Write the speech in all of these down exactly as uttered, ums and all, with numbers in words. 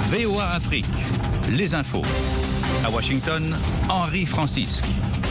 V O A Afrique, les infos. À Washington, Henri Francisque.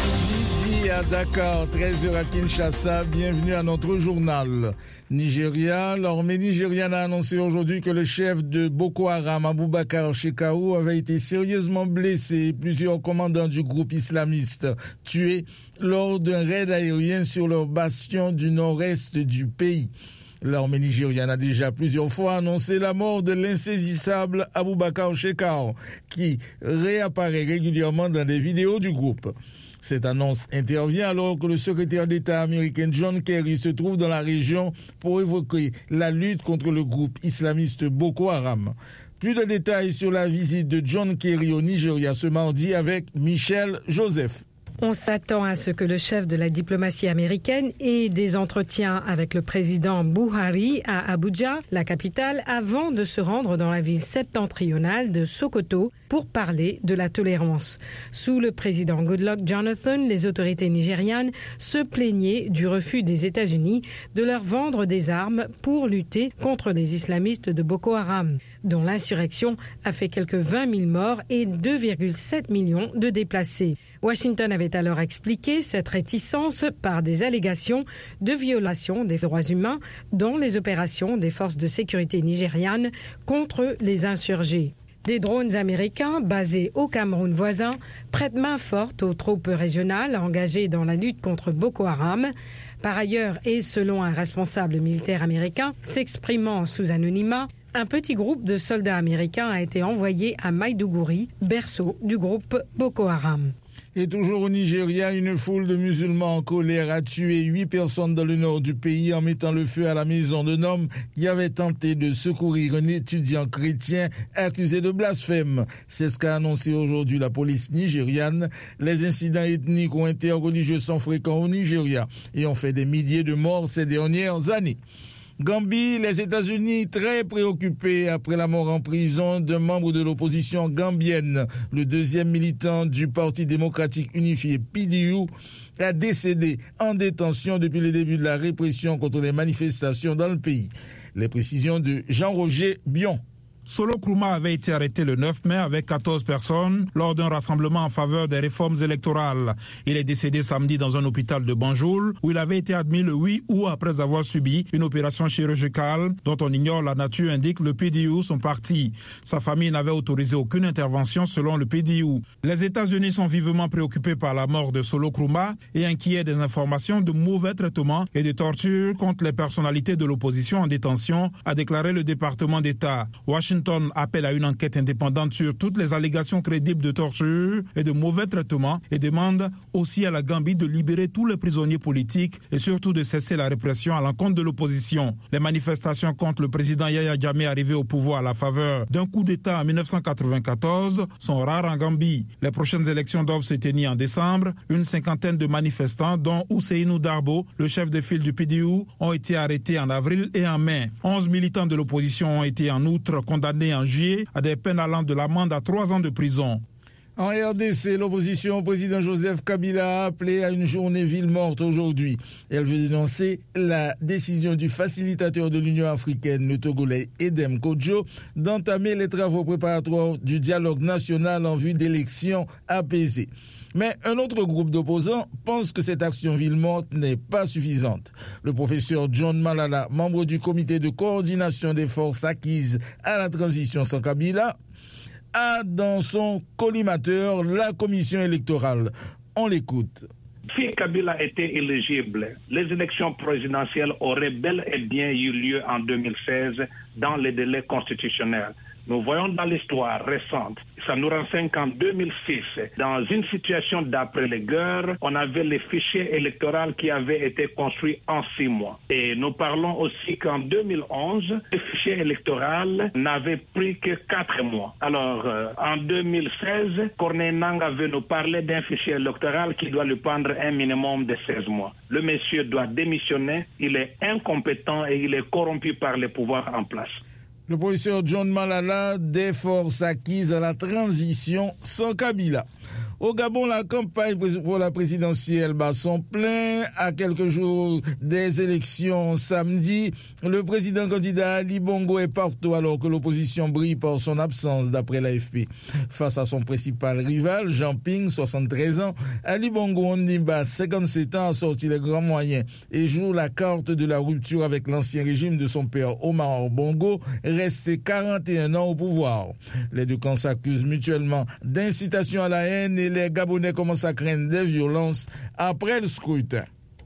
Midi à Dakar, treize heures à Kinshasa, bienvenue à notre journal. Nigeria, l'armée nigériane a annoncé aujourd'hui que le chef de Boko Haram, Abubakar Shekau, avait été sérieusement blessé et plusieurs commandants du groupe islamiste tués lors d'un raid aérien sur leur bastion du nord-est du pays. L'armée nigériane a déjà plusieurs fois annoncé la mort de l'insaisissable Abubakar Shekau, qui réapparaît régulièrement dans des vidéos du groupe. Cette annonce intervient alors que le secrétaire d'État américain John Kerry se trouve dans la région pour évoquer la lutte contre le groupe islamiste Boko Haram. Plus de détails sur la visite de John Kerry au Nigeria ce mardi avec Michel Joseph. On s'attend à ce que le chef de la diplomatie américaine ait des entretiens avec le président Buhari à Abuja, la capitale, avant de se rendre dans la ville septentrionale de Sokoto pour parler de la tolérance. Sous le président Goodluck Jonathan, les autorités nigérianes se plaignaient du refus des États-Unis de leur vendre des armes pour lutter contre les islamistes de Boko Haram, dont l'insurrection a fait quelques vingt mille morts et deux virgule sept millions de déplacés. Washington avait alors expliqué cette réticence par des allégations de violation des droits humains dans les opérations des forces de sécurité nigérianes contre les insurgés. Des drones américains basés au Cameroun voisin prêtent main forte aux troupes régionales engagées dans la lutte contre Boko Haram. Par ailleurs, et selon un responsable militaire américain s'exprimant sous anonymat, un petit groupe de soldats américains a été envoyé à Maïdougouri, berceau du groupe Boko Haram. Et toujours au Nigeria, une foule de musulmans en colère a tué huit personnes dans le nord du pays en mettant le feu à la maison d'un homme qui avait tenté de secourir un étudiant chrétien accusé de blasphème. C'est ce qu'a annoncé aujourd'hui la police nigériane. Les incidents ethniques ou interreligieux sont fréquents au Nigeria et ont fait des milliers de morts ces dernières années. Gambie, les États-Unis très préoccupés après la mort en prison d'un membre de l'opposition gambienne. Le deuxième militant du Parti démocratique unifié P D U a décédé en détention depuis le début de la répression contre les manifestations dans le pays. Les précisions de Jean-Roger Bion. Solo Nkrumah avait été arrêté le neuf mai avec quatorze personnes lors d'un rassemblement en faveur des réformes électorales. Il est décédé samedi dans un hôpital de Banjul où il avait été admis le huit août après avoir subi une opération chirurgicale dont on ignore la nature, indique le P D U, son parti. Sa famille n'avait autorisé aucune intervention selon le P D U. Les États-Unis sont vivement préoccupés par la mort de Solo Nkrumah et inquiets des informations de mauvais traitements et de tortures contre les personnalités de l'opposition en détention, a déclaré le département d'État. Washington appelle à une enquête indépendante sur toutes les allégations crédibles de torture et de mauvais traitements et demande aussi à la Gambie de libérer tous les prisonniers politiques et surtout de cesser la répression à l'encontre de l'opposition. Les manifestations contre le président Yahya Jammeh arrivé au pouvoir à la faveur d'un coup d'État en dix-neuf cent quatre-vingt-quatorze sont rares en Gambie. Les prochaines élections doivent se tenir en décembre. Une cinquantaine de manifestants, dont Ousseynou Darbo, le chef de file du P D U, ont été arrêtés en avril et en mai. Onze militants de l'opposition ont été en outre condamnés en juillet à des peines allant de l'amende à trois ans de prison. En R D C, l'opposition au président Joseph Kabila a appelé à une journée ville morte aujourd'hui. Elle veut dénoncer la décision du facilitateur de l'Union africaine, le Togolais Edem Kodjo, d'entamer les travaux préparatoires du dialogue national en vue d'élections apaisées. Mais un autre groupe d'opposants pense que cette action ville morte n'est pas suffisante. Le professeur John Malala, membre du comité de coordination des forces acquises à la transition sans Kabila, a dans son collimateur la commission électorale. On l'écoute. Si Kabila était éligible, les élections présidentielles auraient bel et bien eu lieu en deux mille seize dans les délais constitutionnels. Nous voyons dans l'histoire récente, ça nous renseigne qu'en deux mille six, dans une situation d'après les guerres, on avait les fichiers électoraux qui avaient été construits en six mois. Et nous parlons aussi qu'en deux mille onze, les fichiers électoraux n'avaient pris que quatre mois. Alors, euh, en deux mille seize, Corneille Nangaa veut nous parler d'un fichier électoral qui doit lui prendre un minimum de seize mois. Le monsieur doit démissionner, il est incompétent et il est corrompu par les pouvoirs en place. Le professeur John Malala des forces acquises à la transition sans Kabila. Au Gabon, la campagne pour la présidentielle bat son plein. À quelques jours des élections samedi, le président candidat Ali Bongo est partout alors que l'opposition brille par son absence, d'après l'A F P. Face à son principal rival, Jean Ping, soixante-treize ans, Ali Bongo Ondimba, cinquante-sept ans, a sorti les grands moyens et joue la carte de la rupture avec l'ancien régime de son père Omar Bongo, resté quarante et un ans au pouvoir. Les deux camps s'accusent mutuellement d'incitation à la haine et les Gabonais commencent à craindre des violences après le scrutin.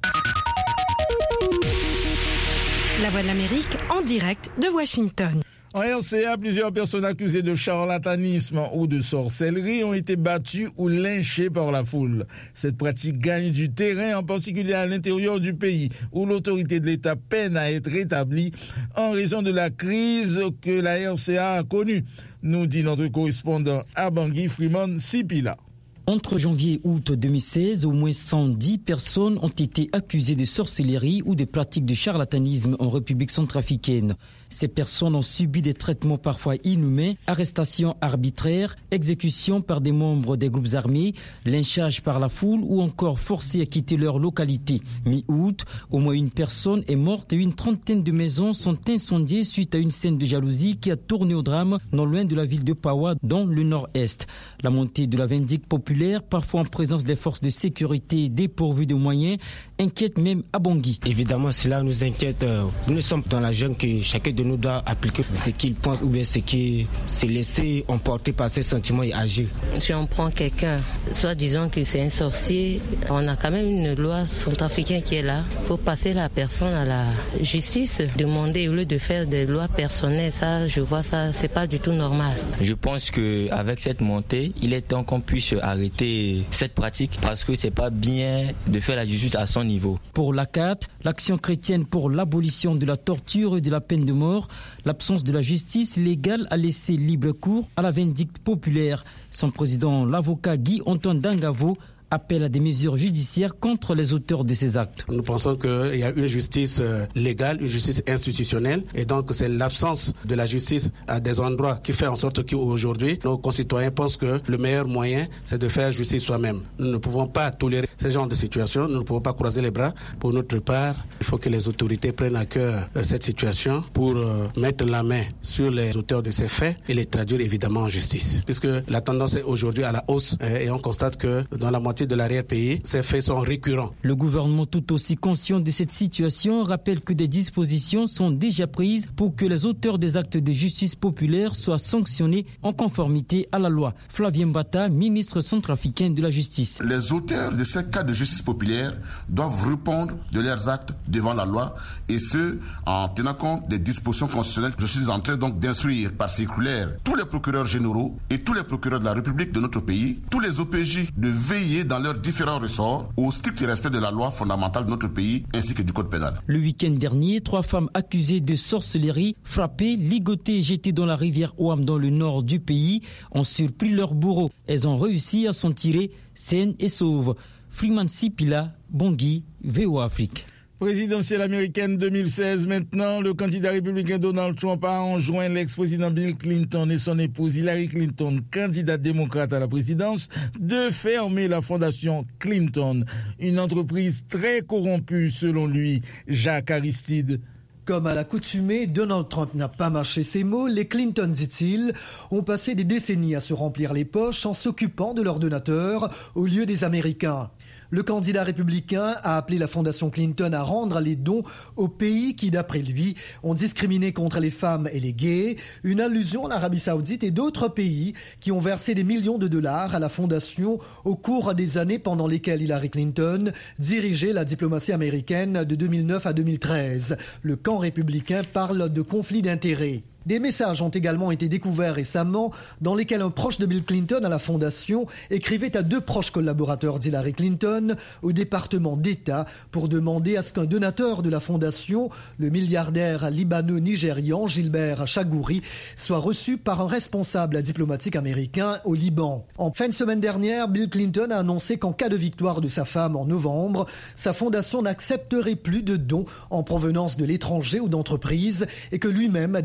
La Voix de l'Amérique en direct de Washington. En R C A, plusieurs personnes accusées de charlatanisme ou de sorcellerie ont été battues ou lynchées par la foule. Cette pratique gagne du terrain, en particulier à l'intérieur du pays, où l'autorité de l'État peine à être établie en raison de la crise que la R C A a connue, nous dit notre correspondant à Bangui, Freeman Sipila. Entre janvier et août deux mille seize, au moins cent dix personnes ont été accusées de sorcellerie ou de pratiques de charlatanisme en République centrafricaine. Ces personnes ont subi des traitements parfois inhumains, arrestations arbitraires, exécutions par des membres des groupes armés, lynchage par la foule ou encore forcés à quitter leur localité. Mi-août, au moins une personne est morte et une trentaine de maisons sont incendiées suite à une scène de jalousie qui a tourné au drame non loin de la ville de Pawa, dans le nord-est. La montée de la vindicte populaire, parfois en présence des forces de sécurité dépourvues de moyens, inquiète même à Bangui. Évidemment, cela nous inquiète. Nous sommes dans la jungle que chacun de nous doit appliquer ce qu'il pense ou bien ce qui se laisser emporter par ses sentiments et agir. Si on prend quelqu'un, soit disant que c'est un sorcier, on a quand même une loi centrafricaine qui est là. Il faut passer la personne à la justice, demander au lieu de faire des lois personnelles. Ça, je vois ça, c'est pas du tout normal. Je pense qu'avec cette montée, il est temps qu'on puisse arrêter cette pratique parce que c'est pas bien de faire la justice à son niveau. Pour l'A C A T, l'Action chrétienne pour l'abolition de la torture et de la peine de mort, l'absence de la justice légale a laissé libre cours à la vindicte populaire. Son président, l'avocat Guy-Antoine Dangavo, appelle à des mesures judiciaires contre les auteurs de ces actes. Nous pensons qu'il y a une justice légale, une justice institutionnelle, et donc c'est l'absence de la justice à des endroits qui fait en sorte qu'aujourd'hui, nos concitoyens pensent que le meilleur moyen, c'est de faire justice soi-même. Nous ne pouvons pas tolérer ce genre de situation, nous ne pouvons pas croiser les bras. Pour notre part, il faut que les autorités prennent à cœur cette situation pour mettre la main sur les auteurs de ces faits et les traduire évidemment en justice. Puisque la tendance est aujourd'hui à la hausse et on constate que dans la moitié de l'arrière-pays, ces faits sont récurrents. Le gouvernement, tout aussi conscient de cette situation, rappelle que des dispositions sont déjà prises pour que les auteurs des actes de justice populaire soient sanctionnés en conformité à la loi. Flavien Mbata, ministre centrafricain de la Justice. Les auteurs de ces cas de justice populaire doivent répondre de leurs actes devant la loi, et ce, en tenant compte des dispositions constitutionnelles. Je suis en train donc d'instruire par circulaire tous les procureurs généraux et tous les procureurs de la République de notre pays, tous les O P J, de veiller dans leurs différents ressorts au strict respect de la loi fondamentale de notre pays ainsi que du code pénal. Le week-end dernier, trois femmes accusées de sorcellerie, frappées, ligotées et jetées dans la rivière Ouam dans le nord du pays ont surpris leur bourreau. Elles ont réussi à s'en tirer saines et sauves. Freeman Sipila, Bangui, V O A Afrique. Présidentielle américaine deux mille seize maintenant, le candidat républicain Donald Trump a enjoint l'ex-président Bill Clinton et son épouse Hillary Clinton, candidate démocrate à la présidence, de fermer la fondation Clinton, une entreprise très corrompue selon lui. Jacques Aristide. Comme à l'accoutumée, Donald Trump n'a pas marché ses mots. Les Clinton, dit-il, ont passé des décennies à se remplir les poches en s'occupant de leurs donateurs au lieu des Américains. Le candidat républicain a appelé la fondation Clinton à rendre les dons aux pays qui, d'après lui, ont discriminé contre les femmes et les gays, une allusion à l'Arabie Saoudite et d'autres pays qui ont versé des millions de dollars à la fondation au cours des années pendant lesquelles Hillary Clinton dirigeait la diplomatie américaine de deux mille neuf à deux mille treize. Le camp républicain parle de conflit d'intérêts. Des messages ont également été découverts récemment dans lesquels un proche de Bill Clinton à la fondation écrivait à deux proches collaborateurs d'Hillary Clinton au département d'État pour demander à ce qu'un donateur de la fondation, le milliardaire libano-nigérian Gilbert Chagouri, soit reçu par un responsable diplomatique américain au Liban. En fin de semaine dernière, Bill Clinton a annoncé qu'en cas de victoire de sa femme en novembre, sa fondation n'accepterait plus de dons en provenance de l'étranger ou d'entreprises et que lui-même démissionnerait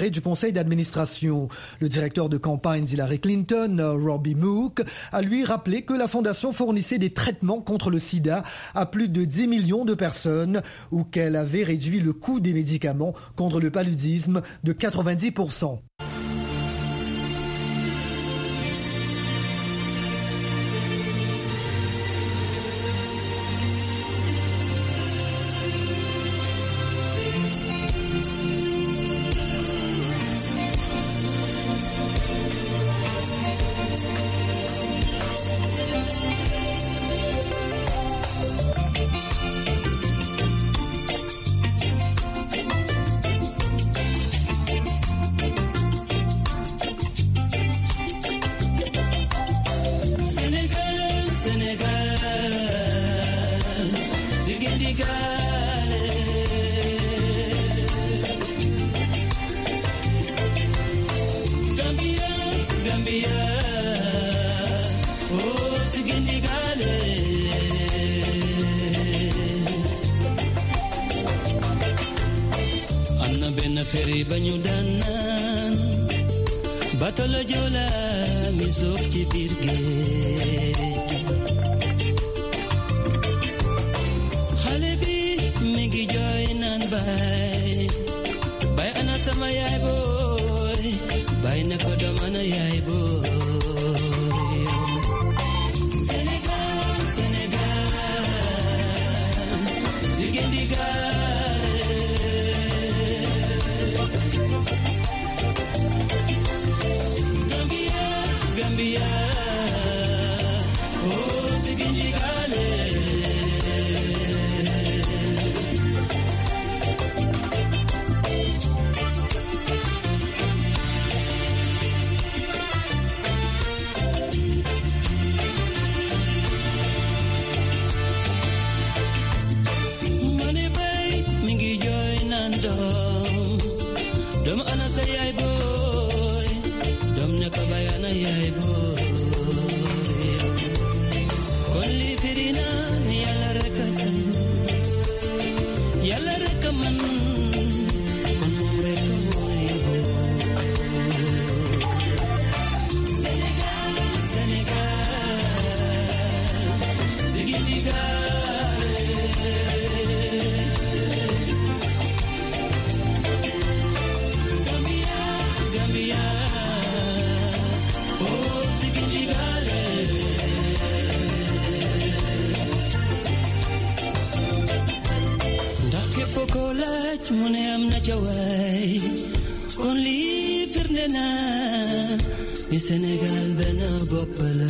délibéré du conseil d'administration. Le directeur de campagne d'Hillary Clinton, Robbie Mook, a lui rappelé que la fondation fournissait des traitements contre le sida à plus de dix millions de personnes ou qu'elle avait réduit le coût des médicaments contre le paludisme de quatre-vingt-dix pour cent. feri bañu danan batolo jola mi sok ci bir géej xale bi mi ngi jooy naan bay bay ana sama yaay booy bay na ko doom ana yaay booy Sénégal Sénégal jigéen di Gambia, oh, Sigindikale. Money bay, mingi joy nando, dom ana sayay boy, dom ne kabayana yay boy. Fokolaj mune am na jaway kon li firnde na ni Sénégal benn bopp la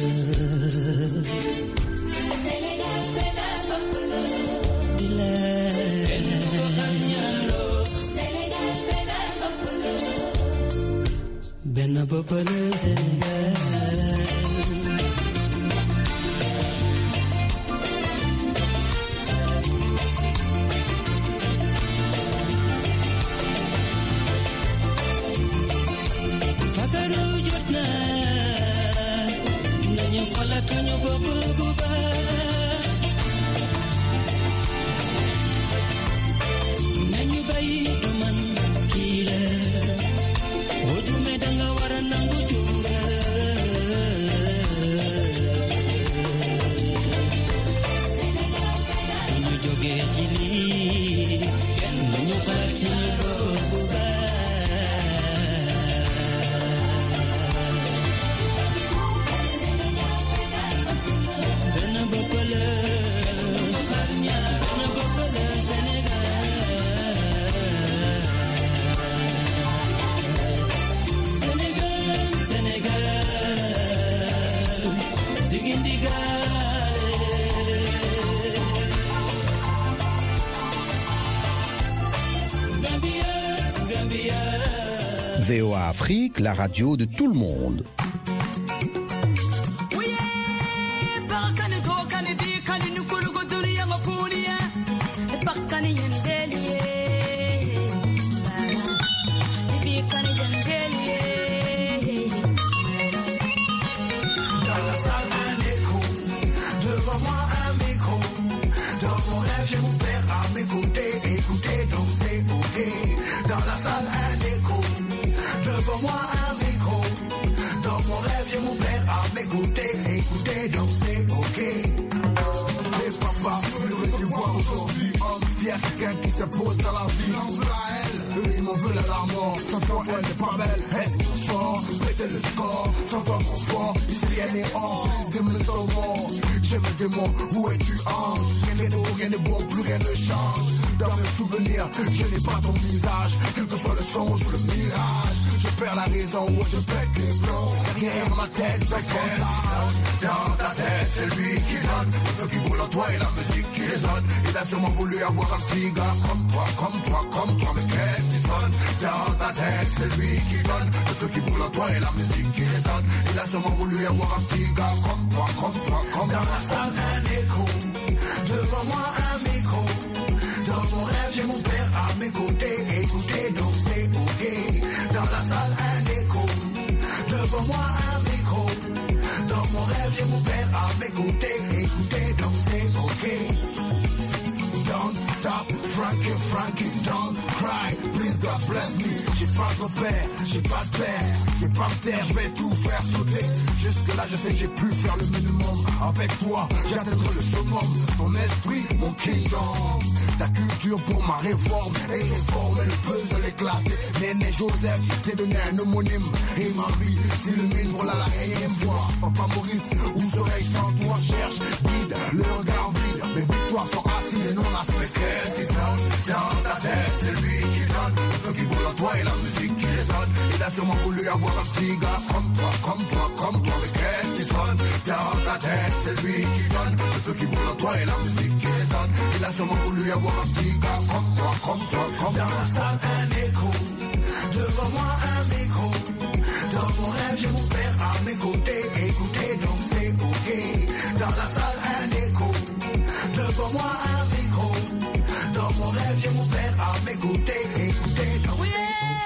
Sénégal benn bopp la kenn ko xam ñaaro Sénégal benn bopp la benn bopp la Sénégal Tanya baba baba Nanyu bayi duman kila Bodu medanga waranangu junga Nanyu joge jili Nanyu kharachana baba baba V O A Afrique, la radio de tout le monde. Dans la salle un écho, devant moi un micro. Dans mon rêve, j'ai mon père à m'écouter. Écouter, donc c'est ok. Et papa, heureux de voir aujourd'hui homme fier, quelqu'un qui s'impose dans la vie. J'en veux à elle, eux ils m'en veulent à la mort. Sans toi, elle n'est pas belle, est-ce fort, pétez le score. Sans toi, mon fort, ici rien n'est hors. Please give me so more. J'ai mes démons, où es-tu ange? Rien n'est beau, rien n'est beau, plus rien ne change. Dans mes souvenirs, je n'ai pas ton visage. Quel que soit le songe ou le mirage, je perds la raison ou je pète les plombs. Derrière ma tête, fait comme ça. Dans ta tête, c'est lui qui donne. Le feu qui brûle en toi et la musique qui résonne. Il a sûrement voulu avoir un petit gars comme toi, comme toi, comme toi. Mais qu'est-ce qui sonne? Dans ta tête, c'est lui qui donne. Le feu qui brûle en toi et la musique qui résonne. Il a sûrement voulu avoir un petit gars comme toi, comme toi, comme toi. Dans la salle, un écho. Devant moi, un micro. Dans mon rêve, j'ai mon père à m'écouter. Écouter, donc c'est ok. Dans la salle, un écho. Devant moi, un micro. Dans mon rêve, j'ai mon père à m'écouter. Écouter, donc c'est ok. Don't stop, Frankie, Frankie, don't cry. Please, God bless me. J'ai pas de père, j'ai pas de père. Je vais pas me taire, je vais tout faire sauter. Jusque là, je sais que j'ai pu faire le minimum. Avec toi, j'atteindrai le summum. Ton esprit, mon kingdom. Ta culture pour ma réforme. Et réformer le puzzle éclaté. Néné Joseph, t'ai donné un homonyme. Et ma vie s'illumine pour la énième fois. Papa Maurice, où serais-je sans toi? Cherche, guide, le regard vide. Mes victoires sont assises et non assises. Mais qu'est-ce qui sonne dans ta tête? C'est lui qui donne. Le feu qui brûle en toi et la musique qui résonne. Il a sûrement voulu avoir un petit gars comme toi, comme toi, comme toi. Mais qu'est-ce qui sonne dans ta tête? C'est lui qui donne. Le feu qui brûle en toi et la musique qui résonne. Il a sûrement voulu avoir un petit gars comme toi, comme toi, comme toi. Dans la salle, un écho. Devant moi, un micro. Dans mon rêve, j'ai mon père à m'écouter. Écouter, donc c'est ok. Dans la salle, un écho. Devant moi, un micro. Dans mon rêve, j'ai mon père à m'écouter. Écouter, donc c'est ok.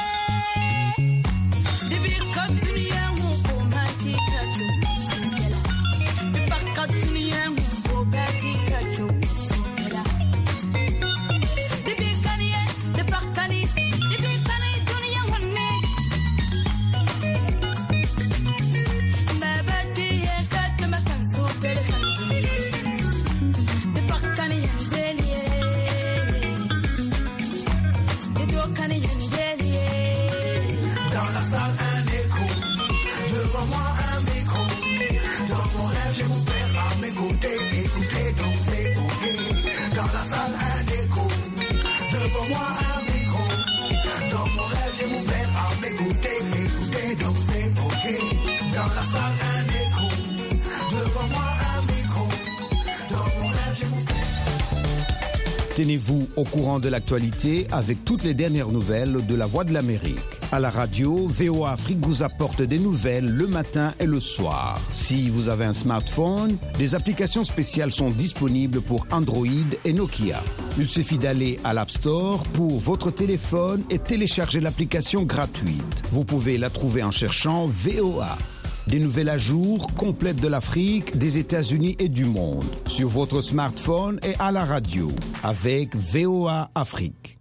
Tenez-vous au courant de l'actualité avec toutes les dernières nouvelles de la Voix de l'Amérique. À la radio, V O A Afrique vous apporte des nouvelles le matin et le soir. Si vous avez un smartphone, des applications spéciales sont disponibles pour Android et Nokia. Il suffit d'aller à l'App Store pour votre téléphone et télécharger l'application gratuite. Vous pouvez la trouver en cherchant V O A. Des nouvelles à jour complètes de l'Afrique, des États-Unis et du monde. Sur votre smartphone et à la radio. Avec V O A Afrique.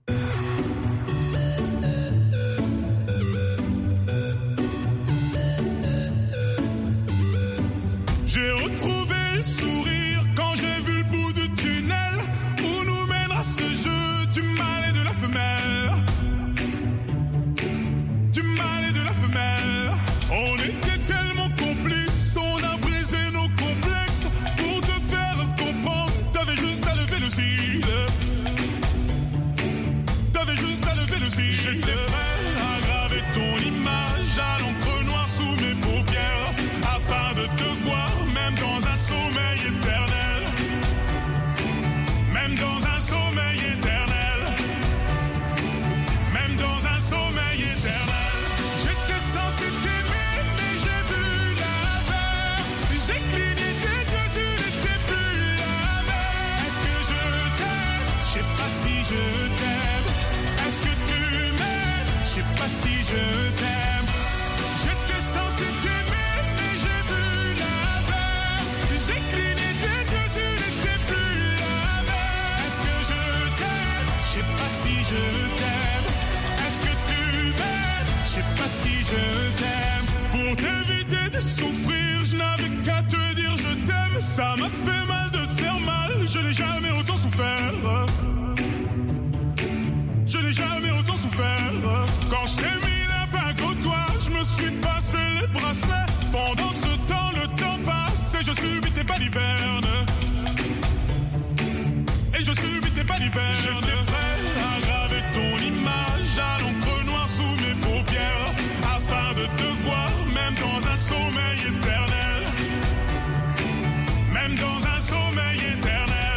J'ai retrouvé le sourire quand j'ai vu le bout du tunnel où nous mènera ce jeu du mâle et de la femelle. Du mâle et de la femelle. On était tellement complices, on a brisé nos complexes. Pour te faire comprendre, t'avais juste à lever le cil. si je t'aime. Pour t'éviter de souffrir, je n'avais qu'à te dire je t'aime. Ça m'a fait mal de te faire mal, je n'ai jamais autant souffert. Je n'ai jamais autant souffert. Quand je t'ai mis la bague au doigt, je me suis passé les bracelets. Pendant ce temps, le temps passe et je subis tes balivernes. Et je subis tes balivernes. J'étais prêt à graver ton image à l'encre noire sous mes paupières, afin de te voir même dans un sommeil éternel. Même dans un sommeil éternel.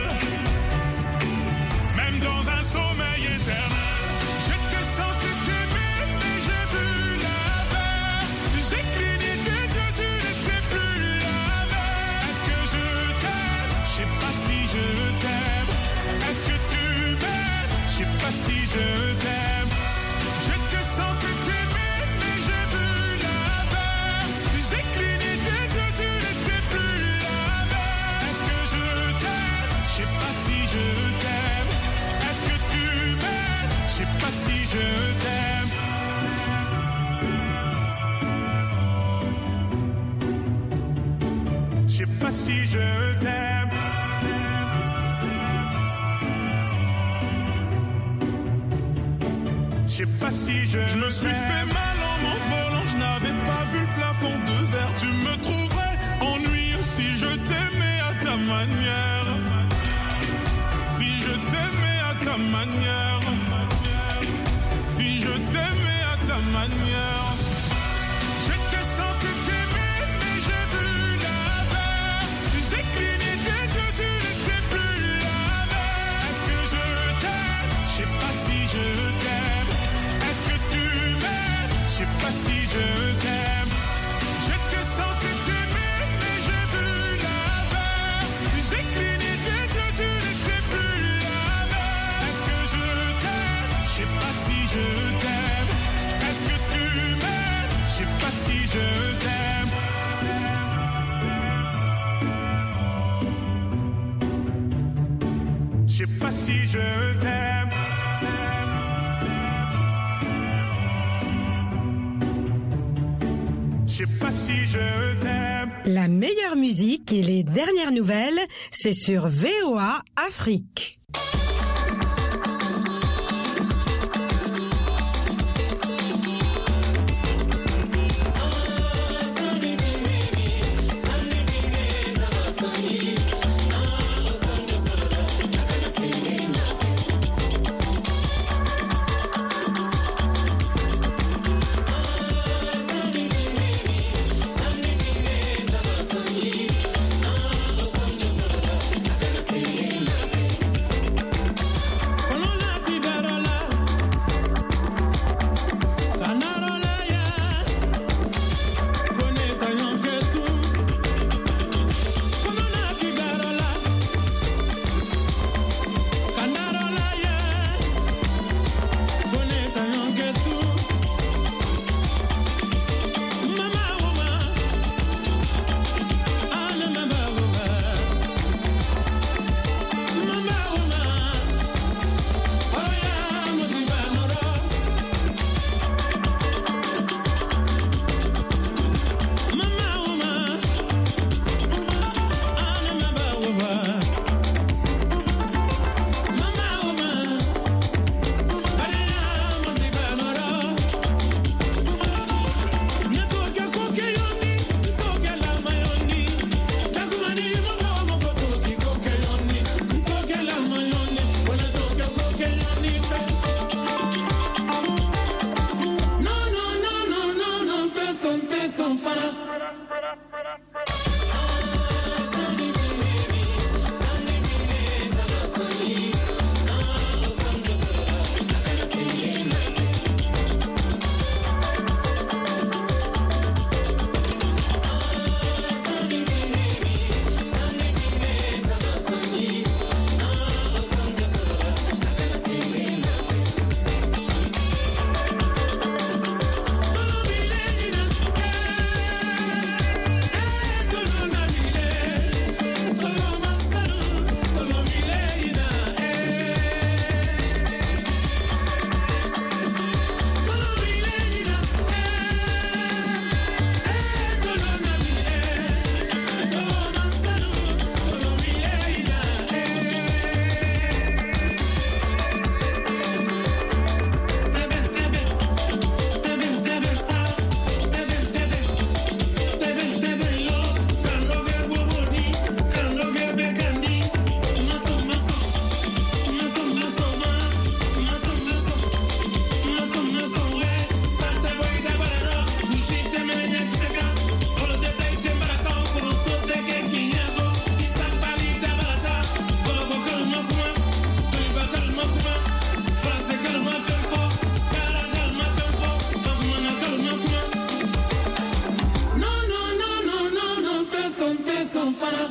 Même dans un sommeil éternel. J'étais censé t'aimer, mais j'ai vu l'inverse. J'ai cligné tes yeux, tu n'étais plus la même. Est-ce que je t'aime? Je sais pas si je t'aime. Est-ce que tu m'aimes? Je sais pas si je t'aime. J'étais censé t'aimer, mais j'ai vu l'inverse. J'ai cligné tes yeux, tu n'étais plus la même. Est-ce que je t'aime? Je sais pas si je t'aime. Est-ce que tu m'aimes? Je sais pas si je t'aime. Je sais pas si je t'aime. Je sais pas si je Je me suis fait mal en m'envolant, je n'avais pas vu le plafond de verre. Tu me trouverais ennuyeux si je t'aimais à ta manière. Si je t'aimais à ta manière. Si je t'aimais à ta manière. J'étais censé t'aimer, mais j'ai vu l'inverse. J'ai cligné tes yeux, tu n'étais plus la même. Est-ce que je t'aime? Je sais pas si je t'aime. Est-ce que tu m'aimes? Je sais pas si je t'aime. J'étais censé t'aimer, mais j'ai vu l'inverse. J'ai cligné tes yeux, tu n'étais plus la même. Est-ce que je t'aime? Je sais pas si je t'aime. Est-ce que tu m'aimes? Je sais pas si je t'aime. Je sais pas si je t'aime. Je sais pas si je t'aime. La meilleure musique et les dernières nouvelles, c'est sur V O A Afrique. son fana.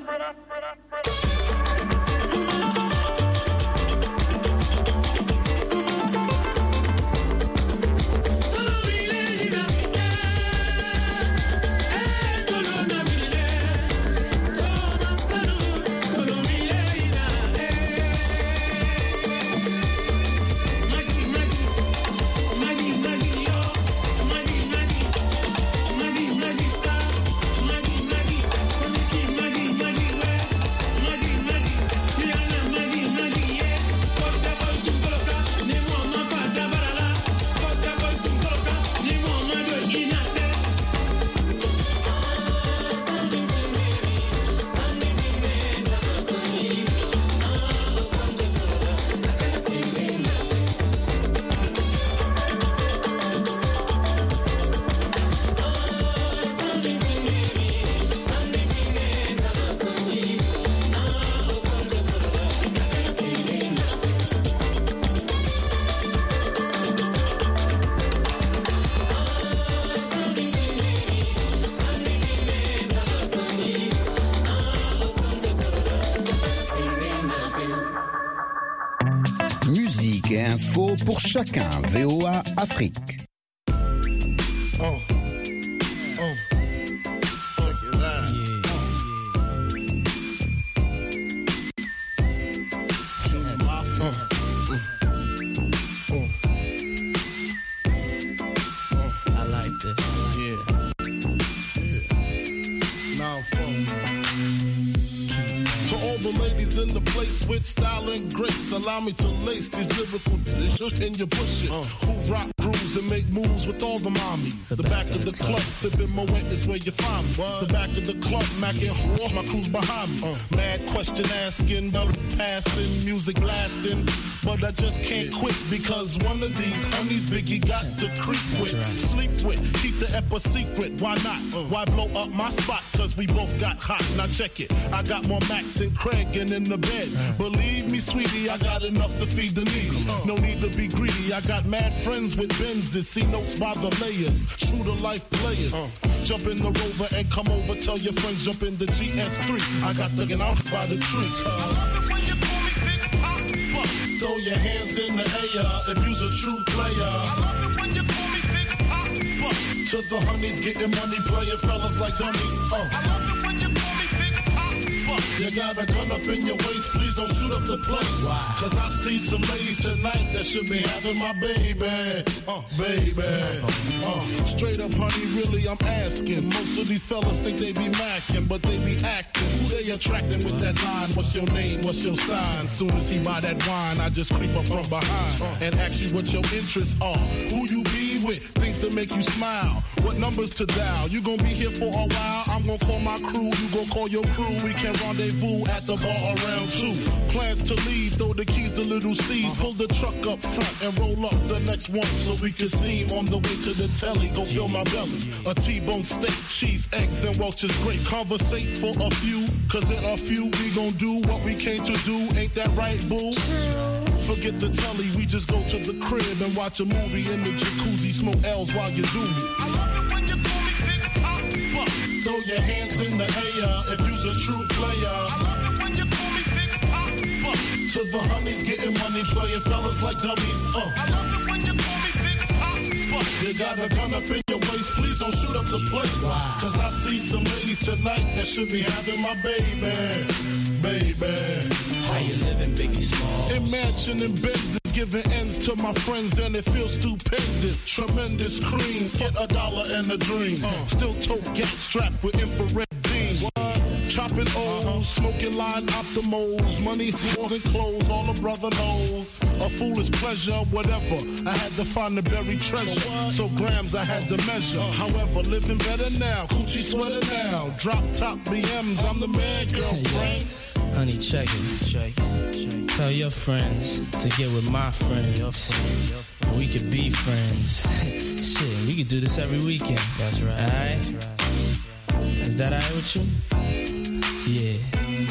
Musique et info pour chacun. V O A Afrique. Oh. Oh. Check it out. I like this. Yeah. Yeah. Now, to all the ladies in the place with style and grace, allow me to lace these lyrical dishes in your bushes. Uh. Who rock grooves and make moves with all the mommies. The, the back, back of the, the club, sipping Moet is where you find me. What? The back of the club, macking whore, my crew's behind me. Uh. Mad question asking, bell passing, music blasting. But I just can't quit because one of these honeys Biggie got to creep with, right. Sleep with, keep the ep a secret. Why not? Uh. Why blow up my spot? Cause we both got hot. Now check it. I got more Mac than Craig and in the bed. Uh. Believe me, sweetie, I got enough to feed the needy. Uh. No need to be greedy. I got mad friends with Benzes. See notes by the layers. True to life players. Uh. Jump in the Rover and come over. Tell your friends jump in the G F three. I got the get out by the trees. Uh. I love it when you call me Big Papa. Throw your hands in the air if you's a true player. I love it when you call me Big Papa. To the honeys getting money, playing fellas like dummies. Uh. I love it when you call me Big Papa. You got a gun up in your waist, please don't shoot up the place. Wow. Cause I see some ladies tonight that should be having my baby. Uh, baby. Uh, straight up, honey, really, I'm asking. Most of these fellas think they be macking, but they be acting. Who they attracting with that line? What's your name? What's your sign? Soon as he buy that wine, I just creep up from behind uh, and ask you what your interests are. Who you be with? Things that make you smile. What numbers to dial? You gon' be here for a while. I'm gon' call my crew. You gon' call your crew. We can rendezvous at the bar around two. Plans to leave, throw the keys to little C's. Pull the truck up front and roll up the next one so we can steam on the way to the telly. Go fill my belly. A T-bone steak, cheese, eggs, and Welch's grape. Conversate for a few, cause in a few we gon' do what we came to do. Ain't that right, boo? Forget the telly, we just go to the crib and watch a movie in the jacuzzi. Smoke L's while you do me. I love it when you call me Big Papa. Throw your hands in the air if you's a true player. I love it when you call me Big Papa. To the honeys getting money, playing fellas like dummies. Uh. I love it when you call me Big Papa. You got a gun up in your waist, please don't shoot up the place. Wow. Cause I see some ladies tonight that should be having my baby. Baby. How you living, Biggie Small? Imagine in Benz is giving ends to my friends and it feels stupendous. Tremendous cream, get a dollar and a dream. Uh. Still tote gas strapped with infrared beams. Chopping O's, uh-huh. Smoking line optimals. Money, more than clothes, all a brother knows. A foolish pleasure, whatever. I had to find the buried treasure. So grams I had to measure. However, living better now. Coochie sweater now. Drop top B Ms, I'm the man, girlfriend. Honey, check it. Check it. Check it. Tell your friends to get with my friends. Your friend, your friend. We could be friends. Shit, we could do this every weekend. That's right. Alright? That's right. Is that alright with you? Yeah.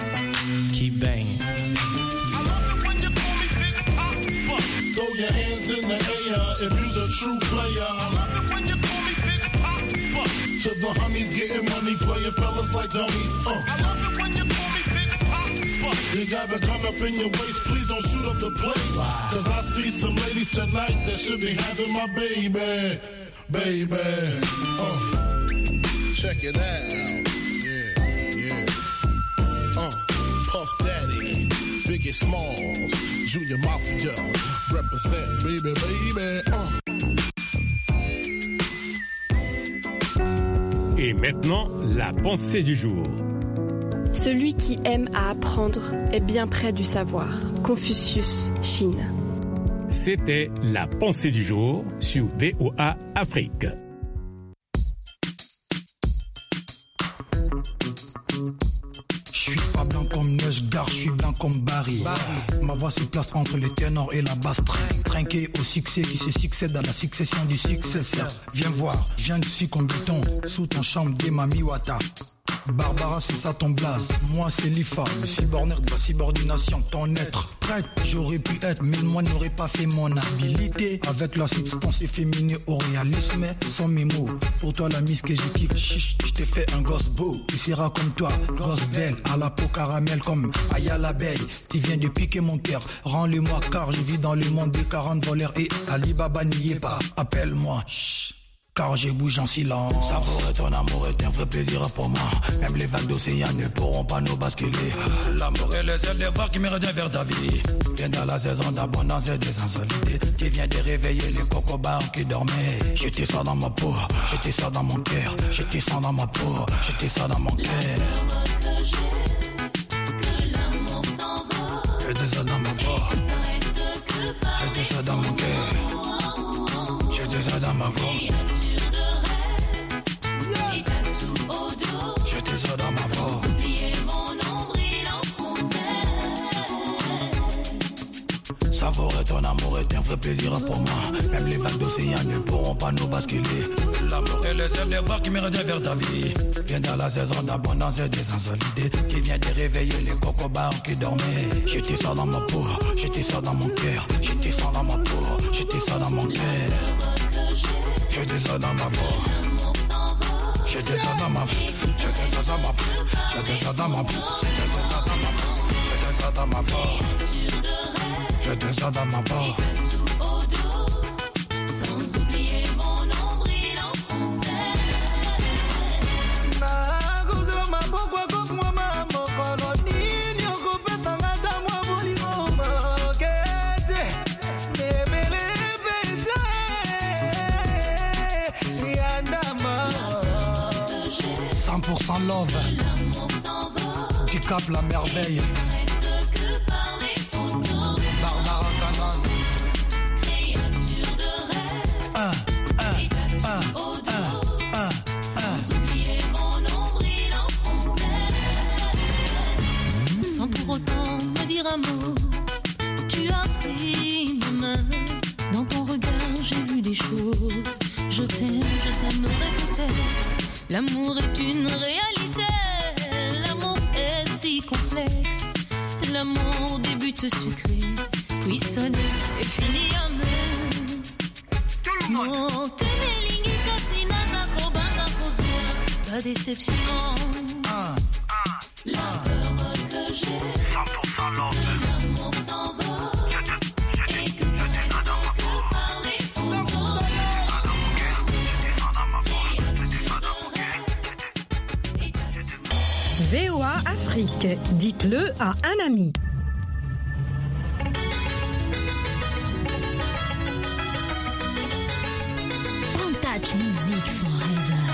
Keep banging. I love it when you call me Big Papa. Throw your hands in the air if you's a true player. I love it when you call me Big Papa. To the honeys getting money, playing fellas like dummies. Uh. I love it when you call me Big Papa. You got a gun up in your waist, please don't shoot up the place. Cause I see some ladies tonight that should be having my baby, baby. Uh. Check it out, yeah, yeah. Uh, Puff Daddy, Biggie Smalls, Junior Mafia, represent, baby, baby. Uh. Et maintenant, la pensée du jour. Celui qui aime à apprendre est bien près du savoir. Confucius, Chine. C'était la pensée du jour sur V O A Afrique. Je suis pas blanc comme neige, gare, je suis blanc comme Barry. Barry. Ma voix se place entre le ténor et la basse. Trinqué au succès qui se succède à la succession du successeur. Viens voir, je viens dessus comme béton, sous ton chambre des Mamiwata. Barbara, c'est ça ton blaze. Moi, c'est l'I F A, le cyborner de la subordination. Ton être prête, j'aurais pu être, mais moi n'aurais pas fait mon habilité. Avec la substance efféminée au réalisme, sans mes mots. Pour toi, la miss que je kiffe, chiche, je t'ai fait un gosse beau. Tu seras comme toi, gosse belle, à la peau caramel comme Aya l'abeille. Tu viens de piquer mon cœur, rends-le-moi car je vis dans le monde des quarante voleurs et Alibaba n'y est pas. Appelle-moi, chut. Car j'ai bougé en silence. Savourer ton amour est un vrai plaisir pour moi. Même les vagues d'océan ne pourront pas nous basculer. L'amour est le seul devoir qui me retient vers ta vie. Viens dans la saison d'abondance et des insolités. Tu viens de réveiller les cocobars qui dormaient. Je te sens dans ma peau, je te sens dans mon cœur. Je te sens dans ma peau, je te sens dans mon cœur. Je te sens dans ma peau, je te sens dans mon cœur. Je te sens dans ma peau. Je te sors dans ma peau. Savourer ton amour est un vrai plaisir pour moi. Même les vagues d'océan ne pourront pas nous basculer. L'amour est le seul devoir qui me retient vers ta vie. Viens dans la saison d'abondance et des insolités. Qui vient de réveiller les cocobars qui dormaient. Je te sors dans ma peau, je te sors dans mon cœur. Je te sors dans ma peau, je te sors dans mon cœur. Je te sors dans ma peau. Je te sors dans ma peau. Je te sors dans ma peau. Je te sors dans ma peau. Je te sors dans ma peau. Je te sors dans ma peau. Je te sors dans ma peau. Sans oublier mon nombril en français. cent pour cent love. Tu capes la merveille. Barbara Canon. Un, un, un, un, un, Sans oublier mon nombril en français. Sans pour autant me dire un mot, tu as pris ma main. Dans ton regard, j'ai vu des choses. Je t'aime, je t'aimerai peut-être. L'amour est une réalité. L'amour est si complexe. L'amour débute sucré, puis salé et finit amer. Mon témélingi kasina zakobanga kozwa. La déception, la peur que j'ai cent pour cent que l'amour s'en va. Et que ça n'est que par les photos. V O A Afrique, dites-le à un ami. Touch Music Forever.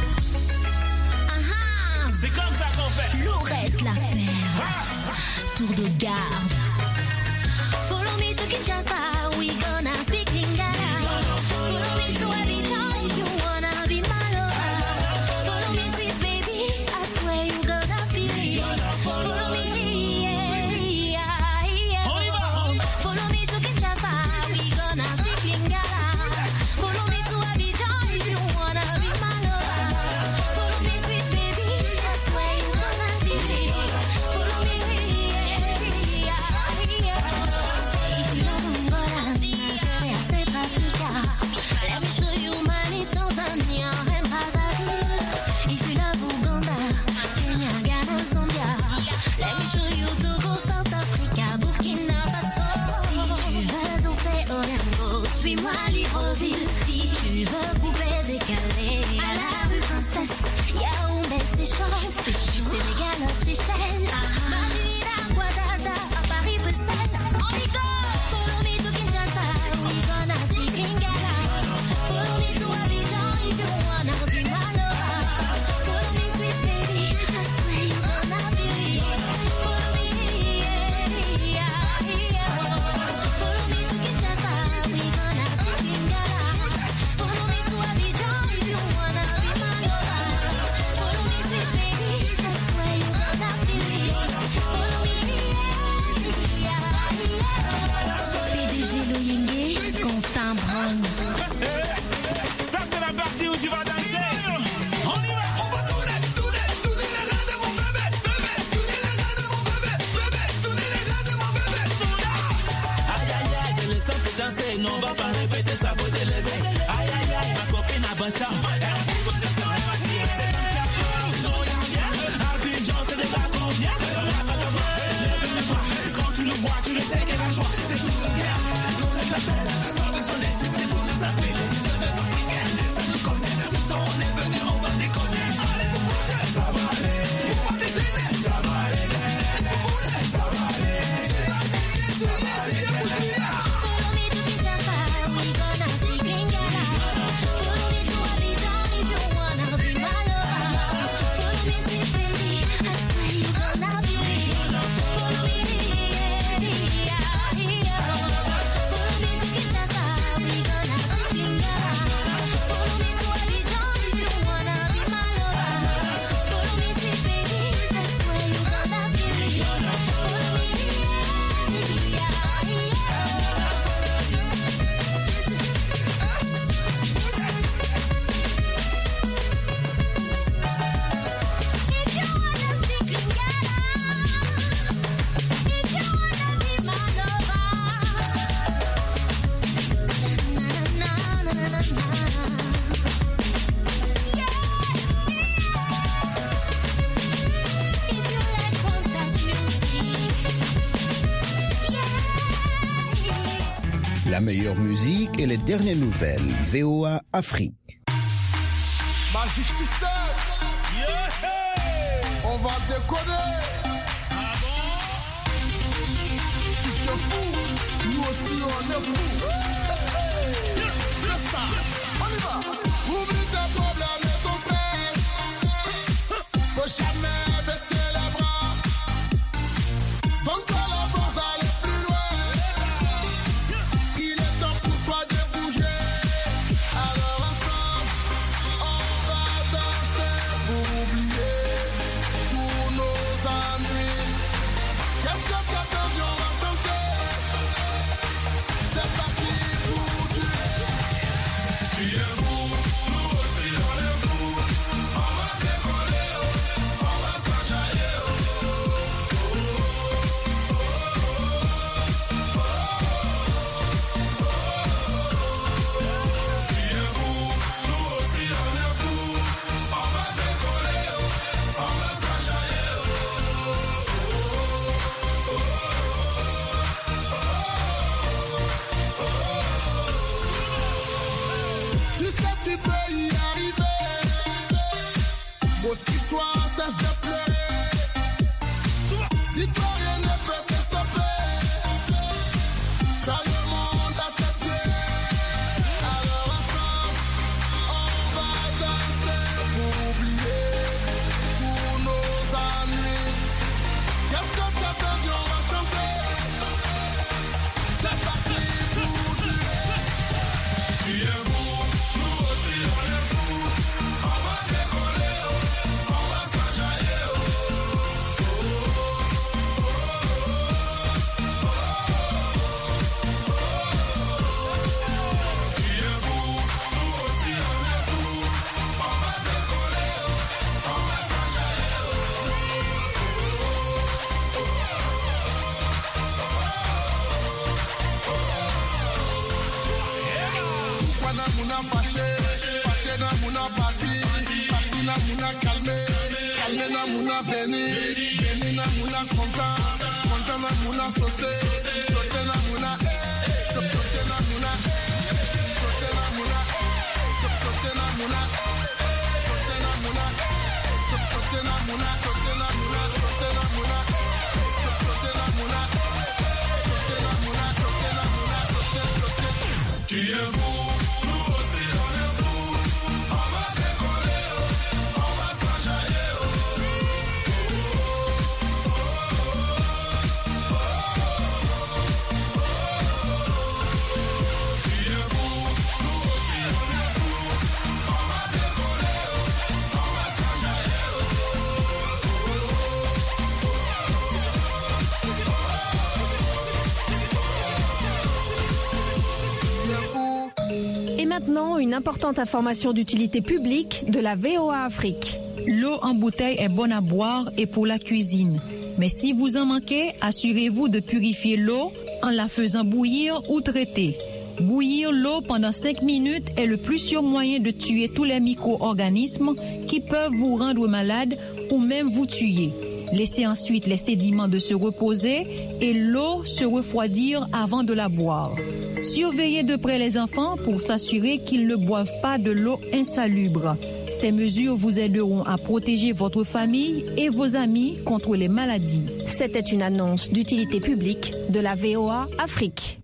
Ah, c'est comme ça qu'on fait. Laurette la perle. Tour de garde. Follow me to Kinshasa, we gonna speak Lingala. Follow me to Abidjan if you wanna be my lover. Follow me sweet baby, I swear you gonna feel it. Follow me, yeah, yeah, yeah. Follow me to Kinshasa, we gonna speak Lingala. Follow me to Abidjan if you wanna be my lover. Follow me sweet baby, I swear you gonna feel it. Follow me, yeah, yeah. non, on va pas répéter ça pour t'élever. Aïe aïe aïe, ma copine a bon chum. Elle dit que c'est ça, c'est comme ça. Non, y'a rien. Abidjan, c'est de la confiance. C'est de la confiance. Lève-le-moi. Quand tu le vois, tu le sais qu'elle a joie. C'est tout le bien. Nous, c'est la belle. Pas besoin d'insister pour nous appeler. Le même africain, ça nous connaît. C'est ça, on est venu, on va déconner. Allez, pour moi, ça va aller. Pour moi, t'es gêné. Ça va aller. Ça va aller. Ça va aller. Follow me to Kinshasa, we gonna see Lingala. Follow me to Abidjan if you wanna be my lover. Follow me, sweet baby, I swear you gonna feel it. Follow me, yeah, yeah, yeah. Follow me to Kinshasa, we gonna see Lingala. Follow me to Abidjan if you wanna be my lover. Follow me, sweet baby, I swear you gonna feel it. Follow me, yeah, yeah, yeah. La meilleure musique et les dernières nouvelles. V O A Afrique. Magic System. On va décoder. Si tu es fou, nous aussi on est fou. C'est ça. On y va. Oublie tes problèmes et ton stress. Faut jamais baisser les bras. Donne-toi la force d'aller plus loin. Il est temps pour toi de bouger. Alors ensemble, on va danser pour oublier tous nos ennuis. Qu'est-ce que tu attends? On va chanter. C'est parti pour tuer. Tu es fou, nous aussi on est fou. On va décoller, on va s'enjailler. Tu sais, tu peux y arriver. Motive-toi, cesse de pleurer. Dis-toi, rien ne peut te stopper. Ça le monde à tes pieds. Alors ensemble, on va danser pour oublier tous nos ennuis. Qu'est-ce que tu attends? On va chanter. C'est parti pour tuer. Tu es fou. Nous aussi on est fou. On va décoller, on va s'enjailler. Tu es fou. Nous aussi on est fou. On va décoller, on va s'enjailler. Pourquoi na mouna fâché, fâché na mouna parti, parti na mouna calmé, calmé na mouna béni, béni na mouna content, content na mouna sauté, sauté na mouna eh, sauté sauté na mouna eh, sauté na mouna eh, sauté sauté na mouna eh, sauté na mouna eh, sauté sauté na mouna, sauté na mouna, sauté na mouna eh, sauté sauté na mouna eh, sauté na mouna, sauté na mouna, sauté sauté. Tu es fou. Nous aussi on est fou. On va décoller, on va s'enjailler. Tu es fou. Nous aussi on est fou. On va décoller, on va s'enjailler. Tu es fou. Et maintenant, une importante information d'utilité publique de la V O A Afrique. L'eau en bouteille est bonne à boire et pour la cuisine. Mais si vous en manquez, assurez-vous de purifier l'eau en la faisant bouillir ou traiter. Bouillir l'eau pendant cinq minutes est le plus sûr moyen de tuer tous les micro-organismes qui peuvent vous rendre malade ou même vous tuer. Laissez ensuite les sédiments de se reposer et l'eau se refroidir avant de la boire. Surveillez de près les enfants pour s'assurer qu'ils ne boivent pas de l'eau insalubre. Ces mesures vous aideront à protéger votre famille et vos amis contre les maladies. C'était une annonce d'utilité publique de la V O A Afrique.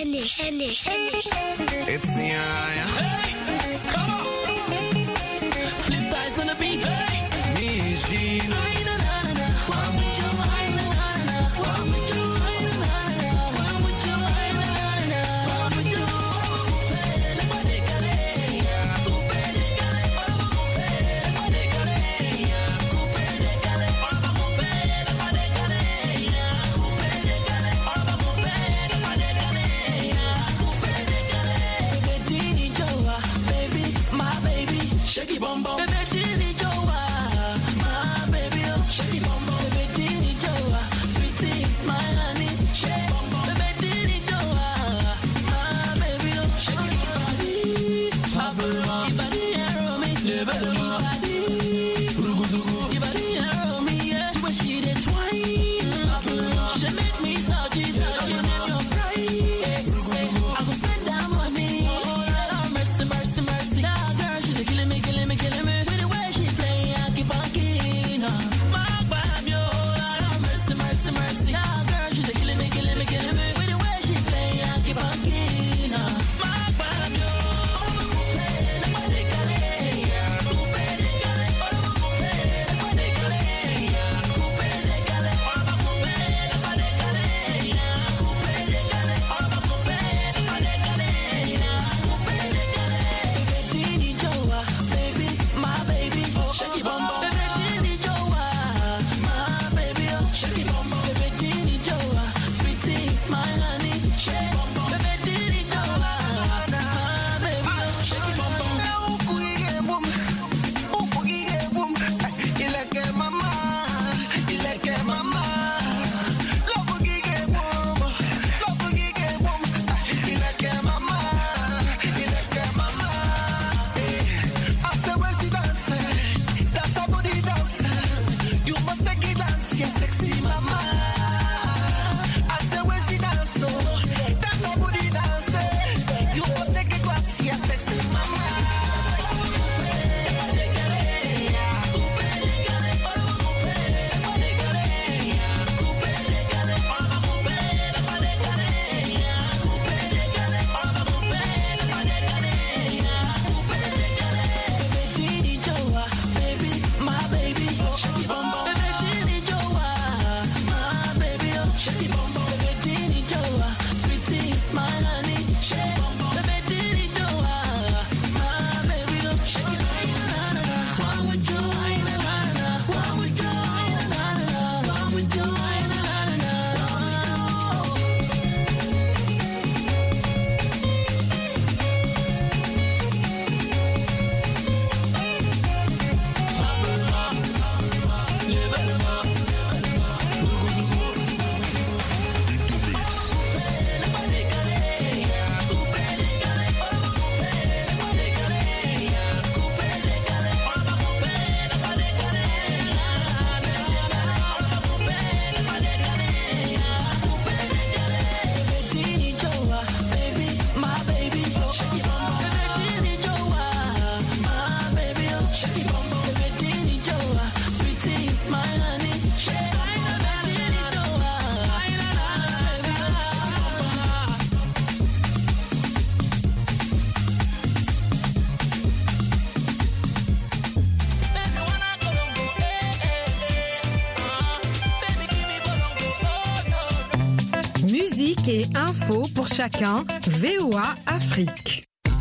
Et info pour chacun, V O A Afrique.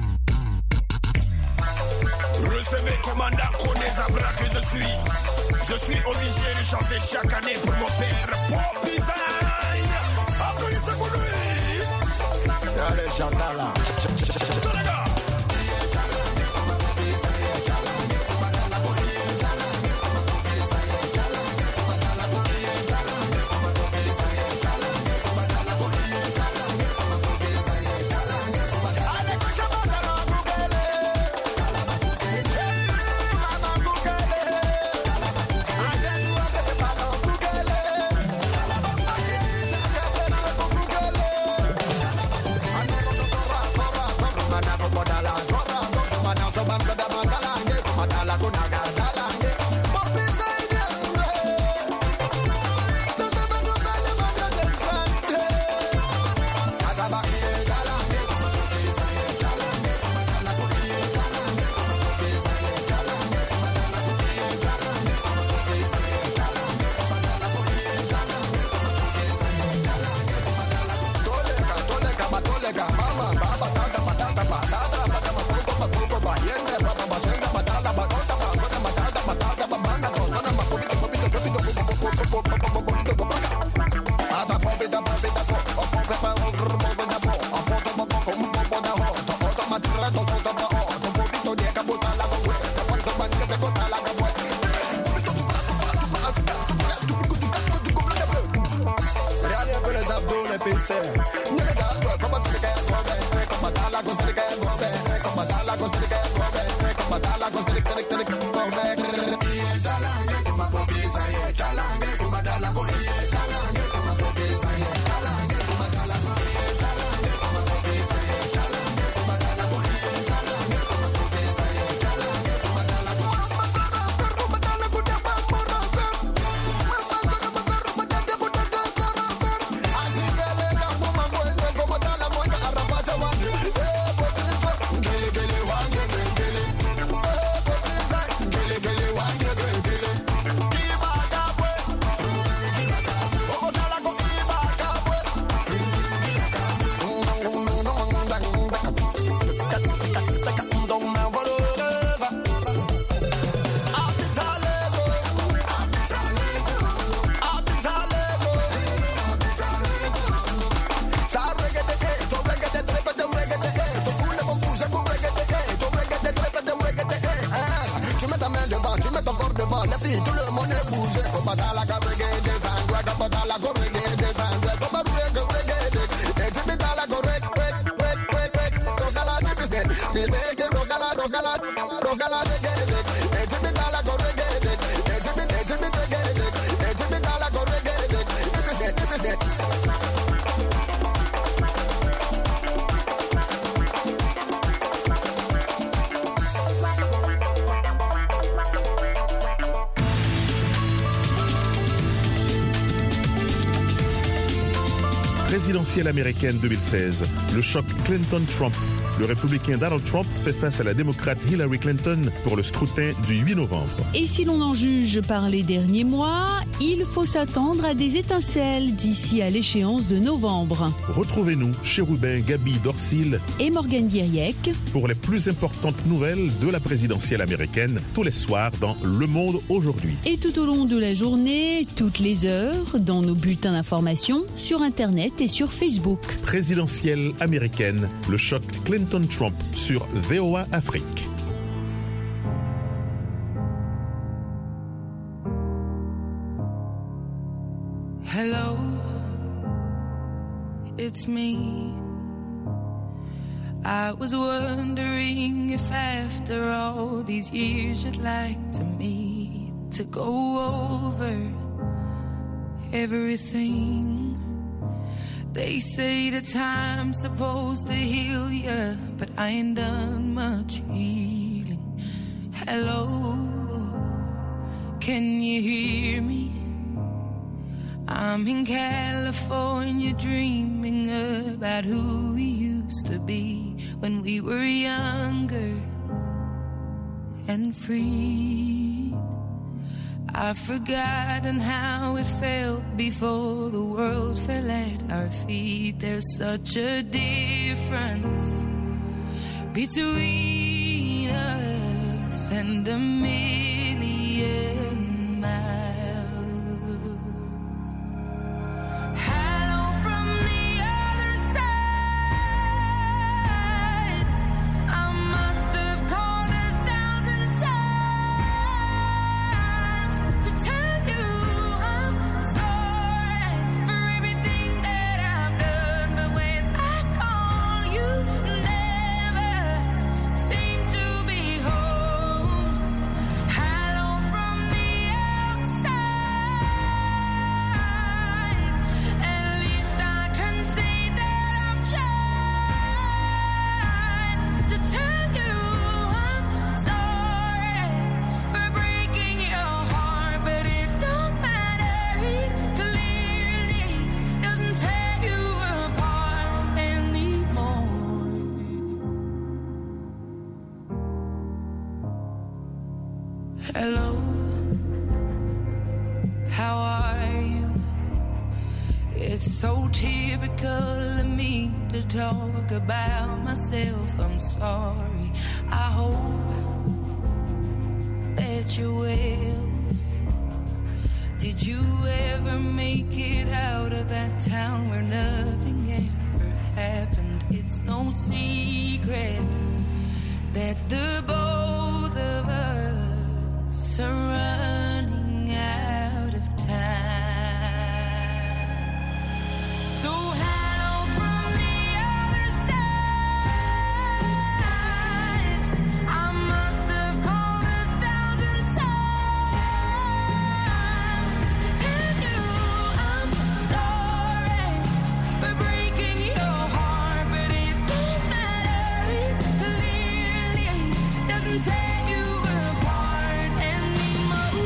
Recevez commandant Konezabra que je suis. Je suis obligé de chanter chaque année pour mon père Pop Design. Applaudissez pour lui. Allez, Chandala. Présidentielle américaine deux mille seize, le choc Clinton-Trump. Le républicain Donald Trump fait face à la démocrate Hillary Clinton pour le scrutin du huit novembre. Et si l'on en juge par les derniers mois, il faut s'attendre à des étincelles d'ici à l'échéance de novembre. Retrouvez-nous, Chérubin, Gabi, Dorsil et Morgane Guiriec pour les plus importantes nouvelles de la présidentielle américaine tous les soirs dans Le Monde aujourd'hui. Et tout au long de la journée, toutes les heures, dans nos bulletins d'information, sur Internet et sur Facebook. Présidentielle américaine, le choc Clinton-Trump sur V O A Afrique. Hello, it's me. I was wondering if after all these years you'd like to meet to go over everything. They say the time's supposed to heal ya, but I ain't done much healing. Hello, can you hear me? I'm in California dreaming about who we used to be when we were younger and free. I've forgotten how it felt before the world fell at our feet. There's such a difference between us and a million miles. Outside Hello, how are you? It's so typical of me to talk about myself. I'm sorry. I hope that you're well. Did you ever make it out of that town where nothing ever happened? It's no secret that the both of us are running out of time. So hello from the other side. I must have called a thousand times to tell you I'm sorry for breaking your heart, but it don't matter. It clearly doesn't tear you apart anymore.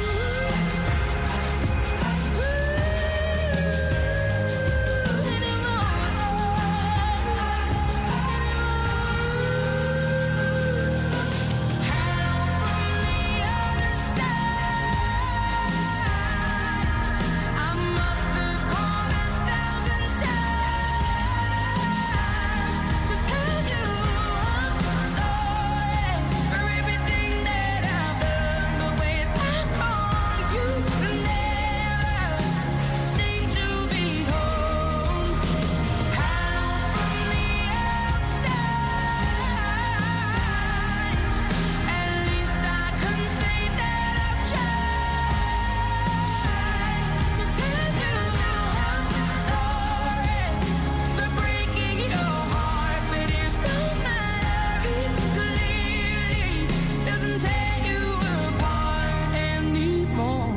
I must have called a thousand times to tell you I'm sorry for everything that I've done. But when I call you, never seem to be home. Hello from the outside. At least I can say that I've tried to tell you I'm sorry for breaking your heart, but it don't matter. It clearly doesn't tear you apart anymore.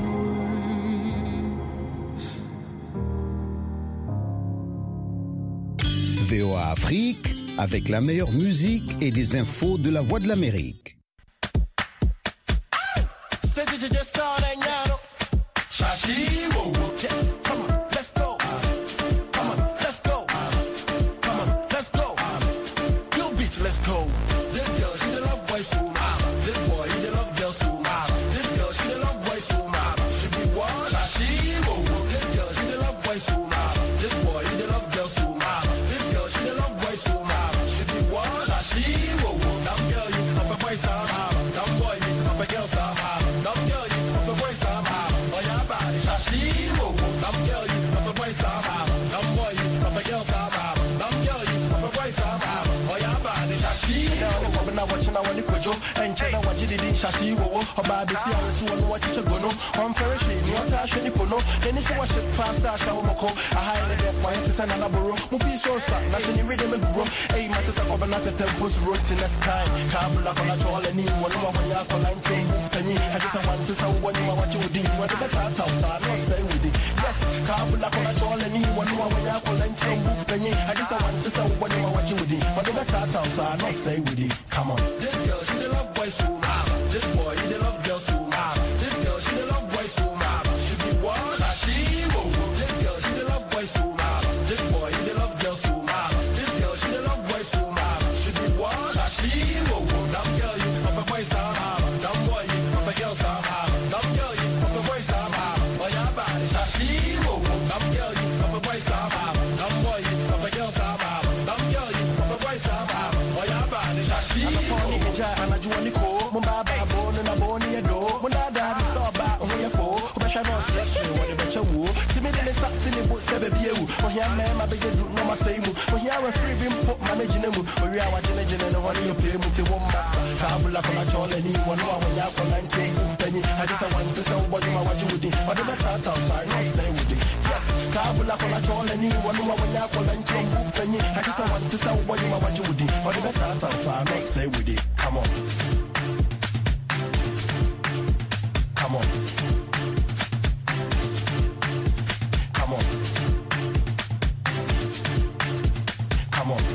V O A Afrique, avec la meilleure musique et des infos de la Voix de l'Amérique. Steady to just start and yano. Shashi, whoa, whoa, yes, come on, let's go. Come on, let's go. Come on, let's go. Bill Beats, let's go. This girl, she the love boys too, mama. This boy, he the love girls too, mama. This girl, she the love boys too, mama. She be what? Shashi, whoa, whoa. This girl, she the love boys too, mama. This boy, he the love girls too, mama. This girl, she the love boys too, mama. She be what? Shashi, whoa, whoa. Dumb girl, you up a boy, some mama. Dumb boy, you up a girl, some mama. Dumb girl, you up a boy, some mama. Oh, yeah, body, shashi, whoa, whoa. Dumb girl, you up a boy, some mama. Dumb boy, you up a girl, some mama. Dumb girl, you up a boy, some mama. Oh, yeah, body, shashi, whoa, whoa. Now watching I want to kojo and chena what you did in shashi wo oba be see I see one what you go no on perish me what I should pono then is what shit pass I shall moko I hide the why it is another boro mu fi so sa na se ni read me bro hey matter sa oba na tete bus road to next time kabula kola chole ni one mo wanya kola ntin penyi I just want to say when you watch you di what the better house I no say with it yes kabula kola chole ni one mo wanya kola ntin penyi I just want to say when you watch you di what the better house I no say with it come on. This girl, she the love boys too, mama. This boy, he the love girls too, mama. This girl, she the love boys too, mama. She be what? Shashi, whoa, whoa. This girl, she the love boys too, mama. This boy, he the love girls too, mama. This girl, she the love boys too, mama. She be what? Shashi, whoa, whoa. Dumb girl, you up a boy, some mama. Dumb boy, you up a girl, some mama. Dumb girl, you up a boy, some mama. Oh, yeah, body. Shashi, whoa, whoa. Dumb girl, you up a boy, some mama. Dumb boy, you up a girl, some mama. Dumb girl, you up a boy, some mama. Oh, yeah, body. Shashi, whoa, whoa. Anajua niko mumbaba bono na boni yedo mundada ni soba onye fo obesha no sheshe woni becha wo timi de saxi ni bo sebe biewu ohia me ma beje du no masaimu ohia referee bim pop manage nemu owi awa jene jene no woni yope mu te wo masa kabula kola chole ni wono wa wonya kola ntin penyi I just want to say what you ma waji wudi but the better house I no say wudi yes kabula kola chole ni wono wa wonya kola ntin penyi I just want to say what you ma waji wudi but the better house I no say wudi come on. Come on. Come on. Come on.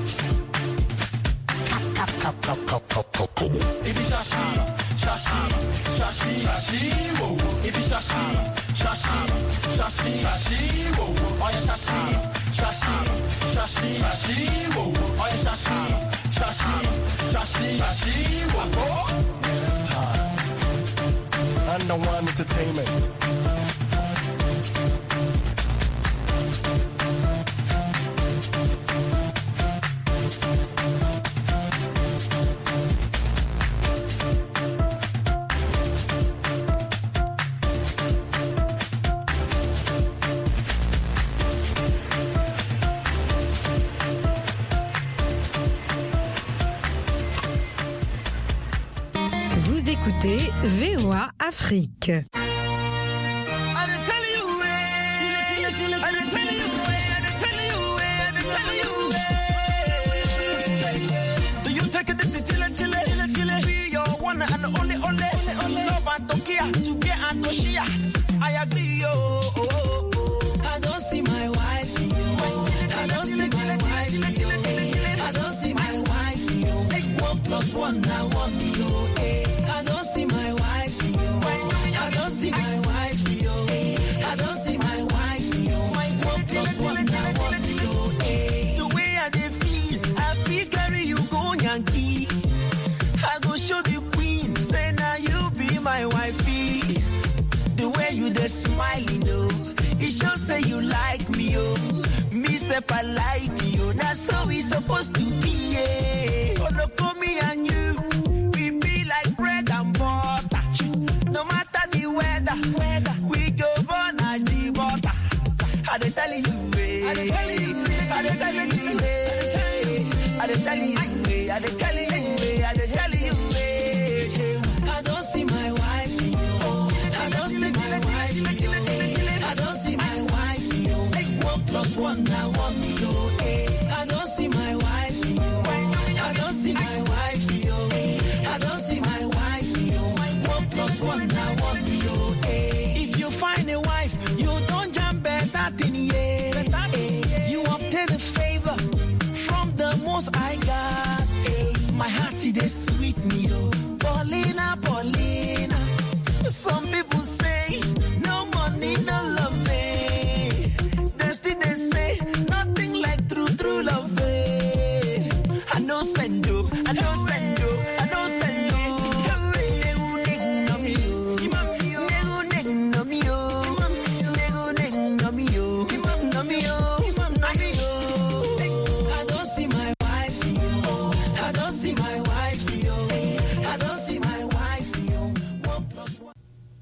Come, come, come, come, come, come, come on. It be shashi, shashi, shashi, shashi, whoa. It be shashi, shashi, shashi, shashi, whoa. Oh yeah, shashi, shashi, shashi, shashi, whoa. Oh yeah, shashi, shashi, shashi, shashi, whoa. Next time. Wonder One Entertainment. Vous écoutez V O A Afrique. Do you take this chile chile chile chile? Be your one and only only only love and Tokia to be and Toshia. I agree yo. Oh, oh, oh. I don't see my wife. I don't see my wife. I don't see my wife. Make one plus one I want you. I don't see my wife. I don't see my wife. I don't see my wife. One plus one I want you. The way I dey feel, I feel carry you go Yankee. I go show the queen, say now you be my wifey. The way you dey smiling, oh, it shows say you like me, oh. Me say I like you, that's so we supposed to be, yeah. Gonna call me and you, we be like bread and butter. No matter the weather, weather, we go born a G-butter. I dey tell you, eh. I dey tell you, I dey tell you, eh. I dey tell you, eh. I dey tell you, eh. I dey tell you, eh. I don't see my wife, I don't see my wife, I don't see my wife. Make one plus one I want you, eh. I don't see my wife, I don't see my wife, I don't see my wife. One plus one I want you, eh. If you find a wife, you don't jump better than yeah. You obtain a favor from the most I got. Eh. My heart it is sweet me, oh. Paulina, Paulina. Some people say no money, no love. Eh. They still they say nothing like true, true love. Eh. I know sendo, I know sendo, I know sendo. I don't see my wife, I don't see my wife, I don't see my wife. One plus one.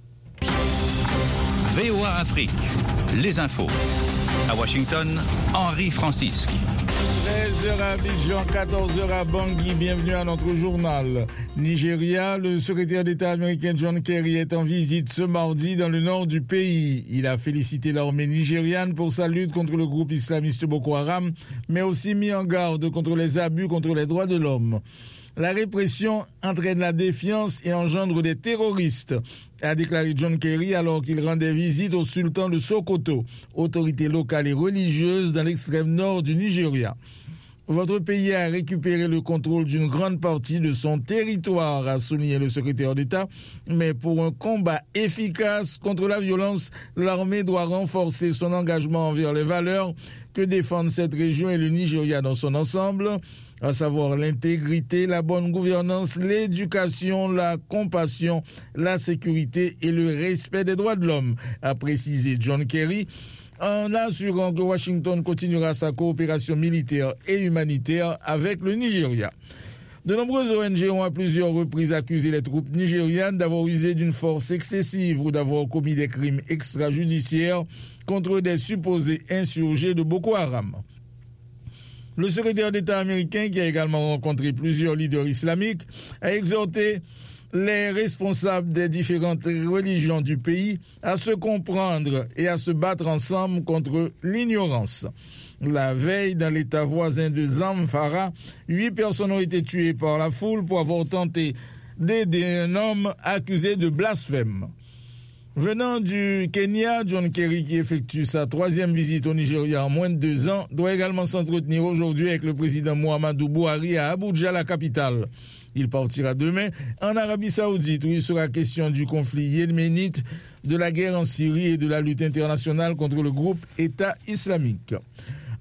V O A Afrique, les infos. À Washington, Henri Francisque. treize heures à Abidjan, quatorze heures à Bangui. Bienvenue à notre journal. Nigeria, le secrétaire d'État américain John Kerry est en visite ce mardi dans le nord du pays. Il a félicité l'armée nigériane pour sa lutte contre le groupe islamiste Boko Haram, mais aussi mis en garde contre les abus contre les droits de l'homme. La répression entraîne la défiance et engendre des terroristes, a déclaré John Kerry alors qu'il rendait visite au sultan de Sokoto, autorité locale et religieuse dans l'extrême nord du Nigeria. Votre pays a récupéré le contrôle d'une grande partie de son territoire, a souligné le secrétaire d'État, mais pour un combat efficace contre la violence, l'armée doit renforcer son engagement envers les valeurs que défendent cette région et le Nigeria dans son ensemble, à savoir l'intégrité, la bonne gouvernance, l'éducation, la compassion, la sécurité et le respect des droits de l'homme, a précisé John Kerry, en assurant que Washington continuera sa coopération militaire et humanitaire avec le Nigeria. De nombreuses O N G ont à plusieurs reprises accusé les troupes nigérianes d'avoir usé d'une force excessive ou d'avoir commis des crimes extrajudiciaires contre des supposés insurgés de Boko Haram. Le secrétaire d'État américain, qui a également rencontré plusieurs leaders islamiques, a exhorté les responsables des différentes religions du pays à se comprendre et à se battre ensemble contre l'ignorance. La veille, dans l'état voisin de Zamfara, huit personnes ont été tuées par la foule pour avoir tenté d'aider un homme accusé de blasphème. Venant du Kenya, John Kerry, qui effectue sa troisième visite au Nigeria en moins de deux ans, doit également s'entretenir aujourd'hui avec le président Muhammadu Buhari à Abuja, la capitale. Il partira demain en Arabie Saoudite, où il sera question du conflit yéménite, de la guerre en Syrie et de la lutte internationale contre le groupe État islamique.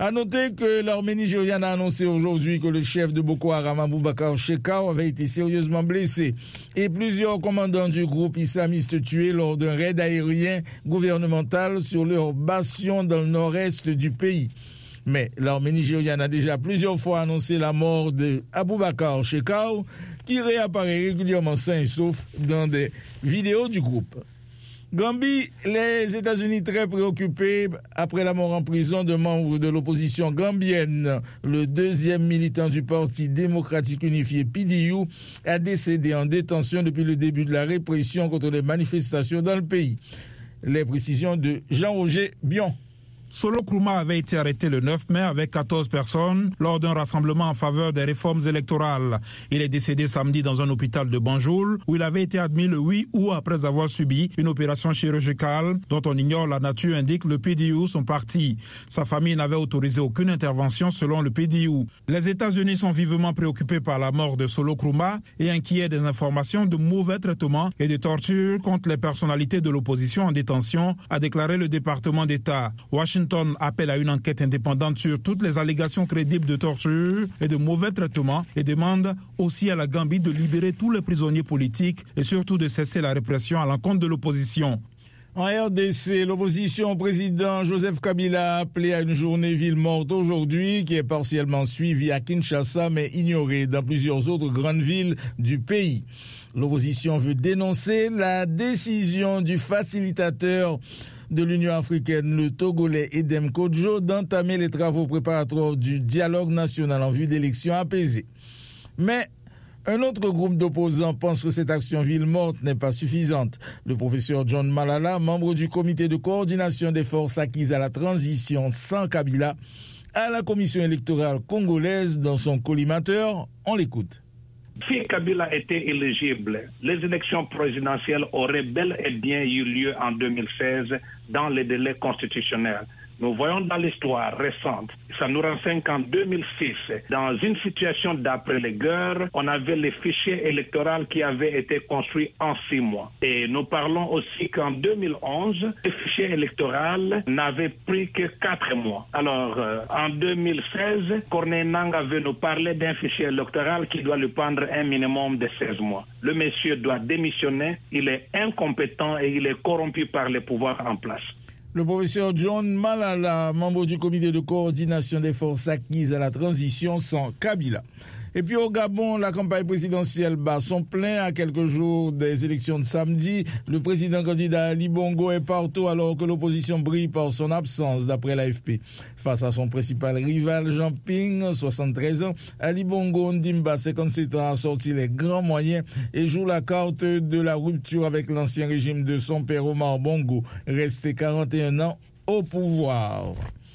À noter que l'armée nigériane a annoncé aujourd'hui que le chef de Boko Haram, Abubakar Shekau, avait été sérieusement blessé et plusieurs commandants du groupe islamiste tués lors d'un raid aérien gouvernemental sur leur bastion dans le nord-est du pays. Mais l'armée nigériane a déjà plusieurs fois annoncé la mort de Abubakar Shekau, qui réapparaît régulièrement sain et sauf dans des vidéos du groupe. Gambie, les États-Unis très préoccupés après la mort en prison de membres de l'opposition gambienne. Le deuxième militant du Parti démocratique unifié P D U a décédé en détention depuis le début de la répression contre les manifestations dans le pays. Les précisions de Jean-Roger Bion. Solo Kruma avait été arrêté le neuf mai avec quatorze personnes lors d'un rassemblement en faveur des réformes électorales. Il est décédé samedi dans un hôpital de Banjul où il avait été admis le huit août après avoir subi une opération chirurgicale dont on ignore la nature, indique le P D U, son parti. Sa famille n'avait autorisé aucune intervention selon le P D U. Les États-Unis sont vivement préoccupés par la mort de Solo Kruma et inquiets des informations de mauvais traitements et de torture contre les personnalités de l'opposition en détention, a déclaré le département d'État. Washington Washington appelle à une enquête indépendante sur toutes les allégations crédibles de torture et de mauvais traitements et demande aussi à la Gambie de libérer tous les prisonniers politiques et surtout de cesser la répression à l'encontre de l'opposition. En R D C, l'opposition au président Joseph Kabila a appelé à une journée ville morte aujourd'hui qui est partiellement suivie à Kinshasa mais ignorée dans plusieurs autres grandes villes du pays. L'opposition veut dénoncer la décision du facilitateur de l'Union africaine, le Togolais Edem Kodjo, d'entamer les travaux préparatoires du dialogue national en vue d'élections apaisées. Mais un autre groupe d'opposants pense que cette action ville morte n'est pas suffisante. Le professeur John Malala, membre du comité de coordination des forces acquises à la transition sans Kabila, à la commission électorale congolaise dans son collimateur, on l'écoute. Si Kabila était éligible, les élections présidentielles auraient bel et bien eu lieu en deux mille seize dans les délais constitutionnels. Nous voyons dans l'histoire récente, ça nous renseigne qu'en deux mille six, dans une situation d'après les guerres, on avait les fichiers électoraux qui avaient été construits en six mois. Et nous parlons aussi qu'en deux mille onze, les fichiers électoraux n'avaient pris que quatre mois. Alors, euh, en deux mille seize, Corneille Nangaa veut nous parler d'un fichier électoral qui doit lui prendre un minimum de seize mois. Le monsieur doit démissionner, il est incompétent et il est corrompu par les pouvoirs en place. Le professeur John Malala, membre du comité de coordination des forces acquises à la transition sans Kabila. Et puis au Gabon, la campagne présidentielle bat son plein à quelques jours des élections de samedi. Le président candidat Ali Bongo est partout alors que l'opposition brille par son absence, d'après l'A F P. Face à son principal rival Jean Ping, soixante-treize ans, Ali Bongo Ndimba, cinquante-sept ans, a sorti les grands moyens et joue la carte de la rupture avec l'ancien régime de son père Omar Bongo, resté quarante et un ans au pouvoir.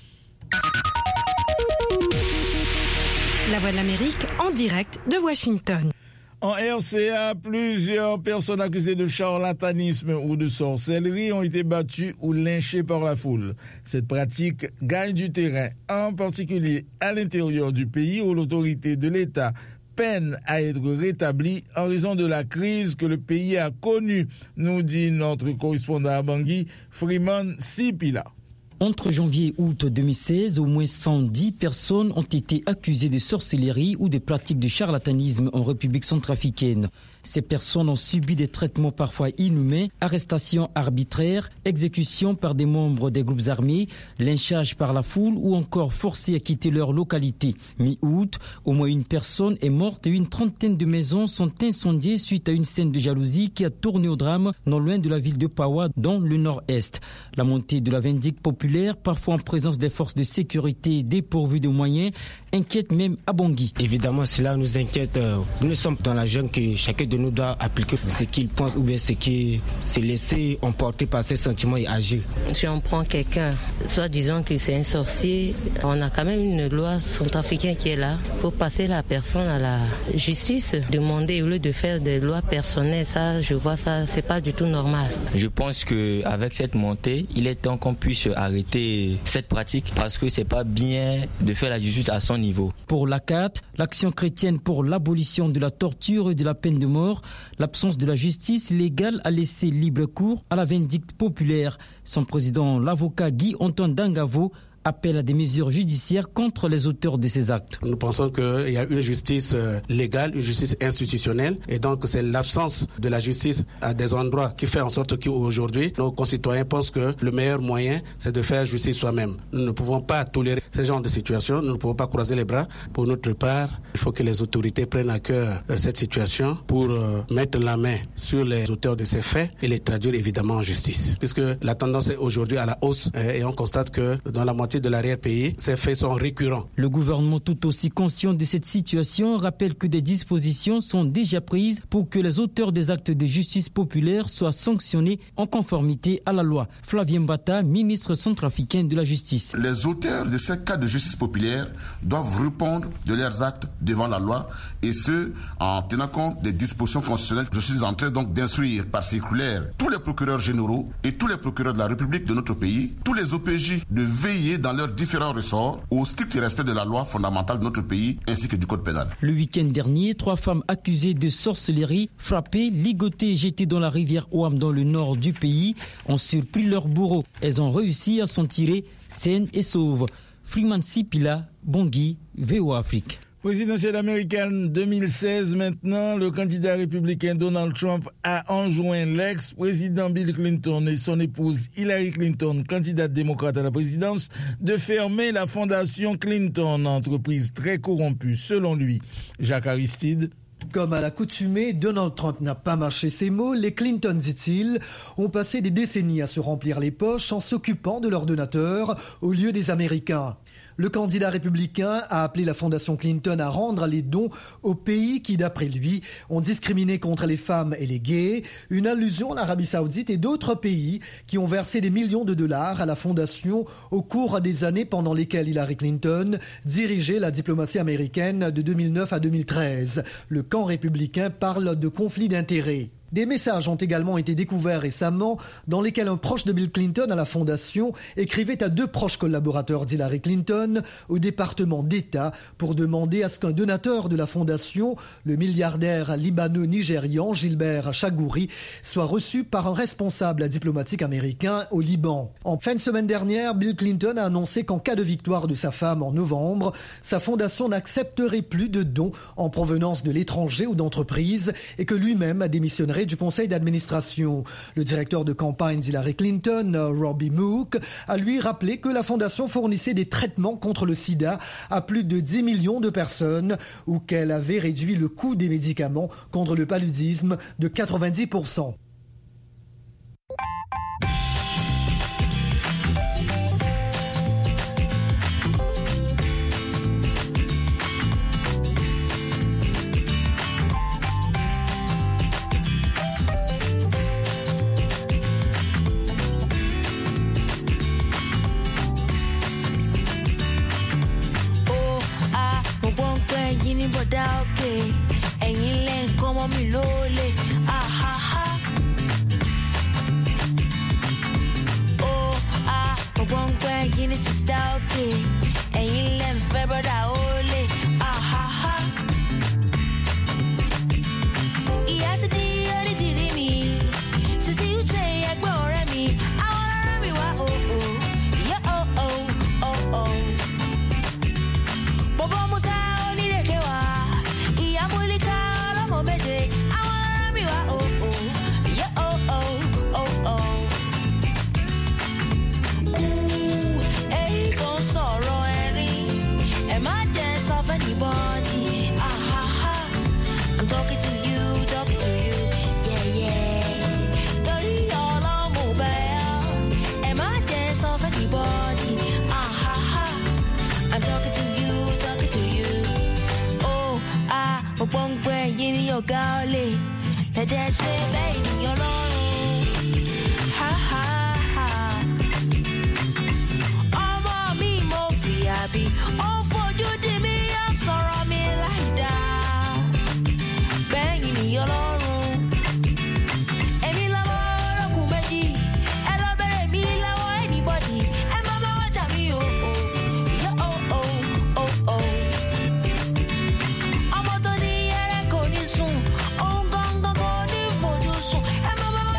La Voix de l'Amérique en direct de Washington. En R C A, plusieurs personnes accusées de charlatanisme ou de sorcellerie ont été battues ou lynchées par la foule. Cette pratique gagne du terrain, en particulier à l'intérieur du pays où l'autorité de l'État peine à être rétablie en raison de la crise que le pays a connue, nous dit notre correspondant à Bangui, Freeman Sipila. Entre janvier et août deux mille seize, au moins cent dix personnes ont été accusées de sorcellerie ou de pratiques de charlatanisme en République centrafricaine. Ces personnes ont subi des traitements parfois inhumains, arrestations arbitraires, exécutions par des membres des groupes armés, lynchage par la foule ou encore forcés à quitter leur localité. Mi-août, au moins une personne est morte et une trentaine de maisons sont incendiées suite à une scène de jalousie qui a tourné au drame non loin de la ville de Pawa, dans le nord-est. La montée de la vindicte populaire, parfois en présence des forces de sécurité dépourvues de moyens, inquiète même à Bangui. Évidemment, cela nous inquiète. Nous sommes dans la jungle que chacun de nous doit appliquer ce qu'il pense ou bien ce qui se laisser emporter par ses sentiments et agir. Si on prend quelqu'un, soit disant que c'est un sorcier, on a quand même une loi centrafricaine qui est là. Il faut passer la personne à la justice, demander au lieu de faire des lois personnelles. Ça, je vois ça, c'est pas du tout normal. Je pense qu'avec cette montée, il est temps qu'on puisse arrêter cette pratique parce que c'est pas bien de faire la justice à son niveau. Pour l'A C A T, l'Action chrétienne pour l'abolition de la torture et de la peine de mort, l'absence de la justice légale a laissé libre cours à la vindicte populaire. Son président, l'avocat Guy Antoine Dangavo, appelle à des mesures judiciaires contre les auteurs de ces actes. Nous pensons qu'il y a une justice légale, une justice institutionnelle, et donc c'est l'absence de la justice à des endroits qui fait en sorte qu'aujourd'hui, nos concitoyens pensent que le meilleur moyen, c'est de faire justice soi-même. Nous ne pouvons pas tolérer ce genre de situation, nous ne pouvons pas croiser les bras. Pour notre part, il faut que les autorités prennent à cœur cette situation pour mettre la main sur les auteurs de ces faits et les traduire évidemment en justice. Puisque la tendance est aujourd'hui à la hausse et on constate que dans la moitié de l'arrière-pays, ces faits sont récurrents. Le gouvernement, tout aussi conscient de cette situation, rappelle que des dispositions sont déjà prises pour que les auteurs des actes de justice populaire soient sanctionnés en conformité à la loi. Flavien Mbata, ministre centrafricain de la Justice. Les auteurs de ces cas de justice populaire doivent répondre de leurs actes devant la loi, et ce, en tenant compte des dispositions constitutionnelles. Je suis en train donc d'instruire par circulaire tous les procureurs généraux et tous les procureurs de la République de notre pays, tous les O P J, de veiller dans leurs différents ressorts au strict respect de la loi fondamentale de notre pays ainsi que du code pénal. Le week-end dernier, trois femmes accusées de sorcellerie, frappées, ligotées et jetées dans la rivière Ouam dans le nord du pays, ont surpris leur bourreau. Elles ont réussi à s'en tirer saines et sauves. Freeman Sipila, Bangui, V O A Afrique. Présidentielle américaine deux mille seize maintenant, le candidat républicain Donald Trump a enjoint l'ex-président Bill Clinton et son épouse Hillary Clinton, candidate démocrate à la présidence, de fermer la fondation Clinton, entreprise très corrompue selon lui. Jacques Aristide. Comme à l'accoutumée, Donald Trump n'a pas mâché ses mots. Les Clinton, dit-il, ont passé des décennies à se remplir les poches en s'occupant de leurs donateurs au lieu des Américains. Le candidat républicain a appelé la fondation Clinton à rendre les dons aux pays qui, d'après lui, ont discriminé contre les femmes et les gays, une allusion à l'Arabie Saoudite et d'autres pays qui ont versé des millions de dollars à la fondation au cours des années pendant lesquelles Hillary Clinton dirigeait la diplomatie américaine de deux mille neuf à deux mille treize. Le camp républicain parle de conflit d'intérêts. Des messages ont également été découverts récemment dans lesquels un proche de Bill Clinton à la fondation écrivait à deux proches collaborateurs d'Hillary Clinton au département d'État pour demander à ce qu'un donateur de la fondation, le milliardaire libano-nigérian Gilbert Chagouri, soit reçu par un responsable diplomatique américain au Liban. En fin de semaine dernière, Bill Clinton a annoncé qu'en cas de victoire de sa femme en novembre, sa fondation n'accepterait plus de dons en provenance de l'étranger ou d'entreprises et que lui-même démissionnerait du conseil d'administration. Le directeur de campagne d'Hillary Clinton, Robbie Mook, a lui rappelé que la fondation fournissait des traitements contre le sida à plus de dix millions de personnes ou qu'elle avait réduit le coût des médicaments contre le paludisme de quatre-vingt-dix pour cent. I'm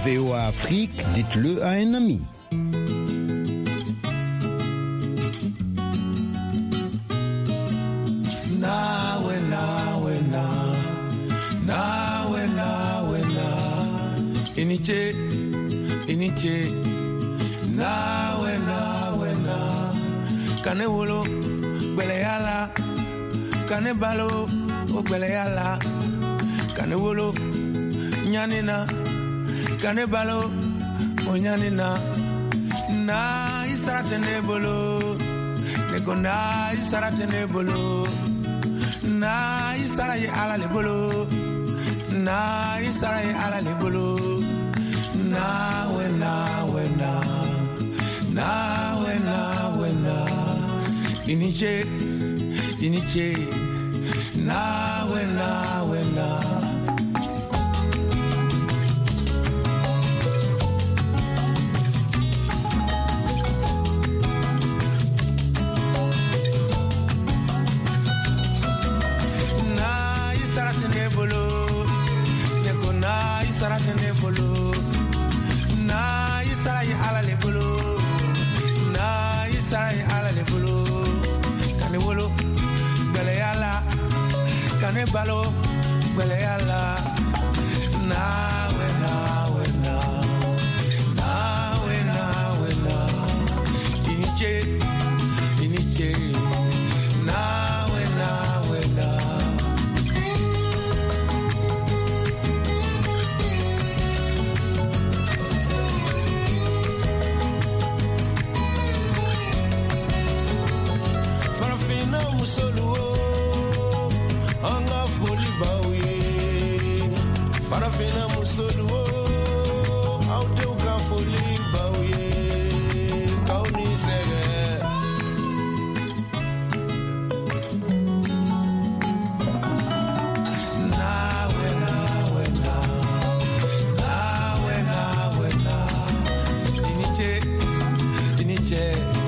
V O A Afrique, dites-le à un ami. Nawe, nawe, na. Nawe, nawe, na. Iniche, iniche. Nawe, nawe, na. Kane wolo, gbele yala. Kane balo, o gbele yala. Kane wolo, nyanina. Kane balo, o nyanina. Na isarate ne bolo. Neko na isarate ne bolo. Na isara ye ala le bolo. Na isara ye ala le bolo. Na we na we na. Na we na we na. Iniche, iniche. Na we na we na. Sarate ne bolo, na isara ye ala le bolo, na isara ye ala le bolo. Kane wolo, bele yala, kane balo, bele yala. Na we na we na, na we na we na. Iniche, iniche, na we na we na. Musolu, anga foli bawe. Farafina musolu, aude uka foli bawe. Kauni sege. Nawe nawe na, nawe nawe na. Iniche, iniche.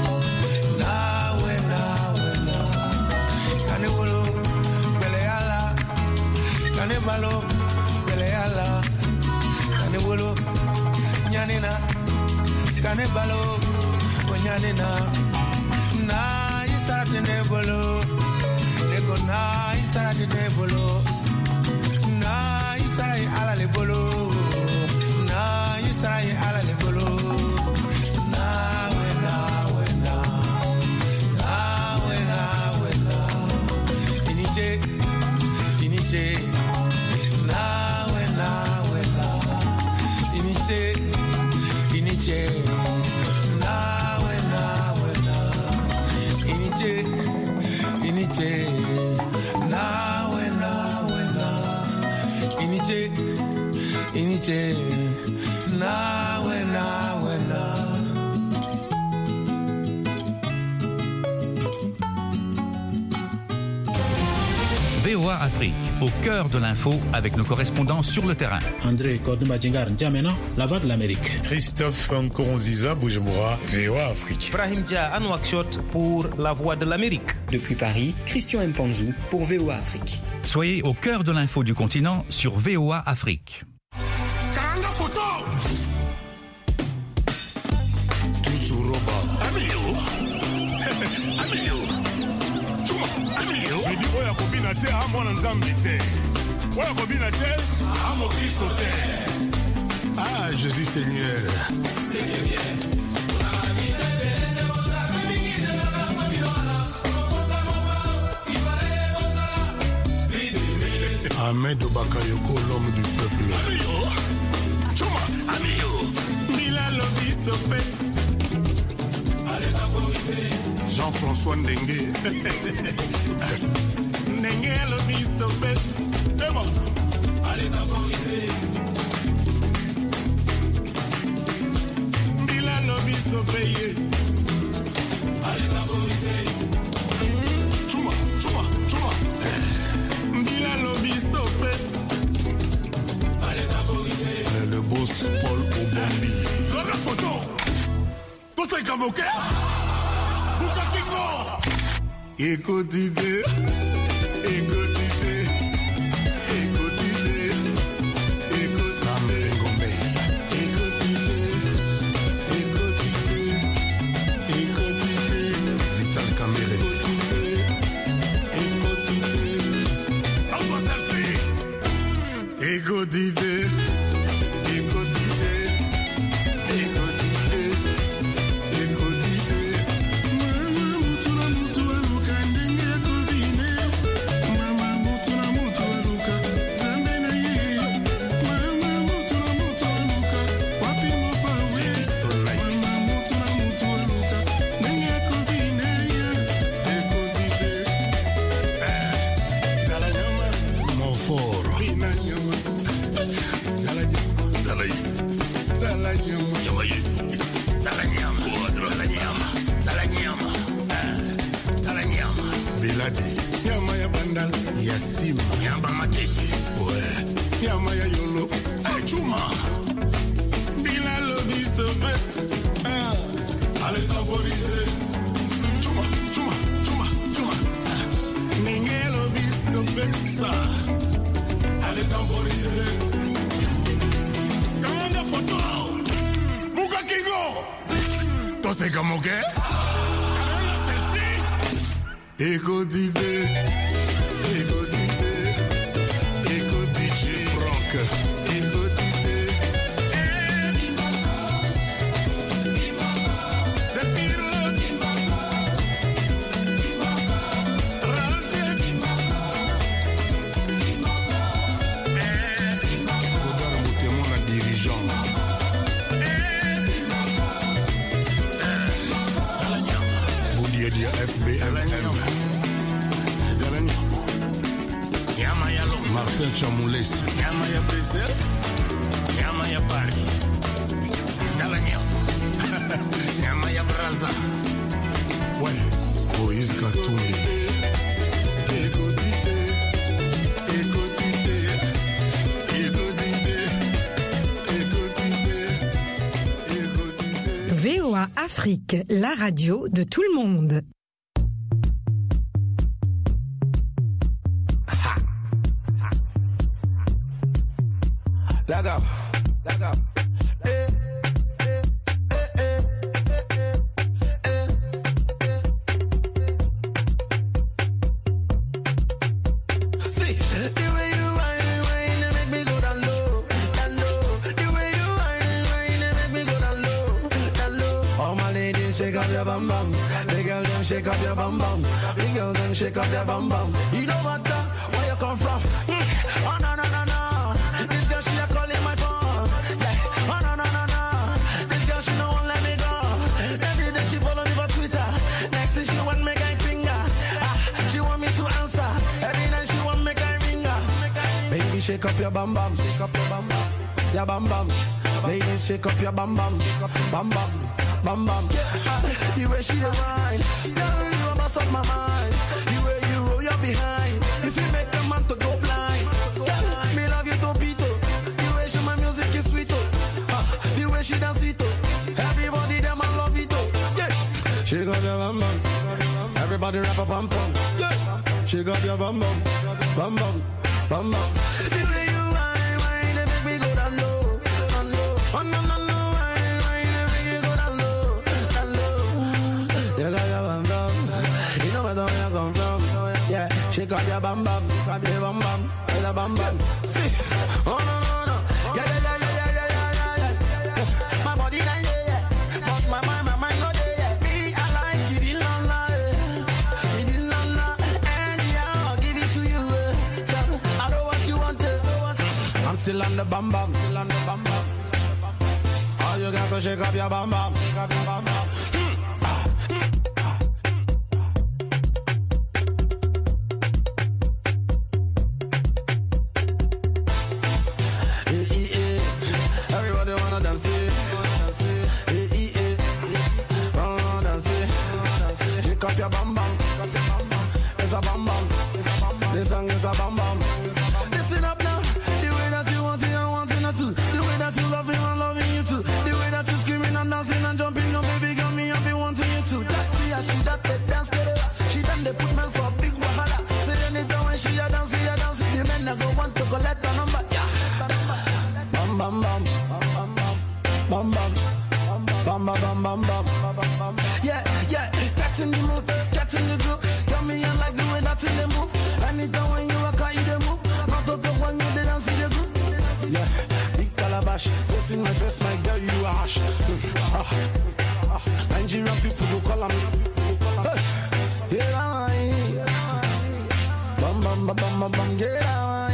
Kane balo, bele yala. Kane wolo, nyanina. Kane balo, o nyanina. Na isarate ne bolo. Eko na isarate ne bolo. Na isarai ala le bolo. Na isarai ala le bolo. Na we na we na. Na we na we na. Iniche, iniche. Iniche, nawe nawe na. Iniche, iniche, nawe nawe na. Iniche, iniche, nawe nawe na. V O A Afrique, au cœur de l'info avec nos correspondants sur le terrain. André Kodoumadjingar N'Djamena, La Voix de l'Amérique. Christophe Nkoronziza Bujumbura, V O A Afrique. Brahim Dia Anouakchot pour La Voix de l'Amérique. Depuis Paris, Christian Mpanzou pour V O A Afrique. Soyez au cœur de l'info du continent sur V O A Afrique. Karanga photo. Tuturoba. Amiyo. Amiyo. Chuma. Amiyo. Bidi oya kobina te amona nzambi te. Oya kobina te amo Kristo te. Ah, Jésus Seigneur. Ahmed Bakayoko, l'homme du peuple. Amiyo, Chuma, Amiyo, Milan Lobistopé. Allez temporiser. Jean-François Ndengue. Ndengue Lobistopé. C'est bon. Allez temporiser. Milan Lobistopé. Allez temporiser. Chuma, Chuma, Chuma. Bila Lobistopé. Allez temporiser. Le boss Paul Obambi. Sur la photo. Tout ça est comme ok. Boukafingo. Écoutez. Écoutez. Écoutez. Écoutez. Sam Ngombe. Caméré. Ego d'idée, ego d'idée, ego d'idée, ego d'idée. Mama mutuna mutu aluka ndenge kobine. Mama mutuna mutu aluka zambe na ye. Mama mutuna mutu aluka wapi mopawe. Mama mutuna mutu aluka ndenge kobine ye. Ego d'idée. Eh, dala nyama moforo. Bina nyama. Dala nyama. Dala Dala nyama. Nyama ye. Dala nyama. Dala nyama. Dala nyama. Eh, Dala nyama. Biladi. Nyama ya bandal. Ya sima. Nyama mateke. Ouais. Nyama ya yolo. Eh, chuma. Bila lobisto. Ah. Allez temporiser. Chuma, chuma, chuma, chuma. Ah. Ninge lobisto. Ça. Allez temporiser. Kanga photo. Buka Kingo. Tose como que? Kanga selfie. Ego d'idée. Ego d'idée. Ego D J Frank. Ego d'idée. De Pirlo. Ralse. Godard Moutemon, la dirigeant. Boudiadia F B M M. Martin Chamoules. Yamaya Bessel. Yamaya Paris. Dalagnan. Yamaya Braza. Ouais. Moïse Katoumi. V O A Afrique, la radio de tout le monde. Lag up, lag up. Eh, eh, eh, eh, eh, eh, eh. See, the way you whine, whine, you make me go down low, down low. The way you whine, whine, you make me go down low, down low. All my ladies shake up your bum bum. The girls them shake up your bum bum. The girls them shake up their bum bum. You know what? The, where you come from? Mm. Oh no no no no. This girl she a calling my phone. Yeah. Oh no no no no. This girl she no won't let me go. Every day she follow me for Twitter. Next thing she want me guy finger. Ah, she want me to answer. Every night she want me guy ringer. Baby shake up your bum bum. Shake up your bum bum. Your bum bum. Ladies shake up your bum bum. Bum bum. Bum bum. Ah, the way she the wine. Girl you a mess up my mind. The way you roll your behind. If you make a man to go blind. Girl, me love you to beat it. The way she my music is sweet oh. Ah, the way she dance it oh. Everybody them I love it oh. Yeah. She got your bum bum. Everybody rap a bum bum. Yeah. She got your bum bum. Bum bum. Bum bum. See the way you whine, whine, they make me go down low, down low. Oh no no no, whine, whine, they make me go down low, down low. You got your bum bum. You know where you come from. Yeah. She got your bum bum. Got your bum bum. Your bum bum. See. Oh no no no. Yeah yeah yeah yeah yeah yeah yeah yeah. My body not yeah yeah. But my mind my mind not there yeah. Me I like it in la la. It in la la. And yeah I'll give it to you. I know what you want. I'm still on the bum bum. Still on the bum bum. All you got to shake up your bum bum. Shake up your bum bum. Everybody wanna dance it, eh, eh, eh. Wanna dance it, shake up your bum bum. It's a bum bum, this song is a bum bum. Listen up now, the way that you want it, I want it not to. The way that you love it, I'm loving you too. The way that you screaming and dancing and jumping, oh baby girl, me I've been wanting you too. See how she that they dance together, she done they put man for a big wahala. Say anytime when she a dance, she a dance. The men that go want to collect the number, yeah. Bum bum bum, bum bum, bum bum, bum bum bum bum bum. Yeah yeah, catching the mood, catching that in the group. Got me in like the way that in the move. Anytime when you walk out, you the move. Not up your one, you the dance in the group. Yeah, big calabash. Face in my dress, my girl, you are harsh. Nigerian people go call me. Yeah, I bam bam bam bam bam, yeah,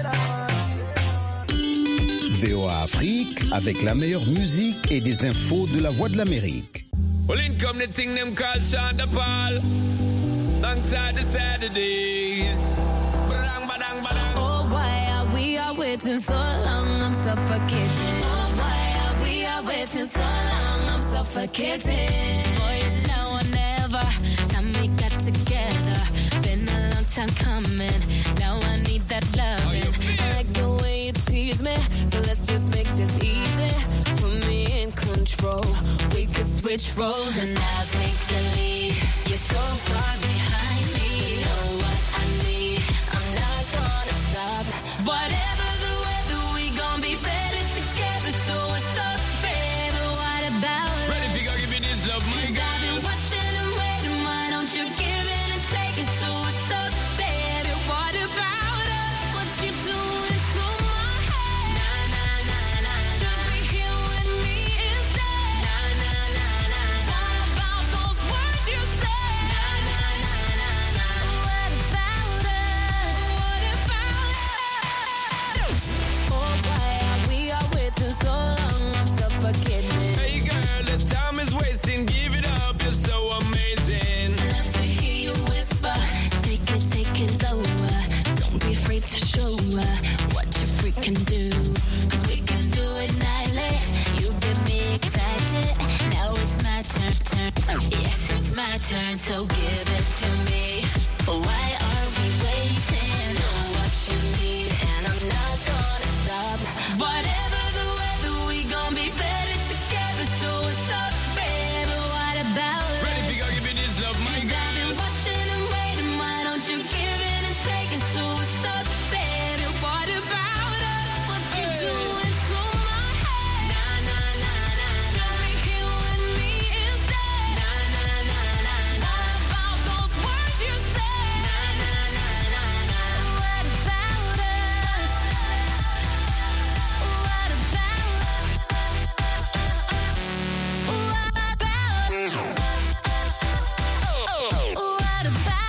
V O A Afrique avec la meilleure musique et des infos de la Voix de l'Amérique. Well, in come the thing them called Shonda Paul. Alongside the Saturdays. Badang, badang, badang. Oh, why are we are waiting so long? I'm suffocating. Oh, why are we are waiting so long? I'm suffocating. Boy, it's now or never. Time we got together. Been a long time coming. Now I need that loving. I like the way you tease me. But let's just make this easy. Put me in control. We could switch roles and I'll take the lead. You're so far behind me. Know what I need. I'm not gonna stop. Whatever the weather, we gon' be better together. So what's up, baby? What about us? Ready to go give me this love, my girl. I've been watching and waiting. Why don't you give in and take it? So what's up, baby? What about us? What you doing to my head? Nah, nah, nah, nah. Should be here with me instead. Nah, nah, nah, nah. What about those words you said? Nah, nah, nah, nah, nah. What about us? What about us? Oh, why are we are waiting so long? I'm suffocating. Hey girl, the time is wasting. Give it up, you're so amazing. Love to hear you whisper. Take it, take it lower. Don't be afraid to show her what you freaking do. Cause we can do it nightly. You get me excited. Now it's my turn, turn, turn. Yes, it's my turn, so give it to me. Why are we waiting? Know what you need, and I'm not gonna stop. Whatever the weather, we gon' be better together. So what's up, baby? What about us? Ready to go give me this love, my Cause I've been girl. watching and waiting. Why don't you give in and take it? So what's up, baby? What about us? What you doing to my head? Nah, nah, nah, nah. Should be here with me instead. Nah, nah, nah, nah. What about those words you said? Nah, nah, nah, nah, nah. What about us? What about What about What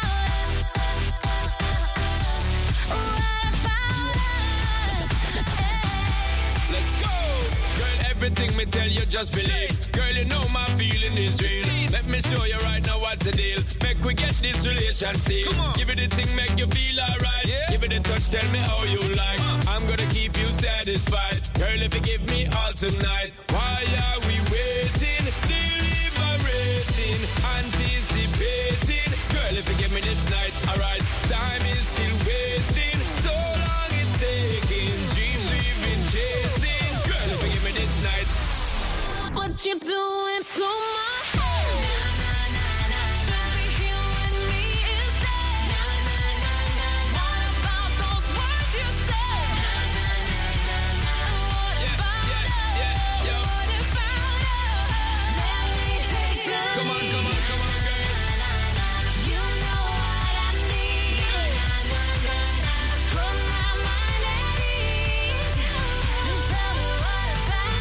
Let's go. Girl, everything me tell you, just believe. Girl, you know my feeling is real. Let me show you right now what's the deal. Make we get this relation sealed. Give it the thing, make you feel alright. Give it a touch, tell me how you like. I'm gonna keep you satisfied. Girl, if you give me all tonight, why are we waiting? Deliberating, anticipating. Girl, if you give me this night, alright. Time is still wasting. So long it's taking. Dreams we've been chasing. Girl, if you give me this night. What you doing to my head? Nah, nah, nah, nah. Should be here with me instead. Nah, nah, nah, nah. What about those words you said? Nah, nah, nah, nah, nah. What about us? What about us? Let me take the Come on, come on, come on, girl. You know what I need. Nah, nah, nah, nah. Put my mind at ease. And tell me what about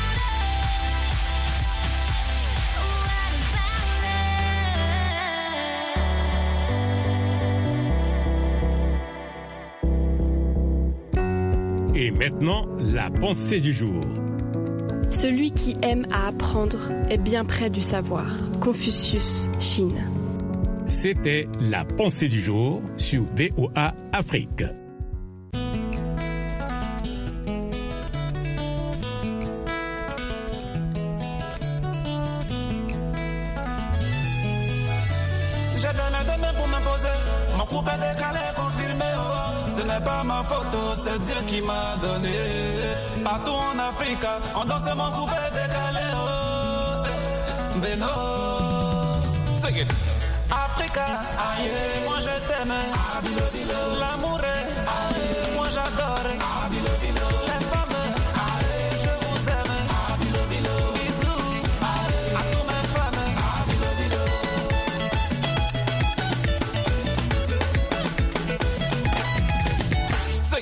Et maintenant, la pensée du jour. Celui qui aime à apprendre est bien près du savoir. Confucius, Chine. C'était la pensée du jour sur V O A Afrique. Je donne des mains pour m'imposer. Mon couple est décalé, confirmé. Oh. Ce n'est pas ma photo, c'est Dieu qui m'a donné. Partout en Afrique, on danse mon couple est décalé. Oh. Beno. Sing it. Africa, aïe, moi je t'aime. L'amour est, aïe, moi j'adore. Les femmes, aïe, je vous aime. Bisous, aïe, à tous mes femmes.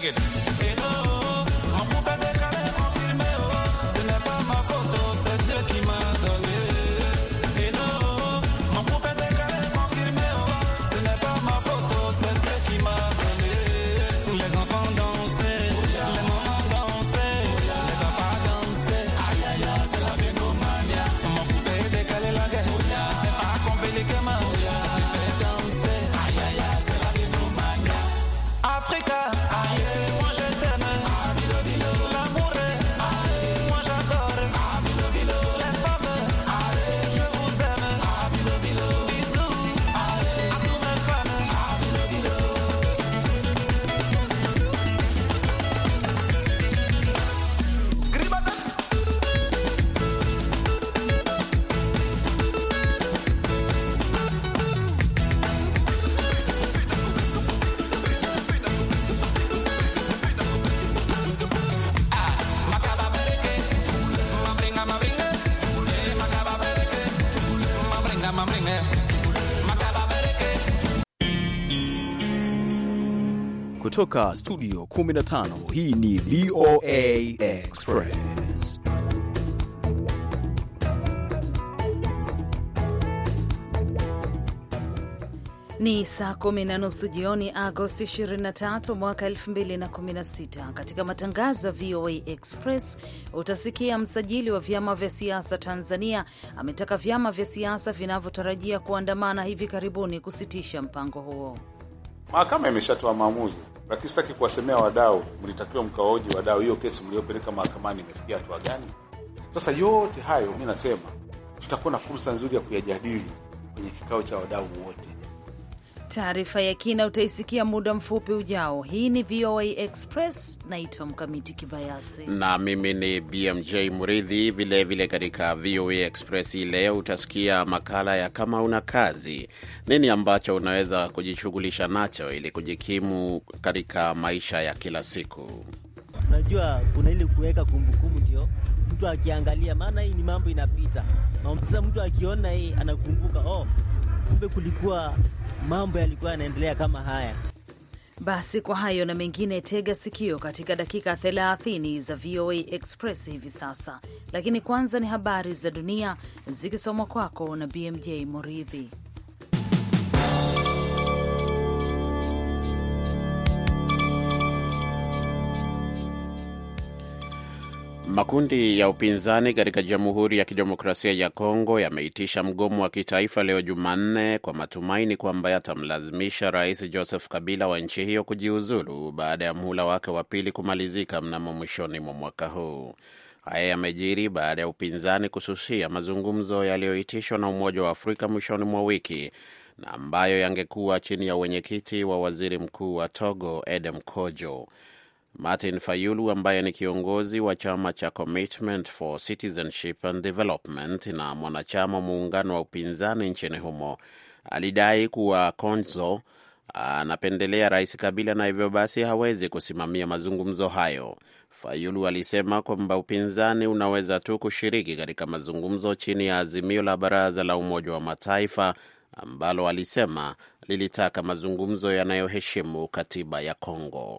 it. Et non, mon poupée décalé confirmé, oh. Ce n'est pas ma photo, c'est Dieu qui m'a donné. Et non, mon poupée décalé confirmé, oh. Ce n'est pas ma photo, c'est Dieu qui m'a donné. Les enfants dansaient, les mamans dansaient, les papas dansaient. Aïe aïe aïe, c'est la bégomania. Mon poupée décalé la guerre, c'est pas compliqué, ma. Ça me fait danser. Aïe aïe aïe, c'est la bégomania. Africa, aïe, moi je t'aime. L'amour est, moi j'adore. Les femmes, je vous aime. Bisous à tous mes fans. Gribata. Macaba bereke, mabringa mabringa, macaba bereke, mabringa mabringa, macaba bereke. Kutoka studio kumi na tano, hii ni V O A Express. Ni saa kumi na nusu jioni Agosti ishirini na tatu mwaka elfu mbili na kumi na sita. Katika matangazo ya V O A Express utasikia msajili wa vyama vya siasa Tanzania ametaka vyama vya siasa vinavyotarajia kuandamana hivi karibuni kusitisha mpango huo. Mahakama imeshatoa maamuzi, lakini sitaki kuwasemea wadau. Mlitakiwa mkaoji wadau, hiyo kesi mliopeleka mahakamani imefikia hatua gani? Sasa yote hayo mimi nasema tutakuwa na fursa nzuri ya kuyajadili kwenye kikao cha wadau wote. Taarifa ya kina utaisikia muda mfupi ujao. Hii ni V O A Express, naitwa Mkamiti Kibayasi na mimi ni B M J Muridhi. Vile vile katika V O A Express leo utasikia makala ya kama una kazi, nini ambacho unaweza kujishughulisha nacho ili kujikimu katika maisha ya kila siku. Unajua kuna ile kuweka kumbukumbu, ndio mtu akiangalia, maana hii ni mambo inapita. Sasa mtu akiona hii anakumbuka, oh kumbe kulikuwa mambo yalikuwa yanaendelea kama haya. Basi kwa hayo na mengine, tega sikio katika dakika thelathini za V O A Express hivi sasa. Lakini kwanza ni habari za dunia zikisomwa kwako na B M J Muridhi. Makundi ya upinzani katika Jamhuri ya Kidemokrasia ya Kongo yameitisha mgomo wa kitaifa leo Jumanne kwa matumaini kwamba yatamlazimisha Rais Joseph Kabila wa nchi hiyo kujiuzulu baada ya muhula wake wa pili kumalizika mnamo mwishoni mwa mwaka huu. Haya yamejiri baada ya upinzani kususia mazungumzo yaliyoitishwa na Umoja wa Afrika mwishoni mwa wiki na ambayo yangekuwa chini ya wenyekiti wa Waziri Mkuu wa Togo Edem Kojo. Martin Fayulu ambaye ni kiongozi wa chama cha Commitment for Citizenship and Development na mwanachama muungano wa upinzani nchini humo alidai kuwa Konzo anapendelea Rais Kabila na hivyo basi hawezi kusimamia mazungumzo hayo. Fayulu alisema kwamba upinzani unaweza tu kushiriki katika mazungumzo chini ya azimio la Baraza la Umoja wa Mataifa ambalo alisema lilitaka mazungumzo yanayoheshimu katiba ya Kongo.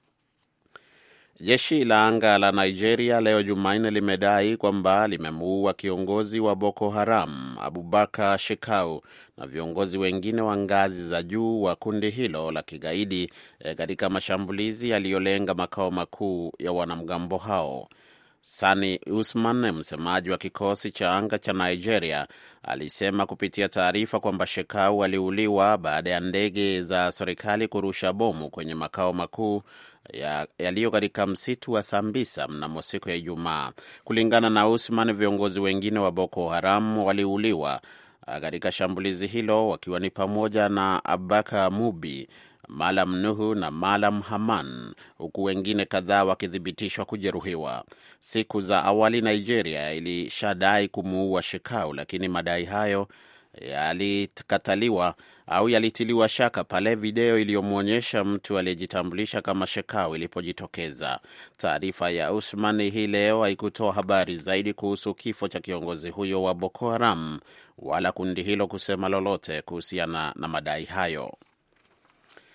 Jeshi la anga la Nigeria leo Jumanne limedai kwamba limemuua kiongozi wa Boko Haram Abubakar Shekau na viongozi wengine wa ngazi za juu wa kundi hilo la kigaidi katika mashambulizi yaliyolenga makao makuu ya wanamgambo hao. Sani Usman, msemaji wa kikosi cha anga cha Nigeria, alisema kupitia taarifa kwamba Shekau aliuliwa baada ya ndege za serikali kurusha bomu kwenye makao makuu yaliyo katika msitu wa Sambisa mnamo siku ya Ijumaa. Kulingana na Usman, viongozi wengine wa Boko Haram waliuliwa katika shambulizi hilo wakiwa ni pamoja na Abaka Mubi, Malam Nuhu na Malam Haman, huku wengine kadhaa wakithibitishwa kujeruhiwa. Siku za awali Nigeria ilishadai kumuua Shekau, lakini madai hayo yalikataliwa au yalitiliwa shaka pale video iliyomwonyesha mtu aliyejitambulisha kama Shekau ilipojitokeza. Taarifa ya Usman hii leo haikutoa habari zaidi kuhusu kifo cha kiongozi huyo wa Boko Haram wala kundi hilo kusema lolote kuhusiana na madai hayo.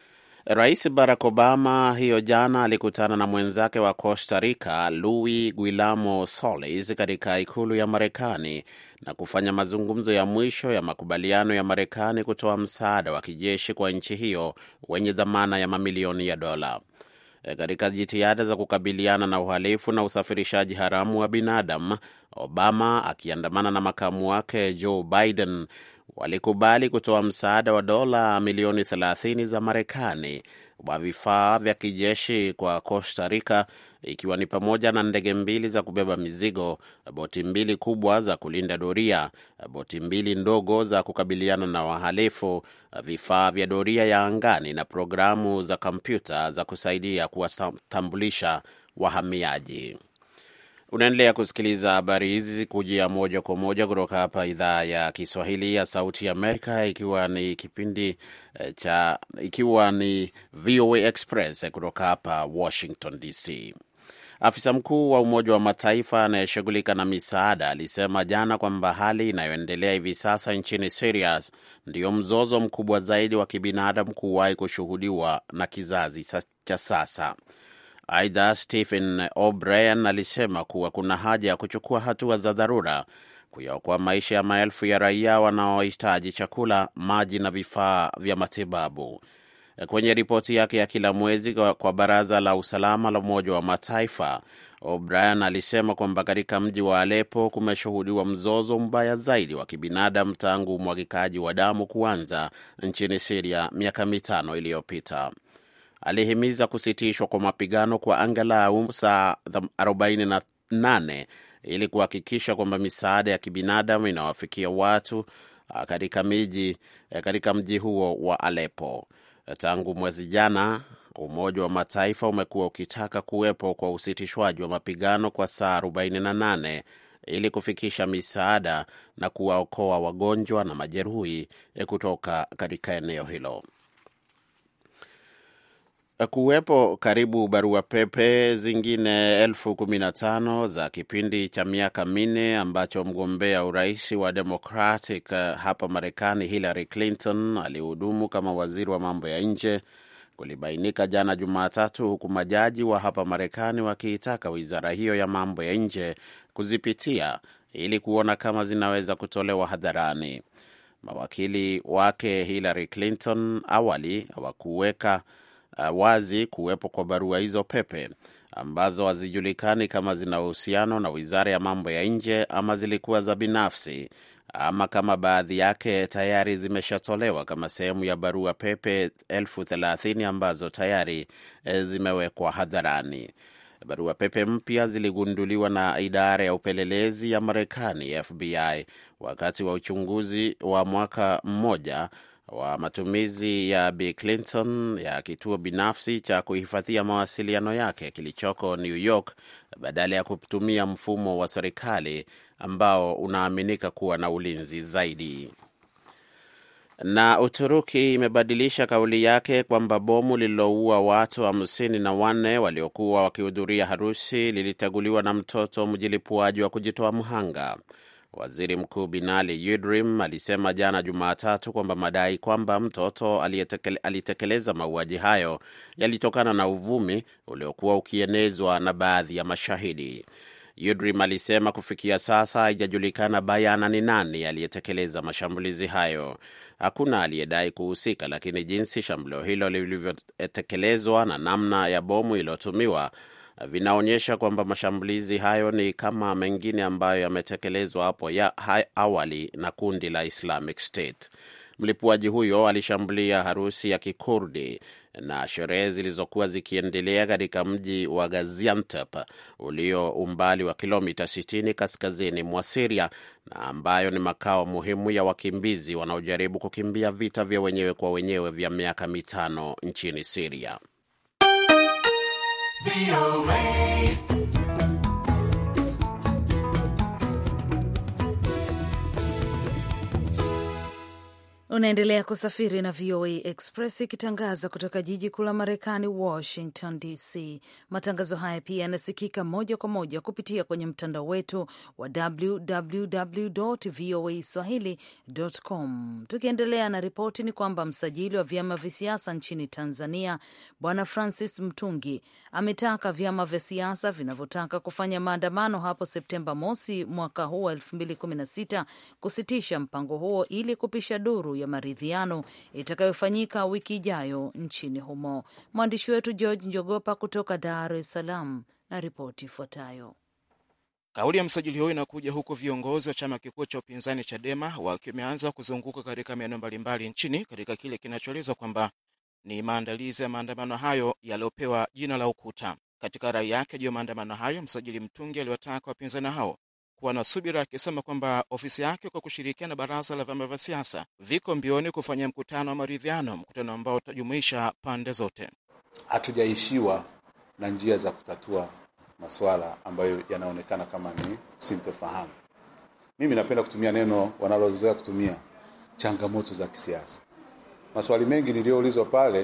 Rais Barack Obama hiyo jana alikutana na mwenzake wa Costa Rica Luis Guillermo Solís katika ikulu ya Marekani na kufanya mazungumzo ya mwisho ya makubaliano ya Marekani kutoa msaada wa kijeshi kwa nchi hiyo wenye dhamana ya mamilioni ya dola. Katika jitihada za kukabiliana na uhalifu na usafirishaji haramu wa binadamu, Obama akiandamana na makamu wake Joe Biden walikubali kutoa msaada wa dola milioni thelathini za Marekani wa vifaa vya kijeshi kwa Costa Rica, ikiwa ni pamoja na ndege mbili za kubeba mizigo, boti mbili kubwa za kulinda doria, boti mbili ndogo za kukabiliana na wahalifu, vifaa vya doria ya angani na programu za kompyuta za kusaidia kuwatambulisha wahamiaji. Unaendelea kusikiliza habari hizi kujia moja kwa moja kutoka hapa idhaa ya Kiswahili ya Sauti ya Amerika, ikiwa ni kipindi cha ikiwa ni V O A Express kutoka hapa Washington D C. Afisa mkuu wa Umoja wa Mataifa anayeshughulika na misaada alisema jana kwamba hali inayoendelea hivi sasa nchini Syria ndio mzozo mkubwa zaidi wa kibinadamu kuwahi kushuhudiwa na kizazi cha sasa. Aidha, Stephen O'Brien alisema kuwa kuna haja ya kuchukua hatua za dharura kuyaokoa maisha ya maelfu ya raia wanaohitaji chakula, maji na vifaa vya matibabu. Kwenye ripoti yake ya kila mwezi kwa Baraza la Usalama la Umoja wa Mataifa, O'Brien alisema kwamba katika mji wa Aleppo kumeshuhudiwa mzozo mbaya zaidi wa kibinadamu tangu umwagikaji wa damu kuanza nchini Syria miaka mitano iliyopita. Alihimiza kusitishwa kwa mapigano kwa angalau saa arobaini na nane ili kuhakikisha kwamba misaada ya kibinadamu inawafikia watu katika miji katika mji huo wa Aleppo. Tangu mwezi jana, Umoja wa Mataifa umekuwa ukitaka kuwepo kwa usitishwaji wa mapigano kwa saa arobaini na nane ili kufikisha misaada na kuwaokoa wagonjwa na majeruhi kutoka katika eneo hilo. Kuwepo karibu barua pepe zingine elfu kumi na tano za kipindi cha miaka minne ambacho mgombea urais wa Democratic hapa Marekani Hillary Clinton alihudumu kama waziri wa mambo ya nje kulibainika jana Jumatatu, huku majaji wa hapa Marekani wakiitaka wizara hiyo ya mambo ya nje kuzipitia ili kuona kama zinaweza kutolewa hadharani. Mawakili wake Hillary Clinton awali hawakuweka Uh, wazi kuwepo kwa barua hizo pepe ambazo hazijulikani kama zina uhusiano na wizara ya mambo ya nje ama zilikuwa za binafsi ama kama baadhi yake tayari zimeshatolewa kama sehemu ya barua pepe elfu thelathini ambazo tayari e, zimewekwa hadharani. Barua pepe mpya ziligunduliwa na idara ya upelelezi ya Marekani F B I wakati wa uchunguzi wa mwaka mmoja wa matumizi ya Bill Clinton ya kituo binafsi cha kuhifadhia mawasiliano yake kilichoko New York badala ya kutumia mfumo wa serikali ambao unaaminika kuwa na ulinzi zaidi. Na Uturuki imebadilisha kauli yake kwamba bomu lililoua watu hamsini na wanne waliokuwa wakihudhuria harusi liliteguliwa na mtoto mjilipuaji wa kujitoa mhanga. Waziri Mkuu Binali Yildirim alisema jana Jumatatu kwamba madai kwamba mtoto alitekeleza mauaji hayo yalitokana na uvumi uliokuwa ukienezwa na baadhi ya mashahidi. Yildirim alisema kufikia sasa haijajulikana bayana ni nani aliyetekeleza mashambulizi hayo. Hakuna aliyedai kuhusika, lakini jinsi shambulio hilo lilivyotekelezwa na namna ya bomu iliyotumiwa vinaonyesha kwamba mashambulizi hayo ni kama mengine ambayo yametekelezwa hapo ya awali na kundi la Islamic State. Mlipuaji huyo alishambulia harusi ya Kikurdi na sherehe zilizokuwa zikiendelea katika mji wa Gaziantep ulio umbali wa kilomita sitini kaskazini mwa Syria na ambayo ni makao muhimu ya wakimbizi wanaojaribu kukimbia vita vya wenyewe kwa wenyewe vya miaka mitano nchini Syria. Unaendelea kusafiri na V O A Express ikitangaza kutoka jiji kuu la Marekani, Washington D C. Matangazo haya pia yanasikika moja kwa moja kupitia kwenye mtandao wetu wa w w w dot v o a swahili dot com. Tukiendelea na ripoti ni kwamba msajili wa vyama vya siasa nchini Tanzania, Bwana Francis Mtungi, ametaka vyama vya siasa vinavyotaka kufanya maandamano hapo Septemba mosi mwaka huu wa elfu mbili kumi na sita kusitisha mpango huo ili kupisha duru ya maridhiano itakayofanyika wiki ijayo nchini humo. Mwandishi wetu George Njogopa kutoka Dar es Salaam na ripoti ifuatayo. Kauli ya msajili huyo inakuja huku viongozi wa chama kikuu cha upinzani Chadema wakimeanza kuzunguka katika maeneo mbalimbali nchini katika kile kinachoelezwa kwamba ni maandalizi ya maandamano hayo yaliyopewa jina la Ukuta. Katika rai yake juu ya maandamano hayo, msajili Mtungi aliwataka wapinzani hao kuwa na subira, akisema kwamba ofisi yake kwa kushirikiana na baraza la vyama vya siasa viko mbioni kufanya mkutano wa maridhiano, mkutano ambao utajumuisha pande zote. Hatujaishiwa na njia za kutatua masuala ambayo yanaonekana kama ni sintofahamu. Mimi napenda kutumia neno wanalozoea kutumia, changamoto za kisiasa. Maswali mengi niliyoulizwa pale